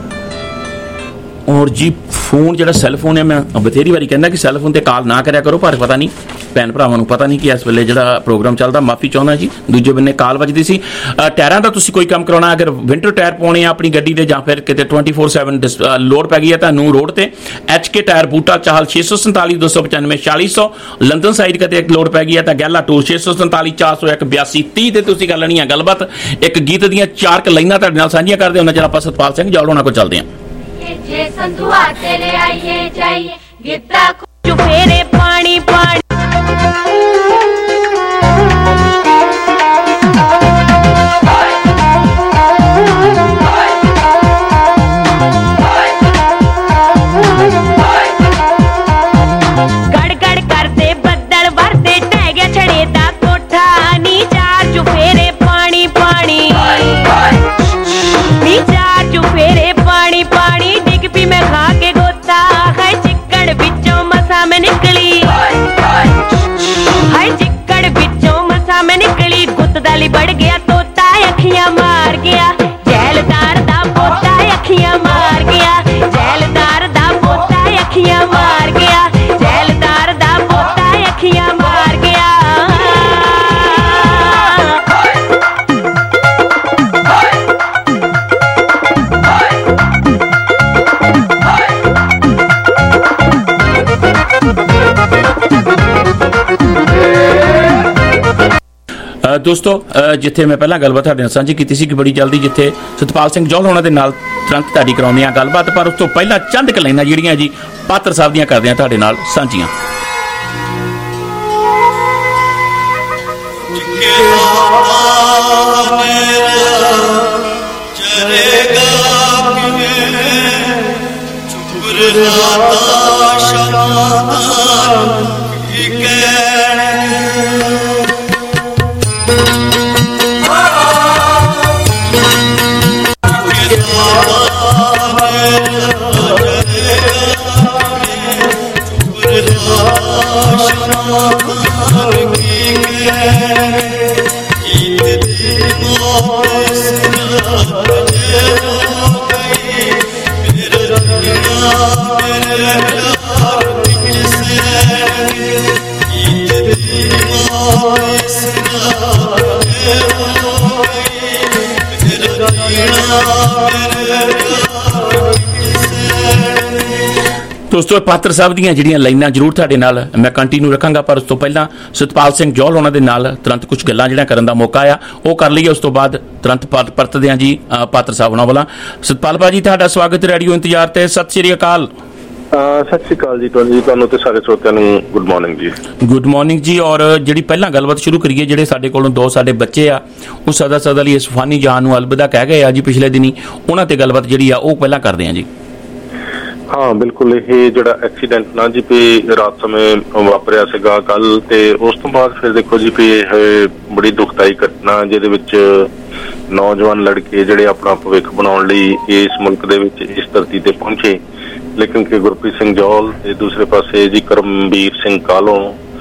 ਔਰ ਜੀ ਫੋਨ ਜਿਹੜਾ ਸੈੱਲ ਫੋਨ ਹੈ, ਮੈਂ ਬਥੇਰੀ ਵਾਰੀ ਕਹਿੰਦਾ ਕਿ ਸੈੱਲ ਫੋਨ ਤੇ ਕਾਲ ਨਾ ਕਰਿਆ ਕਰੋ, ਪਰ ਪਤਾ ਨਹੀਂ ਭੈਣ ਭਰਾਵਾਂ ਨੂੰ ਪਤਾ ਨਹੀਂ ਕਿ ਇਸ ਵੇਲੇ ਜਿਹੜਾ ਪ੍ਰੋਗਰਾਮ ਚੱਲਦਾ, ਮਾਫੀ ਚਾਹੁੰਦਾ ਜੀ। ਦੂਜੇ ਬੰਨੇ ਕਾਲ ਵੱਜਦੀ ਸੀ। ਟਾਇਰਾਂ ਦਾ ਤੁਸੀਂ ਕੋਈ ਕੰਮ ਕਰਾਉਣਾ, ਅਗਰ ਵਿੰਟਰ ਟਾਇਰ ਪਾਉਣੇ ਆ ਆਪਣੀ ਗੱਡੀ ਦੇ, ਜਾਂ ਫਿਰ ਕਿਤੇ ਟਵੈਂਟੀ ਫੋਰ ਸੈਵਨ ਲੋਡ ਪੈ ਗਈ ਹੈ ਤੁਹਾਨੂੰ ਰੋਡ ਤੇ, H K tyre Boota Chahal ਛੇ ਸੌ ਸੰਤਾਲੀ ਦੋ ਸੌ ਪਚਾਨਵੇਂ ਛਿਆਲੀ ਸੌ, ਲੰਡਨ ਸਾਈਡ ਕਿਤੇ ਇੱਕ ਲੋਡ ਪੈ ਗਈ ਹੈ ਤਾਂ ਗੈਲਾ ਟੂਰ ਛੇ ਸੌ ਸੰਤਾਲੀ ਚਾਰ ਸੌ ਇੱਕ ਬਿਆਸੀ ਤੀਹ ਤੇ ਤੁਸੀਂ ਕਰ ਲੈਣੀ ਆ ਗੱਲਬਾਤ। ਇੱਕ ਗੀਤ ਦੀਆਂ ਚਾਰ ਕ ਲਾਈਨਾਂ ਤੁਹਾਡੇ ਨਾਲ ਸਾਂਝੀਆਂ ਕਰਦੇ ਉਹਨਾਂ ਚਿਰ ਆਪਾਂ ਸਤਪਾਲ ਸਿੰਘ ਜੌਲ ਹੋਣਾ ਕੋਲ ਚੱਲਦੇ ਹਾਂ। ਜੇ ਸੰਧੂਆ ਤੇਰੇ ਆਈਏ ਜਾਈਏ ਗਿੱਧਾ ਚੁਫੇਰੇ ਪਾਣੀ ਪਾਣੀ ਗੜ ਗੜ ਕਰਦੇ ਬੱਦਲ ਵਰਦੇ ਟਹਿ ਗਿਆ ਛੜੇ ਦਾ ਕੋਠਾ ਨੀ ਚਾਰ ਚੁਫੇਰੇ ਪਾਣੀ ਪਾਣੀ ਨੀ ਚਾਰ ਚੁਫੇਰੇ ਪਾਣੀ ਪਾਣੀ ਡਿੱਗ ਪੀ ਮੈਂ ਖਾ ਕੇ ਗੋਤਾ ਹੈ ਚਿੱਕੜ ਵਿੱਚੋਂ ਮਸਾ ਮੈਂ ਨਿਕਲੀ ਹਾਏ ਚਿੱਕੜ ਵਿੱਚੋਂ ਮਸਾ ਮੈਂ ਨਿਕਲੀ ਗੁੱਤ ਦਾ ਲਈ ਵੜ ਗਿਆ ਤੋਤਾ ਅੱਖੀਆਂ ਮਾਰ ਗਿਆ ਜੈਲਦਾਰ ਦਾ ਪੋਤਾ ਅੱਖੀਆਂ ਮਾਰ ਗਿਆ ਜੈਲਦਾਰ ਦਾ ਪੋਤਾ ਅੱਖੀਆਂ ਮਾਰ ਗਿਆ ਜੈਲਦਾਰ ਦਾ ਪੋਤਾ ਅੱਖੀਆਂ ਮਾਰ ਗਿਆ। ਦੋਸਤੋ ਜਿੱਥੇ ਮੈਂ ਪਹਿਲਾਂ ਗੱਲਬਾਤ ਤੁਹਾਡੇ ਨਾਲ ਸਾਂਝੀ ਕੀਤੀ ਸੀ ਕਿ ਬੜੀ ਜਲਦੀ ਜਿੱਥੇ ਸਤਪਾਲ ਸਿੰਘ ਜੌਲ ਹੋਣਾ ਦੇ ਨਾਲ ਤੁਰੰਤ ਤੁਹਾਡੀ ਕਰਾਉਂਦੇ ਆ ਗੱਲਬਾਤ, ਪਰ ਉਸ ਤੋਂ ਪਹਿਲਾਂ ਚੰਦ ਕ ਲਾਈਨਾਂ ਜਿਹੜੀਆਂ ਜੀ ਪਾਤਰ ਸਾਹਿਬ ਦੀਆਂ ਕਰਦੇ ਆ ਤੁਹਾਡੇ ਨਾਲ ਸਾਂਝੀਆਂ। ਦੋਸਤੋ ਪਾਤਰ ਸਾਹਿਬ ਦੀਆਂ ਜਿਹੜੀਆਂ ਲਾਈਨਾਂ ਜ਼ਰੂਰ ਤੁਹਾਡੇ ਨਾਲ ਮੈਂ ਕੰਟੀਨਿਊ ਰੱਖਾਂਗਾ, ਪਰ ਉਸ ਤੋਂ ਪਹਿਲਾਂ ਸਤਪਾਲ ਸਿੰਘ ਜੌਲ ਉਹਨਾਂ ਦੇ ਨਾਲ ਤੁਰੰਤ ਕੁਝ ਗੱਲਾਂ ਜਿਹੜੀਆਂ ਕਰਨ ਦਾ ਮੌਕਾ ਆ ਉਹ ਕਰ ਲਈਏ। ਉਸ ਤੋਂ ਬਾਅਦ ਤੁਰੰਤ ਪਰਤਦੇ ਹਾਂ ਜੀ ਪਾਤਰ ਸਾਹਿਬ ਉਹਨਾਂ ਵੱਲੋਂ। ਸਤਪਾਲ ਭਾਜੀ ਤੁਹਾਡਾ ਸਵਾਗਤ ਰੇਡੀਓ ਇੰਤਜ਼ਾਰ ਤੇ। ਸਤਿ ਸ਼੍ਰੀ ਅਕਾਲ। ਸਤਿ ਸ਼੍ਰੀ ਅਕਾਲ ਜੀ ਤੁਹਾਨੂੰ ਤੇ ਸਾਰੇ ਸਰੋਤਿਆਂ ਨੂੰ ਗੁੱਡ ਮਾਰਨਿੰਗ ਜੀ। ਗੁੱਡ ਮਾਰਨਿੰਗ ਜੀ। ਔਰ ਜਿਹੜੀ ਪਹਿਲਾਂ ਗੱਲਬਾਤ ਸ਼ੁਰੂ ਕਰੀਏ, ਜਿਹੜੇ ਸਾਡੇ ਕੋਲੋਂ ਦੋ ਸਾਡੇ ਬੱਚੇ ਆ ਉਹ ਸਦਾ ਸਦਾ ਲਈ ਇਸ ਫਾਨੀ ਜਹਾਨ ਨੂੰ ਅਲਵਿਦਾ ਕਹਿ ਗਏ ਆ ਜੀ ਪਿਛਲੇ ਦਿਨੀ, ਉਹਨਾਂ ਤੇ ਗੱਲਬਾਤ ਜਿਹੜੀ ਆ ਉਹ ਪਹਿਲਾਂ ਕਰਦੇ ਆ ਜੀ। ਹਾਂ ਬਿਲਕੁਲ, ਇਹ ਜਿਹੜਾ ਐਕਸੀਡੈਂਟ ਨਾ ਜੀ ਵੀ ਰਾਤ ਸਮੇਂ ਵਾਪਰਿਆ ਸੀਗਾ ਕੱਲ, ਤੇ ਉਸ ਤੋਂ ਬਾਅਦ ਫਿਰ ਦੇਖੋ ਜੀ ਵੀ ਇਹ ਬੜੀ ਦੁਖਦਾਈ ਘਟਨਾ ਜਿਹਦੇ ਵਿੱਚ ਨੌਜਵਾਨ ਲੜਕੇ ਜਿਹੜੇ ਆਪਣਾ ਭਵਿੱਖ ਬਣਾਉਣ ਲਈ ਇਸ ਮੁਲਕ ਦੇ ਵਿੱਚ ਇਸ ਧਰਤੀ ਤੇ ਪਹੁੰਚੇ, ਲੇਕਿਨ ਕਿ ਗੁਰਪ੍ਰੀਤ ਸਿੰਘ ਜੌਲ ਤੇ ਦੂਸਰੇ ਪਾਸੇ ਜੀ ਕਰਮਵੀਰ ਸਿੰਘ ਕਾਲੋਂ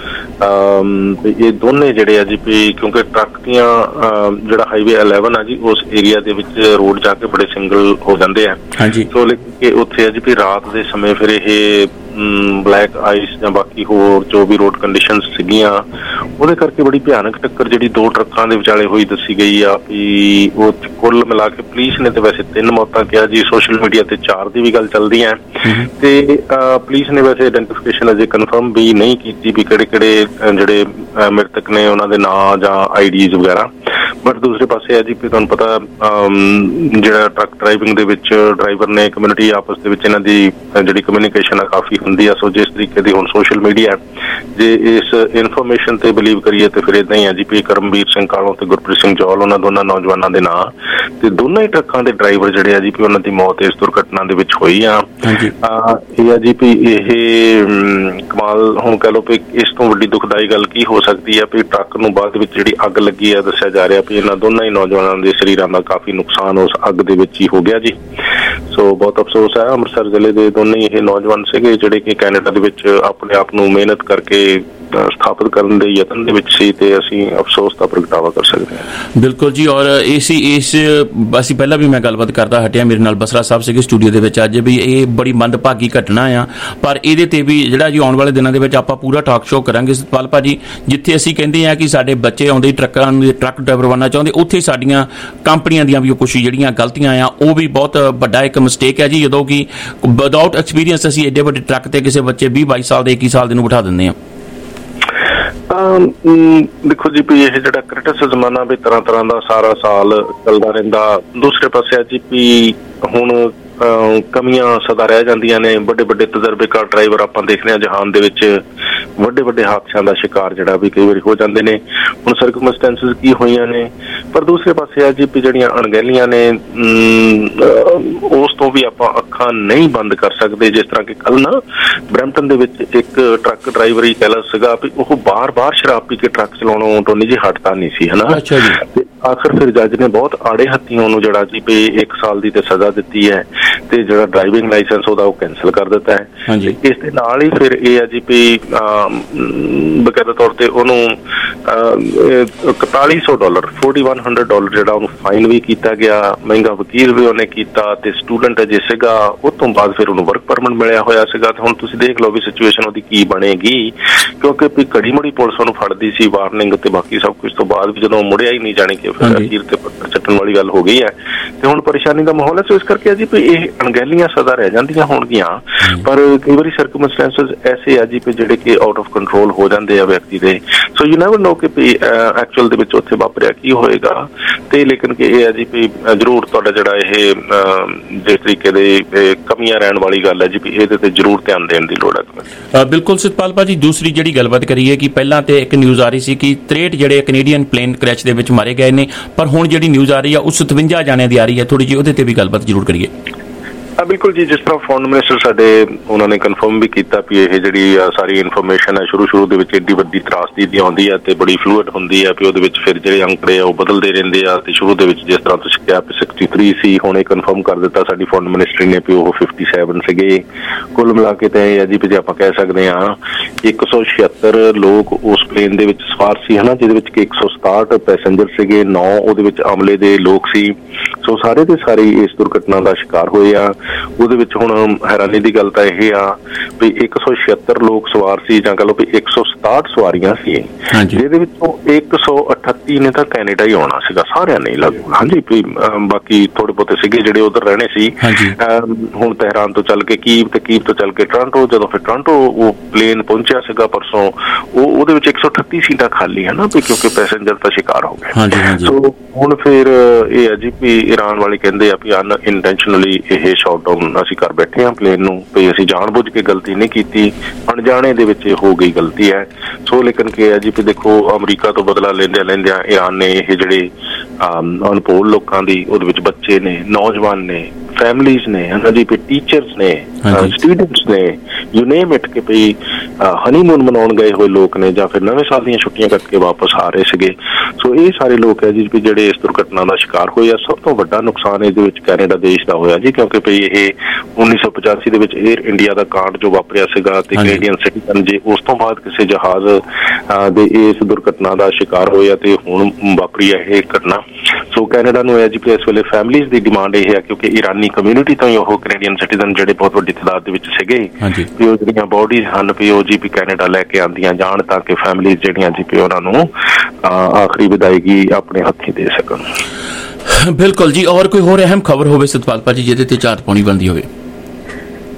ਇਹ ਦੋਨੇ ਜਿਹੜੇ ਆ ਜੀ ਵੀ ਕਿਉਂਕਿ ਟਰੱਕ ਦੀਆਂ ਜਿਹੜਾ ਹਾਈਵੇ ਇਲੈਵਨ ਆ ਜੀ ਉਸ ਏਰੀਆ ਦੇ ਵਿੱਚ ਰੋਡ ਜਾ ਕੇ ਬੜੇ ਸਿੰਗਲ ਹੋ ਜਾਂਦੇ ਆ, ਸੋ ਲੇਕਿਨ ਕਿ ਉੱਥੇ ਆ ਜੀ ਵੀ ਰਾਤ ਦੇ ਸਮੇਂ ਫਿਰ ਇਹ ਬਲੈਕ ਆਈਸ ਜਾਂ ਬਾਕੀ ਹੋਰ ਜੋ ਵੀ ਰੋਡ ਕੰਡੀਸ਼ਨਸ ਸੀਗੀਆਂ ਉਹਦੇ ਕਰਕੇ ਬੜੀ ਭਿਆਨਕ ਟੱਕਰ ਜਿਹੜੀ ਦੋ ਟਰੱਕਾਂ ਦੇ ਵਿਚਾਲੇ ਹੋਈ ਦੱਸੀ ਗਈ ਆ ਵੀ ਉਹ ਕੁੱਲ ਮਿਲਾ ਕੇ ਪੁਲਿਸ ਨੇ ਤੇ ਵੈਸੇ ਤਿੰਨ ਮੌਤਾਂ ਕਿਹਾ ਜੀ, ਸੋਸ਼ਲ ਮੀਡੀਆ ਤੇ ਚਾਰ ਦੀ ਵੀ ਗੱਲ ਚੱਲਦੀ ਹੈ ਤੇ ਪੁਲਿਸ ਨੇ ਵੈਸੇ ਆਇਡੈਂਟੀਫਿਕੇਸ਼ਨ ਅਜੇ ਕਨਫਰਮ ਵੀ ਨਹੀਂ ਕੀਤੀ ਵੀ ਕਿਹੜੇ ਕਿਹੜੇ ਜਿਹੜੇ ਮ੍ਰਿਤਕ ਨੇ ਉਹਨਾਂ ਦੇ ਨਾਂ ਜਾਂ ਆਈਡੀਜ਼ ਵਗੈਰਾ, ਬਟ ਦੂਸਰੇ ਪਾਸੇ ਹੈ ਜੀ ਵੀ ਤੁਹਾਨੂੰ ਪਤਾ ਜਿਹੜਾ ਟਰੱਕ ਡਰਾਈਵਿੰਗ ਦੇ ਵਿੱਚ ਡਰਾਈਵਰ ਨੇ ਕਮਿਊਨਿਟੀ ਆਪਸ ਦੇ ਵਿੱਚ ਇਹਨਾਂ ਦੀ ਜਿਹੜੀ ਕਮਿਊਨੀਕੇਸ਼ਨ ਆ ਕਾਫੀ ਹੁੰਦੀ ਆ। ਸੋ ਜਿਸ ਤਰੀਕੇ ਦੀ ਹੁਣ ਸੋਸ਼ਲ ਮੀਡੀਆ ਜੇ ਇਸ ਇਨਫੋਰਮੇਸ਼ਨ ਤੇ ਬਿਲੀਵ ਕਰੀਏ ਤੇ ਫਿਰ ਇਦਾਂ ਹੀ ਆ ਜੀ ਵੀ ਕਰਮਵੀਰ ਸਿੰਘ ਕਾਲੋਂ ਤੇ ਗੁਰਪ੍ਰੀਤ ਸਿੰਘ ਜੌਲ ਉਹਨਾਂ ਦੋਨਾਂ ਨੌਜਵਾਨਾਂ ਦੇ ਨਾਂ ਤੇ ਦੋਨਾਂ ਹੀ ਟਰੱਕਾਂ ਦੇ ਡਰਾਈਵਰ ਜਿਹੜੇ ਆ ਜੀ ਵੀ ਉਹਨਾਂ ਦੀ ਮੌਤ ਇਸ ਦੁਰਘਟਨਾ ਦੇ ਵਿੱਚ ਹੋਈ ਆ। ਇਹ ਆ ਜੀ ਵੀ ਇਹ ਕਮਾਲ ਹੁਣ ਕਹਿ ਲਓ ਵੀ ਇਸ ਤੋਂ ਵੱਡੀ ਦੁਖਦਾਈ ਗੱਲ ਕੀ ਹੋ ਸਕਦੀ ਹੈ ਵੀ ਟਰੱਕ ਨੂੰ ਬਾਅਦ ਵਿੱਚ ਜਿਹੜੀ ਅੱਗ ਲੱਗੀ ਹੈ ਦੱਸਿਆ ਜਾ ਰਿਹਾ ਵੀ ਇਹਨਾਂ ਦੋਨਾਂ ਹੀ ਨੌਜਵਾਨਾਂ ਦੇ ਸਰੀਰਾਂ ਦਾ ਕਾਫੀ ਨੁਕਸਾਨ ਉਸ ਅੱਗ ਦੇ ਵਿੱਚ ਹੀ ਹੋ ਗਿਆ ਜੀ। ਸੋ ਬਹੁਤ ਅਫਸੋਸ ਹੈ। ਅੰਮ੍ਰਿਤਸਰ ਜ਼ਿਲ੍ਹੇ ਦੇ ਦੋਨੇ ਹੀ ਇਹ ਨੌਜਵਾਨ ਸੀਗੇ ਜਿਹੜੇ ਕਿ ਕੈਨੇਡਾ ਦੇ ਵਿੱਚ ਆਪਣੇ ਆਪ ਨੂੰ ਮਿਹਨਤ ਕਰਕੇ ਸਥਾਪਿਤ ਕਰਨ ਦੇ ਯਤਨ ਦੇ ਵਿੱਚ ਸੀ ਤੇ ਅਸੀਂ ਅਫਸੋਸ ਦਾ ਪ੍ਰਗਟਾਵਾ ਕਰ ਸਕਦੇ ਹਾਂ। ਬਿਲਕੁਲ ਜੀ। ਔਰ ਇਸੀ ਇਸ ਅਸੀਂ ਪਹਿਲਾਂ ਵੀ ਮੈਂ ਗੱਲਬਾਤ ਕਰਦਾ ਹਟਿਆ, ਮੇਰੇ ਨਾਲ ਬਸਰਾ ਸਾਹਿਬ ਸੀਗੇ ਸਟੂਡੀਓ ਦੇ ਵਿੱਚ ਅੱਜ ਵੀ ਇਹ ਬੜੀ ਮੰਦਭਾਗੀ ਘਟਨਾ ਆ, ਪਰ ਇਹਦੇ ਤੇ ਵੀ ਜਿਹੜਾ ਜੀ ਆਉਣ ਵਾਲੇ ਦਿਨਾਂ ਦੇ ਵਿੱਚ ਆਪਾਂ ਪੂਰਾ ਟਾਕ ਸ਼ੋਅ ਕਰਾਂਗੇ ਸਤਪਾਲ ਭਾਜੀ, ਜਿੱਥੇ ਅਸੀਂ ਕਹਿੰਦੇ ਆ ਕਿ ਸਾਡੇ ਬੱਚੇ ਆਉਂਦੇ ਟਰੱਕਾਂ ਦੇ ਟਰੱਕ ਡਰਾਈਵਰ ਬਣਨਾ ਚਾਹੁੰਦੇ, ਉੱਥੇ ਸਾਡੀਆਂ ਕੰਪਨੀਆਂ ਦੀਆਂ ਵੀ ਕੁਛ ਜਿਹੜੀਆਂ ਗਲਤੀਆਂ ਆ ਉਹ ਵੀ ਬਹੁਤ ਵੱਡਾ ਇੱਕ ਮਿਸਟੇਕ ਹੈ ਜੀ, ਜਦੋਂ ਕਿ ਵਿਦਆਊਟ ਐਕਸਪੀਰੀਅੰਸ ਅਸੀਂ ਐਡੇ ਵੱਡੇ ਟਰੱਕ ਤੇ ਕਿਸੇ ਬੱਚੇ ਵੀਹ ਬਾਈ ਸਾਲ ਦੇ ਇੱਕੀ ਸਾਲ ਦੇ ਨੂੰ ਬਿਠਾ ਦਿੰਦੇ ਆ। ਦੇਖੋ ਜੀ ਵੀ ਇਹ ਜਿਹੜਾ ਕ੍ਰਿਟਿਸਿਜ਼ਮ ਆ ਨਾ ਵੀ ਤਰ੍ਹਾਂ ਤਰ੍ਹਾਂ ਦਾ ਸਾਰਾ ਸਾਲ ਚੱਲਦਾ ਰਹਿੰਦਾ। ਦੂਸਰੇ ਪਾਸੇ ਆ ਜੀ ਵੀ ਹੁਣ ਕਮੀਆਂ ਸਦਾ ਰਹਿ ਜਾਂਦੀਆਂ ਨੇ। ਵੱਡੇ ਵੱਡੇ ਤਜਰਬੇਕਾਰ ਡਰਾਈਵਰ ਆਪਾਂ ਦੇਖਦੇ ਹਾਂ ਜਹਾਨ ਦੇ ਵਿੱਚ ਵੱਡੇ ਵੱਡੇ ਹਾਦਸਿਆਂ ਦਾ ਸ਼ਿਕਾਰ ਜਿਹੜਾ ਵੀ ਕਈ ਵਾਰੀ ਹੋ ਜਾਂਦੇ ਨੇ। ਹੁਣ ਸਰਕਮਸਟੈਂਸਿਸ ਕੀ ਹੋਈਆਂ ਨੇ, ਪਰ ਦੂਸਰੇ ਪਾਸੇ ਆ ਜੀ ਵੀ ਜਿਹੜੀਆਂ ਅਣਗਹਿਲੀਆਂ ਨੇ ਉਸ ਤੋਂ ਵੀ ਆਪਾਂ ਅੱਖਾਂ ਨਹੀਂ ਬੰਦ ਕਰ ਸਕਦੇ। ਜਿਸ ਤਰ੍ਹਾਂ ਕਿ ਕੱਲ ਨਾ ਬਰੈਂਪਟਨ ਦੇ ਵਿੱਚ ਇੱਕ ਟਰੱਕ ਡਰਾਈਵਰ ਹੀ ਕਹਿ ਲ ਸੀਗਾ ਵੀ ਉਹ ਬਾਰ-ਬਾਰ ਸ਼ਰਾਬ ਪੀ ਕੇ ਟਰੱਕ ਚਲਾਉਣੋਂ ਟੋਨੀ ਜੀ ਹਟਦਾ ਨਹੀਂ ਸੀ, ਹਨਾ। ਤੇ ਆਖਰ ਫਿਰ ਜੱਜ ਨੇ ਬਹੁਤ ਆੜੇ ਹੱਥੀਂ ਉਹਨੂੰ ਜਿਹੜਾ ਜੀ ਵੀ ਇੱਕ ਸਾਲ ਦੀ ਤੇ ਸਜ਼ਾ ਦਿੱਤੀ ਹੈ ਤੇ ਜਿਹੜਾ ਡਰਾਈਵਿੰਗ ਲਾਇਸੈਂਸ ਉਹਦਾ ਉਹ ਕੈਂਸਲ ਕਰ ਦਿੱਤਾ ਹੈ। ਇਸ ਦੇ ਨਾਲ ਹੀ ਫਿਰ ਇਹ ਹੈ ਜੀ ਵੀ ਬਕਾਇਦਾ ਤੌਰ ਤੇ ਉਹਨੂੰ ਇਕਤਾਲੀ ਸੌ dollar forty one hundred dollar ਜਿਹੜਾ ਉਹਨੂੰ ਫਾਈਨ ਵੀ ਕੀਤਾ ਗਿਆ, ਮਹਿੰਗਾ ਵਕੀਲ ਵੀ ਉਹਨੇ ਕੀਤਾ ਤੇ ਸਟੂਡੈਂਟ ਅਜੇ ਸੀਗਾ। ਉਸ ਤੋਂ ਬਾਅਦ ਫਿਰ ਉਹਨੂੰ ਵਰਕ ਪਰਮਿਟ ਮਿਲਿਆ ਹੋਇਆ ਸੀਗਾ ਤੇ ਹੁਣ ਤੁਸੀਂ ਦੇਖ ਲਓ ਵੀ ਸਿਚੁਏਸ਼ਨ ਉਹਦੀ ਕੀ ਬਣੇਗੀ, ਕਿਉਂਕਿ ਵੀ ਘੜੀ ਮੁੜੀ ਪੁਲਿਸ ਉਹਨੂੰ ਫੜਦੀ ਸੀ ਵਾਰਨਿੰਗ ਤੇ ਬਾਕੀ ਸਭ ਕੁਝ ਤੋਂ ਬਾਅਦ ਵੀ ਜਦੋਂ ਮੁੜਿਆ ਹੀ ਨਹੀਂ ਜਾਣੀ ਕਿ ਫਿਰ ਅਖੀਰ ਤੇ ਪੱਥਰ ਚੱਟਣ ਵਾਲੀ ਗੱਲ ਹੋ ਗਈ ਹੈ ਤੇ ਹੁਣ ਪਰੇਸ਼ਾਨੀ ਦਾ ਮਾਹੌਲ ਹੈ। ਸੋ ਇਸ ਕਰਕੇ ਜੀ ਵੀ ਇਹ ਅਣਗਹਿਲੀਆਂ ਸਦਾ ਰਹਿ ਜਾਂਦੀਆਂ ਹੋਣਗੀਆਂ, ਪਰ ਕਈ ਵਾਰੀ ਸਰਕਮਸਟੈਂਸਸ ਐਸੇ ਆ ਜੀ ਵੀ ਜਿਹੜੇ ਕਿ ਆਊਟ ਆਫ ਕੰਟਰੋਲ ਹੋ ਜਾਂਦੇ ਆ ਵਿਅਕਤੀ ਦੇ। ਸੋ ਯੂ ਨੈਵਰ ਨੋ ਕਿ ਵੀ ਐਕਚੁਅਲ ਦੇ ਵਿੱਚ ਉੱਥੇ ਵਾਪਰਿਆ ਕੀ ਹੋਏਗਾ ਤੇ ਲੇਕਿਨ ਕਿ ਇਹ ਹੈ ਜੀ ਵੀ ਜ਼ਰੂਰ ਤੁਹਾਡਾ ਜਿਹੜਾ ਇਹ ਜਿਸ ਤਰੀਕੇ ਦੇ ਕਮੀਆਂ ਰਹਿਣ ਵਾਲੀ ਗੱਲ ਹੈ ਜੀ ਵੀ ਇਹਦੇ ਤੇ ਜ਼ਰੂਰ ਧਿਆਨ ਦੇਣ ਦੀ ਲੋੜ ਹੈ। ਬਿਲਕੁਲ ਸਤਪਾਲ ਭਾਜੀ, ਦੂਸਰੀ ਜਿਹੜੀ ਗੱਲਬਾਤ ਕਰੀਏ ਕਿ ਪਹਿਲਾਂ ਤੇ ਇੱਕ ਨਿਊਜ਼ ਆ ਰਹੀ ਸੀ ਕਿ ਤਰੇਹਠ ਜਿਹੜੇ ਕੈਨੇਡੀਅਨ ਪਲੇਨ ਕ੍ਰੈਸ਼ ਦੇ ਵਿੱਚ ਮਾਰੇ ਗਏ ਨੇ, ਪਰ ਹੁਣ ਜਿਹੜੀ ਨਿਊਜ਼ ਆ ਰਹੀ ਆ ਉਹ ਸਤਵੰਜਾ ਜਾਣਿਆਂ ਦੀ ਆ ਰਹੀ ਹੈ, ਥੋੜੀ ਜਿਹੀ ਉਹਦੇ ਤੇ ਵੀ ਗੱਲਬਾਤ ਜ਼ਰੂਰ ਕਰੀਏ। ਹਾਂ ਬਿਲਕੁਲ ਜੀ, ਜਿਸ ਤਰ੍ਹਾਂ ਫੋਰਨ ਮਿਨਿਸਟਰ ਸਾਡੇ ਉਹਨਾਂ ਨੇ ਕਨਫਰਮ ਵੀ ਕੀਤਾ ਵੀ ਇਹ ਜਿਹੜੀ ਸਾਰੀ ਇਨਫੋਰਮੇਸ਼ਨ ਹੈ ਸ਼ੁਰੂ ਸ਼ੁਰੂ ਦੇ ਵਿੱਚ ਏਡੀ ਵੱਡੀ ਤਰਾਸਦੀ ਦੀ ਆਉਂਦੀ ਹੈ ਤੇ ਬੜੀ ਫਲੂਇਡ ਹੁੰਦੀ ਹੈ ਵੀ ਉਹਦੇ ਵਿੱਚ ਫਿਰ ਜਿਹੜੇ ਅੰਕੜੇ ਆ ਉਹ ਬਦਲਦੇ ਰਹਿੰਦੇ ਆ ਤੇ ਸ਼ੁਰੂ ਦੇ ਵਿੱਚ ਜਿਸ ਤਰ੍ਹਾਂ ਤੁਸੀਂ ਕਿਹਾ ਸਿਕਸਟੀ ਥ੍ਰੀ ਸੀ, ਹੁਣ ਇਹ ਕਨਫਰਮ ਕਰ ਦਿੱਤਾ ਸਾਡੀ ਫੋਰਨ ਮਿਨਿਸਟਰੀ ਨੇ ਵੀ ਉਹ ਫਿਫਟੀ ਸੈਵਨ ਸੀਗੇ। ਕੁੱਲ ਮਿਲਾ ਕੇ ਤਾਂ ਇਹ ਹੈ ਜੀ ਵੀ ਜੇ ਆਪਾਂ ਕਹਿ ਸਕਦੇ ਹਾਂ ਇੱਕ ਸੌ ਛਿਅੱਤਰ ਲੋਕ ਉਸ ਪਲੇਨ ਦੇ ਵਿੱਚ ਸਵਾਰ ਸੀ, ਹਨਾ, ਜਿਹਦੇ ਵਿੱਚ ਕਿ ਇੱਕ ਸੌ ਸਤਾਹਠ ਪੈਸੇਂਜਰ ਸੀਗੇ, ਨੌ ਉਹਦੇ ਵਿੱਚ ਅਮਲੇ ਦੇ ਲੋਕ ਸੀ। ਸੋ ਸਾਰੇ ਦੇ ਸਾਰੇ ਇਸ ਦੁਰਘਟਨਾ ਦਾ ਸ਼ਿਕਾਰ ਹੋਏ ਆ। ਉਹਦੇ ਵਿੱਚ ਹੁਣ ਹੈਰਾਨੀ ਦੀ ਗੱਲ ਤਾਂ ਇਹ ਆ ਵੀ ਇੱਕ ਸੌ ਛਿਅੱਤਰ ਲੋਕ ਸਵਾਰ ਸੀ ਜਾਂ ਕਹ ਲਓ ਵੀ ਇੱਕ ਸੌ ਸਤਾਹਠ ਸਵਾਰੀਆਂ ਸੀ, ਜਿਹਦੇ ਵਿੱਚੋਂ ਇੱਕ ਸੌ ਅਠੱਤੀ ਨੇ ਤਾਂ ਕੈਨੇਡਾ ਹੀ ਆਉਣਾ ਸੀਗਾ, ਸਾਰਿਆਂ ਨੇ ਲੱਗੂ। ਹਾਂਜੀ, ਵੀ ਬਾਕੀ ਥੋੜੇ ਬਹੁਤੇ ਸੀਗੇ ਜਿਹੜੇ ਉਧਰ ਰਹਿਣੇ ਸੀ। ਹੁਣ ਤਹਿਰਾਨ ਤੋਂ ਚੱਲ ਕੇ ਕੀਵ ਤੇ ਕੀਵ ਤੋਂ ਚੱਲ ਕੇ ਟੋਰਾਂਟੋ, ਜਦੋਂ ਫਿਰ ਟੋਰਾਂਟੋ ਉਹ ਪਲੇਨ ਪਹੁੰਚਿਆ ਸੀਗਾ ਪਰਸੋਂ, ਉਹ ਉਹਦੇ ਵਿੱਚ ਇੱਕ ਸੌ ਅਠੱਤੀ ਸੀਟਾਂ ਖਾਲੀ ਹੈ ਨਾ, ਵੀ ਕਿਉਂਕਿ ਪੈਸੇਂਜਰ ਤਾਂ ਸ਼ਿਕਾਰ ਹੋ ਗਏ। ਸੋ ਹੁਣ ਫਿਰ ਇਹ ਹੈ ਜੀ ਵੀ ਈਰਾਨ ਵਾਲੇ ਕਹਿੰਦੇ ਆ ਵੀ ਅਨ ਇੰਟੈਂਸ਼ਨਲੀ ਇਹ ਸ਼ਾਟ ਡਾਊਨ ਅਸੀਂ ਕਰ ਬੈਠੇ ਹਾਂ ਪਲੇਨ ਨੂੰ, ਵੀ ਅਸੀਂ ਜਾਣ ਬੁੱਝ ਕੇ ਗਲਤੀ ਨਹੀਂ ਕੀਤੀ, ਅਣਜਾਣੇ ਦੇ ਵਿੱਚ ਹੋ ਗਈ ਗਲਤੀ ਹੈ। ਸੋ ਲੇਕਿਨ ਕੀ ਹੈ ਜੀ ਵੀ ਦੇਖੋ ਅਮਰੀਕਾ ਤੋਂ ਬਦਲਾ ਲੈਂਦਿਆਂ ਲੈਂਦਿਆਂ ਈਰਾਨ ਨੇ ਇਹ ਜਿਹੜੇ ਅਨਪੋਲ ਲੋਕਾਂ ਦੀ, ਉਹਦੇ ਵਿੱਚ ਬੱਚੇ ਨੇ, ਨੌਜਵਾਨ ਨੇ, ਫੈਮਲੀਜ਼ ਨੇ, ਹਨਾ ਜੀ, ਵੀ ਟੀਚਰਸ ਨੇ, ਸਟੂਡੈਂਟਸ ਨੇ, ਯੂ ਨੇਮ ਇਟ, ਕਿ ਭਈ ਹਨੀਮੂਨ ਮਨਾਉਣ ਗਏ ਹੋਏ ਲੋਕ ਨੇ ਜਾਂ ਫਿਰ ਨਵੇਂ ਸਾਲ ਦੀਆਂ ਛੁੱਟੀਆਂ ਕਰਕੇ ਵਾਪਸ ਆ ਰਹੇ ਸੀਗੇ। ਸੋ ਇਹ ਸਾਰੇ ਲੋਕ ਹੈ ਜੀ ਵੀ ਜਿਹੜੇ ਇਸ ਦੁਰਘਟਨਾ ਦਾ ਸ਼ਿਕਾਰ ਹੋਏ ਆ। ਸਭ ਤੋਂ ਵੱਡਾ ਨੁਕਸਾਨ ਇਹਦੇ ਵਿੱਚ ਕੈਨੇਡਾ ਦੇਸ਼ ਦਾ ਹੋਇਆ ਜੀ, ਕਿਉਂਕਿ ਭਈ ਇਹ ਉੱਨੀ ਸੌ ਪਚਾਸੀ ਦੇ ਵਿੱਚ ਏਅਰ ਇੰਡੀਆ ਦਾ ਕਾਂਡ ਜੋ ਵਾਪਰਿਆ ਸੀਗਾ ਤੇ ਕੈਨੇਡੀਅਨ ਸਿਟੀਜ਼ਨ ਜੇ ਉਸ ਤੋਂ ਬਾਅਦ ਕਿਸੇ ਜਹਾਜ਼ ਦੇ ਇਸ ਦੁਰਘਟਨਾ ਦਾ ਸ਼ਿਕਾਰ ਹੋਇਆ ਤੇ ਹੁਣ ਵਾਪਰੀ ਹੈ ਇਹ ਘਟਨਾ। ਸੋ ਕੈਨੇਡਾ ਨੂੰ ਹੈ ਜੀ ਇਸ ਵੇਲੇ ਫੈਮਲੀਜ਼ ਦੀ ਡਿਮਾਂਡ ਇਹ ਹੈ, ਕਿਉਂਕਿ ਈਰਾਨੀ ਕਮਿਊਨਿਟੀ ਤੋਂ ਹੀ ਉਹ ਕੈਨੇਡੀਅਨ ਸਿਟੀਜ਼ਨ ਜਿਹੜੇ ਬਹੁਤ ਵੱਡੀ ਤਾਦਾਦ ਦੇ ਵਿੱਚ ਸੀਗੇ ਵੀ ਉਹ ਜਿਹੜੀਆਂ ਬੋਡੀਜ਼ ਹਨ ਵੀ ਉਹ ਜੀ ਵੀ ਕੈਨੇਡਾ ਲੈ ਕੇ ਆਉਂਦੀਆਂ ਜਾਣ ਤਾਂ ਕਿ ਫੈਮਲੀਜ਼ ਜਿਹੜੀਆਂ ਜੀ ਵੀ ਉਹਨਾਂ ਨੂੰ ਆਖਰੀ ਵਿਦਾਇਗੀ ਆਪਣੇ ਹੱਥੀਂ ਦੇ ਸਕਣ। ਬਿਲਕੁਲ ਜੀ। ਔਰ ਕੋਈ ਹੋਰ ਅਹਿਮ ਖਬਰ ਹੋਵੇ ਸਤਪਾਲ ਭਾਜੀ ਜਿਹਦੇ ਤੇ ਝਾਤ ਪਾਉਣੀ ਬਣਦੀ ਹੋਵੇ?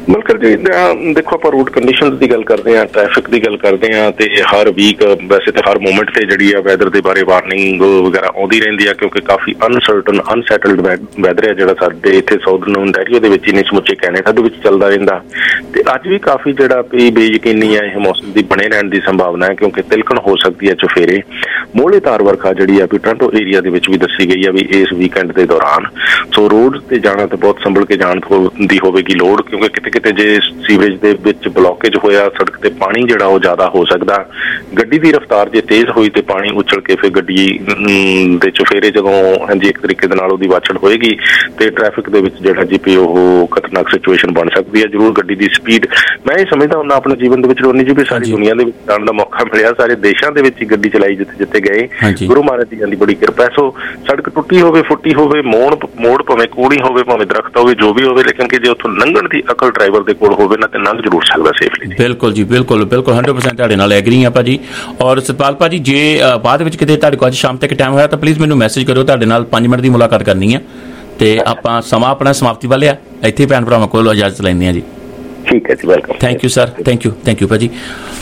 ਮਲਕਰ ਜੀ ਦੇਖੋ ਆਪਾਂ ਰੂਟ ਕੰਡੀਸ਼ਨਸ ਦੀ ਗੱਲ ਕਰਦੇ ਹਾਂ, ਟ੍ਰੈਫਿਕ ਦੀ ਗੱਲ ਕਰਦੇ ਹਾਂ, ਤੇ ਹਰ ਵੀਕ ਵੈਸੇ ਤਾਂ ਹਰ ਮੂਮੈਂਟ ਤੇ ਜਿਹੜੀ ਆ ਵੈਦਰ ਦੇ ਬਾਰੇ ਵਾਰਨਿੰਗ ਵਗੈਰਾ ਆਉਂਦੀ ਰਹਿੰਦੀ ਆ, ਕਿਉਂਕਿ ਕਾਫੀ ਅਨਸਰਟਨ ਅਨਸੈਟਲਡ ਵੈਦਰ ਹੈ ਜਿਹੜਾ ਸਾਡੇ ਇੱਥੇ ਸਾਊਦਰਨ ਓਨਟਾਰੀਓ ਦੇ ਵਿੱਚ ਹੀ ਨਹੀਂ ਸਮੁੱਚੇ ਕੈਨੇਡਾ ਦੇ ਵਿੱਚ ਚੱਲਦਾ ਰਹਿੰਦਾ। ਤੇ ਅੱਜ ਵੀ ਕਾਫੀ ਜਿਹੜਾ ਵੀ ਬੇਯਕੀਨੀ ਆ ਇਹ ਮੌਸਮ ਦੀ ਬਣੇ ਰਹਿਣ ਦੀ ਸੰਭਾਵਨਾ ਹੈ, ਕਿਉਂਕਿ ਤਿਲਕਣ ਹੋ ਸਕਦੀ ਹੈ ਚੁਫੇਰੇ ਮੋਹਲੇਧਾਰ ਵਰਖਾ ਜਿਹੜੀ ਆ ਵੀ ਟੋਰਾਂਟੋ ਏਰੀਆ ਦੇ ਵਿੱਚ ਵੀ ਦੱਸੀ ਗਈ ਆ ਵੀ ਇਸ ਵੀਕਐਂਡ ਦੇ ਦੌਰਾਨ। ਸੋ ਰੋਡ ਤੇ ਜਾਣਾ ਤੇ ਬਹੁਤ ਸੰਭਲ ਕੇ ਜਾਣ ਦੀ ਹੋਵੇਗੀ ਲੋੜ, ਕਿਉਂਕਿ ਕਿਤੇ ਕਿਤੇ ਜੇ ਸੀਵਰੇਜ ਦੇ ਵਿੱਚ ਬਲੋਕੇਜ ਹੋਇਆ, ਸੜਕ ਤੇ ਪਾਣੀ ਜਿਹੜਾ ਉਹ ਜ਼ਿਆਦਾ ਹੋ ਸਕਦਾ। ਗੱਡੀ ਦੀ ਰਫ਼ਤਾਰ ਜੇ ਤੇਜ਼ ਹੋਈ ਤੇ ਪਾਣੀ ਉਛਲ ਕੇ ਫਿਰ ਗੱਡੀ ਦੇ ਚੁਫੇਰੇ ਜਦੋਂ ਹਾਂਜੀ ਇੱਕ ਤਰੀਕੇ ਦੇ ਨਾਲ ਉਹਦੀ ਵਾਛੜ ਹੋਏਗੀ ਤੇ ਟ੍ਰੈਫਿਕ ਦੇ ਵਿੱਚ ਜਿਹੜਾ ਜੀ ਪੀ ਉਹ ਖਤਰਨਾਕ ਸਿਚੁਏਸ਼ਨ ਬਣ ਸਕਦੀ ਹੈ। ਜ਼ਰੂਰ ਗੱਡੀ ਦੀ ਸਪੀਡ, ਮੈਂ ਇਹ ਸਮਝਦਾ ਹੁੰਦਾ ਆਪਣੇ ਜੀਵਨ ਦੇ ਵਿੱਚ ਰੋਨੀ ਜੀ ਵੀ ਸਾਰੀ ਦੁਨੀਆ ਦੇ ਵਿੱਚ ਜਾਣ ਦਾ ਮੌਕਾ ਮਿਲਿਆ, ਸਾਰੇ ਦੇਸ਼ਾਂ ਦੇ ਵਿੱਚ ਹੀ ਗੱਡੀ ਚਲਾਈ ਜਿੱਥੇ ਜਿੱਥੇ ਗਏ, ਗੁਰੂ ਮਹਾਰਾਜ ਜੀ ਦੀ ਬੜੀ ਕਿਰਪਾ। ਸੋ ਸੜਕ ਟੁੱਟੀ ਹੋਵੇ, ਫੁੱਟੀ ਹੋਵੇ, ਮੋੜ ਮੋੜ ਭਾਵੇਂ ਕੂੜੀ ਹੋਵੇ, ਭਾਵੇਂ ਦਰਖਤ ਹੋਵੇ, ਜੋ ਵੀ ਹੋਵੇ, ਲੇਕਿਨ ਕਿ ਜੇ ਉੱਥੋਂ ਲੰਘਣ ਦੀ ਅਕਲ ਡਰਾਈਵਰ ਦੇ ਕੋਲ ਹੋਵੇ ਨਾ ਤੇ ਲੰਘ ਜ਼ਰੂਰ ਸਕਦਾ ਸੇਫਲੀ। ਬਿਲਕੁਲ ਜੀ, ਬਿਲਕੁਲ ਬਿਲਕੁਲ ਹੰਡਰਡ ਪਰਸੈਂਟ ਤੁਹਾਡੇ ਨਾਲ ਐਗਰੀ ਆ ਭਾਜੀ। ਔਰ ਸਤਪਾਲ ਭਾਜੀ ਜੇ ਬਾਅਦ ਵਿੱਚ ਕਿਤੇ ਤੁਹਾਡੇ ਕੋਲ ਅੱਜ ਸ਼ਾਮ ਤੱਕ ਟਾਈਮ ਹੋਇਆ ਤਾਂ ਪਲੀਜ਼ ਮੈਨੂੰ ਮੈਸੇਜ ਕਰਿਓ, ਤੁਹਾਡੇ ਨਾਲ ਪੰਜ ਮਿੰਟ ਦੀ ਮੁਲਾਕਾਤ ਕਰਨੀ ਆ ਤੇ ਆਪਾਂ ਸਮਾਂ ਆਪਣਾ ਸਮਾਪਤੀ ਵੱਲ ਆ, ਇੱਥੇ ਭੈਣ ਭਰਾਵਾਂ ਕੋਲ ਇਜਾਜ਼ਤ ਲੈਂਦੇ ਆ ਜੀ। ਠੀਕ ਹੈ ਜੀ, welcome. Thank you sir, thank you thank you ਭਾਜੀ।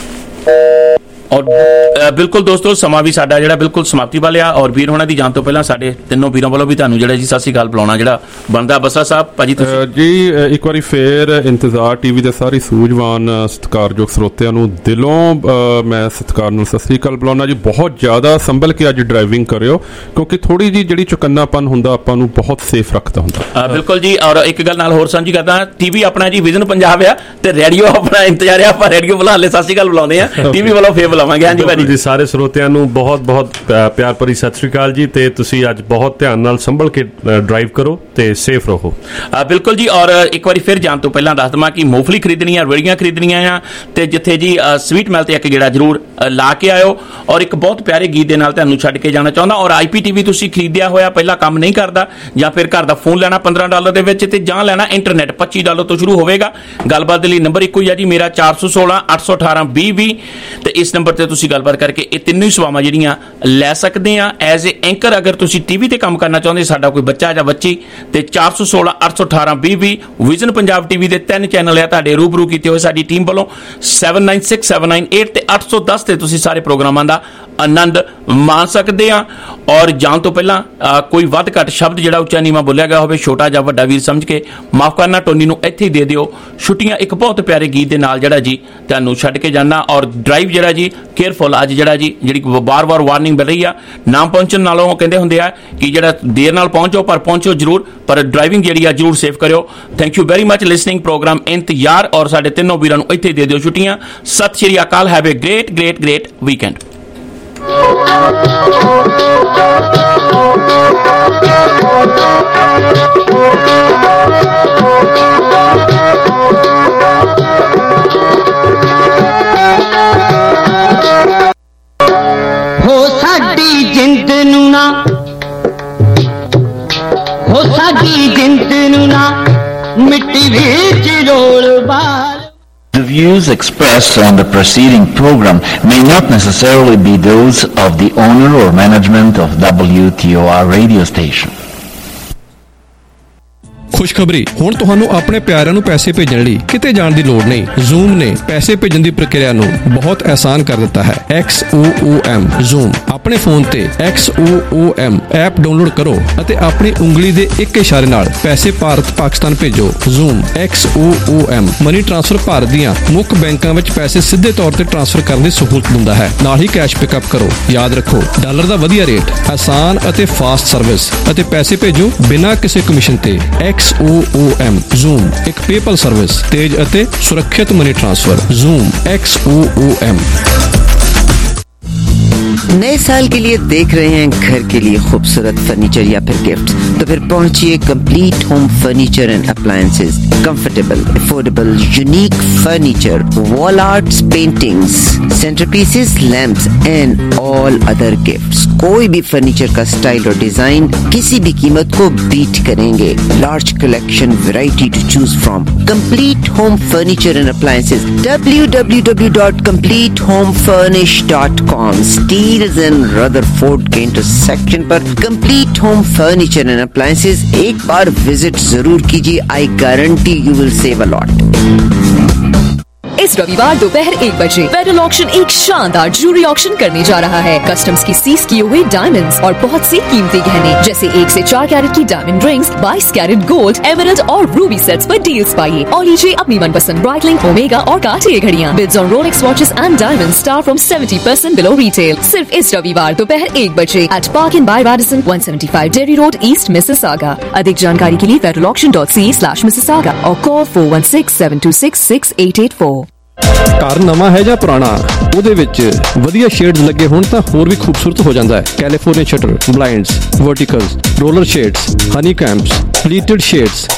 ਔਰ ਬਿਲਕੁਲ ਦੋਸਤੋ ਸਮਾਂ ਵੀ ਸਾਡਾ ਜਿਹੜਾ ਬਿਲਕੁਲ ਸਮਾਪਤੀ ਵੱਲ ਆ, ਔਰ ਵੀਰ ਹੋਣਾ ਦੀ ਜਾਣ ਤੋਂ ਪਹਿਲਾਂ ਸਾਡੇ ਤਿੰਨੋਂ ਵੀਰਾਂ ਵੱਲੋਂ ਵੀ ਤੁਹਾਨੂੰ ਜਿਹੜਾ ਜੀ ਸਤਿ ਸ਼੍ਰੀ ਅਕਾਲ ਬੁਲਾਉਣਾ ਜਿਹੜਾ ਬਣਦਾ। ਬਸਰਾ ਸਾਹਿਬ ਭਾਜੀ ਤੁਸੀਂ ਜੀ ਇੱਕ ਵਾਰੀ ਫੇਰ ਇੰਤਜ਼ਾਰ ਟੀਵੀ ਦੇ ਸਾਰੇ ਸੂਝਵਾਨ ਸਤਿਕਾਰਯੋਗ ਸਰੋਤਿਆਂ ਨੂੰ ਦਿਲੋਂ ਮੈਂ ਸਤਿਕਾਰ ਨਾਲ ਸਤਿ ਸ਼੍ਰੀ ਅਕਾਲ ਬੁਲਾਉਣਾ ਜੀ। ਬਹੁਤ ਜ਼ਿਆਦਾ ਸੰਭਲ ਕੇ ਅੱਜ ਡਰਾਈਵਿੰਗ ਕਰਿਓ, ਕਿਉਂਕਿ ਥੋੜੀ ਜੀ ਜਿਹੜੀ ਚੁਕੰਨਾਪਨ ਹੁੰਦਾ ਆਪਾਂ ਨੂੰ ਬਹੁਤ ਸੇਫ ਰੱਖਦਾ ਹੁੰਦਾ। ਬਿਲਕੁਲ ਜੀ। ਔਰ ਇੱਕ ਗੱਲ ਨਾਲ ਹੋਰ ਸਾਂਝੀ ਕਰਦਾ, ਟੀਵੀ ਆਪਣਾ ਜੀ ਵਿਜ਼ਨ ਪੰਜਾਬ ਆ ਤੇ ਰੇਡੀਓ ਆਪਣਾ ਇੰਤਜ਼ਾਰ ਆ, ਆਪਾਂ ਰੇਡੀਓ ਬੁਲਾ ਲੈ ਸਤਿ ਸ਼੍ਰੀ ਅਕਾਲ ਬੁਲਾਉਂਦੇ ਆ, ਟੀਵੀ ਵੱਲੋਂ ਫੇਰ ਬੁਲਾਵਾਂਗੇ। ਹਾਂਜੀ ਭਾਜੀ ਜੀ, ਸਾਰੇ ਸਰੋਤਿਆਂ ਨੂੰ ਬਹੁਤ ਬਹੁਤ ਪਿਆਰ ਭਰੀ ਸਤਿ ਸ਼੍ਰੀ ਅਕਾਲ ਜੀ, ਤੇ ਤੁਸੀਂ ਅੱਜ ਬਹੁਤ ਧਿਆਨ ਨਾਲ ਸੰਭਲ ਕੇ ਡਰਾਈਵ ਕਰੋ ਤੇ ਸੇਫ ਰਹੋ। ਬਿਲਕੁਲ ਜੀ। ਔਰ ਇੱਕ ਵਾਰੀ ਫਿਰ ਜਾਣ ਤੋਂ ਪਹਿਲਾਂ ਦੱਸ ਦਵਾਂ ਕਿ ਮੂੰਗਫਲੀ ਖਰੀਦਣੀ ਆ, ਰੇੜੀਆਂ ਖਰੀਦਣੀਆਂ ਆ ਤੇ ਜਿੱਥੇ ਜੀ ਸਵੀਟ ਮੈਲ ਤੇ ਇੱਕ ਗੇੜਾ ਜ਼ਰੂਰ ਲਾ ਕੇ ਆਇਓ। ਔਰ ਇੱਕ ਬਹੁਤ ਪਿਆਰੇ ਗੀਤ ਦੇ ਨਾਲ ਤੁਹਾਨੂੰ ਛੱਡ ਕੇ ਜਾਣਾ ਚਾਹੁੰਦਾ। ਔਰ ਆਈ ਪੀ ਟੀ ਵੀ ਤੁਸੀਂ ਖਰੀਦਿਆ ਹੋਇਆ ਪਹਿਲਾਂ ਕੰਮ ਨਹੀਂ ਕਰਦਾ, ਜਾਂ ਫਿਰ ਘਰ ਦਾ ਫੋਨ ਲੈਣਾ ਪੰਦਰਾਂ ਡਾਲਰ ਦੇ ਵਿੱਚ ਤੇ ਜਾਂ ਲੈਣਾ ਇੰਟਰਨੈਟ ਪੱਚੀ ਡਾਲਰ ਤੋਂ ਸ਼ੁਰੂ ਹੋਵੇਗਾ। ਗੱਲਬਾਤ ਦੇ ਲਈ ਨੰਬਰ ਇੱਕੋ ਹੀ ਆ ਜੀ ਮੇਰਾ, ਚਾਰ ਸੌ ਸੋਲਾਂ ਅੱਠ ਸੌ ਅਠਾਰਾਂ ਵੀਹ ਵੀਹ, ਤੇ ਇਸ ਨੰਬਰ ਤੇ ਤੁਸੀਂ ਗੱਲਬਾਤ ਕਰਕੇ ਇਹ ਤਿੰਨੋਂ ਹੀ ਸੇਵਾਵਾਂ ਜਿਹੜੀਆਂ ਲੈ ਸਕਦੇ ਆ ਐਜ਼ ਏ ਐਂਕਰ। ਅਗਰ ਤੁਸੀਂ ਟੀਵੀ ਤੇ ਕੰਮ ਕਰਨਾ ਚਾਹੁੰਦੇ, ਸਾਡਾ ਕੋਈ ਬੱਚਾ ਜਾਂ ਬੱਚੀ, ਤੇ ਚਾਰ ਸੌ ਸੋਲਾਂ ਅੱਠ ਸੌ ਅਠਾਰਾਂ ਵੀਹ ਵੀਹ ਵਿਜ਼ਨ ਪੰਜਾਬ ਟੀਵੀ ਦੇ ਤਿੰਨ ਚੈਨਲ ਆ ਤੁਹਾਡੇ ਰੂਬਰੂ ਕੀਤੇ ਹੋਏ ਸਾਡੀ ਟੀਮ ਵੱਲੋਂ, seven nine six seven nine eight ਤੇ ਅੱਠ ਸੌ ਦਸ ਤੇ ਤੁਸੀਂ ਸਾਰੇ ਪ੍ਰੋਗਰਾਮਾਂ ਦਾ ਆਨੰਦ ਮਾਣ ਸਕਦੇ ਆ। ਔਰ ਜਾਣ ਤੋਂ ਪਹਿਲਾਂ ਕੋਈ ਵੱਧ ਘੱਟ ਸ਼ਬਦ ਜਿਹੜਾ ਉੱਚਾ ਨੀਵਾਂ ਬੋਲਿਆ ਗਿਆ ਹੋਵੇ, ਛੋਟਾ ਜਾਂ ਵੱਡਾ ਵੀਰ ਸਮਝ ਕੇ ਮਾਫ ਕਰਨਾ। ਟੋਨੀ ਨੂੰ ਇੱਥੇ ਹੀ ਦੇ ਦਿਓ ਛੁੱਟੀਆਂ ਇੱਕ ਬਹੁਤ ਪਿਆਰੇ ਗੀਤ ਦੇ ਨਾਲ ਜਿਹੜਾ ਜੀ ਤੁਹਾਨੂੰ ਛੱਡ ਕੇ ਜਾਣਾ। ਔਰ ਡਰਾਈਵ ਜਿਹੜਾ ਜੀ ਕੇਅਰਫੁਲ ਅੱਜ ਜਿਹੜਾ ਜੀ ਜਿਹੜੀ ਬਾਰ-ਬਾਰ ਵਾਰਨਿੰਗ ਮਿਲ ਰਹੀ ਆ, ਨਾ ਪਹੁੰਚਣ ਨਾਲੋਂ ਕਹਿੰਦੇ ਹੁੰਦੇ ਆ ਕਿ ਜਿਹੜਾ ਦੇਰ ਨਾਲ ਪਹੁੰਚੋ ਪਰ ਪਹੁੰਚੋ ਜ਼ਰੂਰ, ਪਰ ਡਰਾਈਵਿੰਗ ਜਿਹੜੀ ਆ ਜ਼ਰੂਰ ਸੇਫ ਕਰਿਓ। Thank you very much listening programme ਇੰਤਜ਼ਾਰ, ਔਰ ਸਾਡੇ ਤਿੰਨੋਂ ਵੀਰਾਂ ਨੂੰ ਇੱਥੇ ਦੇ ਦਿਓ ਛੁੱਟੀਆਂ। ਸਤਿ ਸ਼੍ਰੀ ਅਕਾਲ, have a great great great weekend. ਹੋ ਸਾਡੀ ਜਿੰਦ ਨੂੰ ਨਾ, ਹੋ ਸਾਡੀ ਜਿੰਦ ਨੂੰ ਨਾ ਮਿੱਟੀ ਵਿੱਚ ਰੋਲ ਬਾਲ। The views expressed on the preceding program may not necessarily be those of the owner or management of W T O R radio station. ਖੁਸ਼ਖਬਰੀ, ਹੁਣ ਤੁਹਾਨੂੰ ਆਪਣੇ ਪਿਆਰਿਆਂ ਨੂੰ ਪੈਸੇ ਭੇਜਣ ਲਈ ਕਿਤੇ ਜਾਣ ਦੀ ਲੋੜ ਨਹੀਂ। ਜ਼ੂਮ ਨੇ ਪੈਸੇ ਭੇਜਣ ਦੀ ਪ੍ਰਕਿਰਿਆ ਨੂੰ ਬਹੁਤ ਆਸਾਨ ਕਰ ਦਿੱਤਾ ਹੈ। X O O M Xoom ਆਪਣੇ ਫੋਨ ਤੇ X O O M app download ਕਰੋ ਅਤੇ ਆਪਣੀ ਉਂਗਲੀ ਦੇ ਇੱਕ ਇਸ਼ਾਰੇ ਨਾਲ ਪੈਸੇ ਭਾਰਤ ਪਾਕਿਸਤਾਨ ਭੇਜੋ। Xoom X O O M money transfer Bharat ਦੀਆਂ ਮੁੱਖ ਬੈਂਕਾਂ ਵਿੱਚ ਪੈਸੇ ਸਿੱਧੇ ਤੌਰ ਤੇ ਟ੍ਰਾਂਸਫਰ ਕਰਨ ਦੀ ਸਹੂਲਤ ਦਿੰਦਾ ਹੈ, ਨਾਲ ਹੀ ਕੈਸ਼ ਪਿਕਅਪ ਕਰੋ। ਯਾਦ ਰੱਖੋ, ਡਾਲਰ ਦਾ ਵਧੀਆ ਰੇਟ, ਆਸਾਨ ਅਤੇ ਫਾਸਟ ਸਰਵਿਸ ਅਤੇ ਪੈਸੇ ਭੇਜੋ ਬਿਨਾਂ ਕਿਸੇ ਕਮਿਸ਼ਨ ਤੇ। X O O M Xoom ਇੱਕ ਪੇਪਲ ਸਰਵਿਸ, ਤੇਜ਼ ਅਤੇ ਸੁਰੱਖਿਅਤ money transfer. Xoom X O O M. नए साल के लिए देख रहे हैं घर के लिए खूबसूरत फर्नीचर या फिर गिफ्ट्स, तो फिर पहुंचिए complete home furniture and appliances. Comfortable, affordable, unique furniture, wall arts, paintings, centrepieces, lamps and all other gifts. कोई भी फर्नीचर का स्टाइल और डिजाइन किसी भी कीमत को बीट करेंगे। Large collection, variety to choose from. Complete home furniture and appliances, W W W dot complete home furnish dot com. Steeles Nielsen Rutherford के इंटरसेक्शन पर complete home furniture and appliances एक बार visit जरूर कीजिए. I guarantee you will save a lot. इस रविवार दोपहर एक बजे फेडरल ऑक्शन एक शानदार ज्वेलरी ऑक्शन करने जा रहा है. कस्टम्स की सीज किए हुए डायमंड्स और बहुत सी कीमती गहने जैसे एक से चार कैरेट की डायमंड रिंग्स, बाईस कैरेट गोल्ड, एमरल्ड और रूबी सेट्स पर डील्स पाइए और लीजिए अपनी मनपसंद ब्राइटलिंग, ओमेगा और कार्टियर घड़ियां. Bids on Rolex watches and diamond start from seventy percent below retail. सिर्फ इस रविवार दोपहर एक बजे at Park Inn by Radisson one seventy five Derry Road East Mississauga. अधिक जानकारी के लिए Federal Auction dot C slash Mississauga और call four one six seven two six six eight eight four. ਘਰ ਨਵਾਂ ਹੈ ਜਾਂ ਪੁਰਾਣਾ, ਉਹਦੇ ਵਿੱਚ ਵਧੀਆ ਸ਼ੇਡਸ ਲੱਗੇ ਹੋਣ ਤਾਂ ਹੋਰ ਵੀ ਖੂਬਸੂਰਤ ਹੋ ਜਾਂਦਾ ਹੈ. California shutter, blinds, verticals, roller shades, honey combs, pleated shades,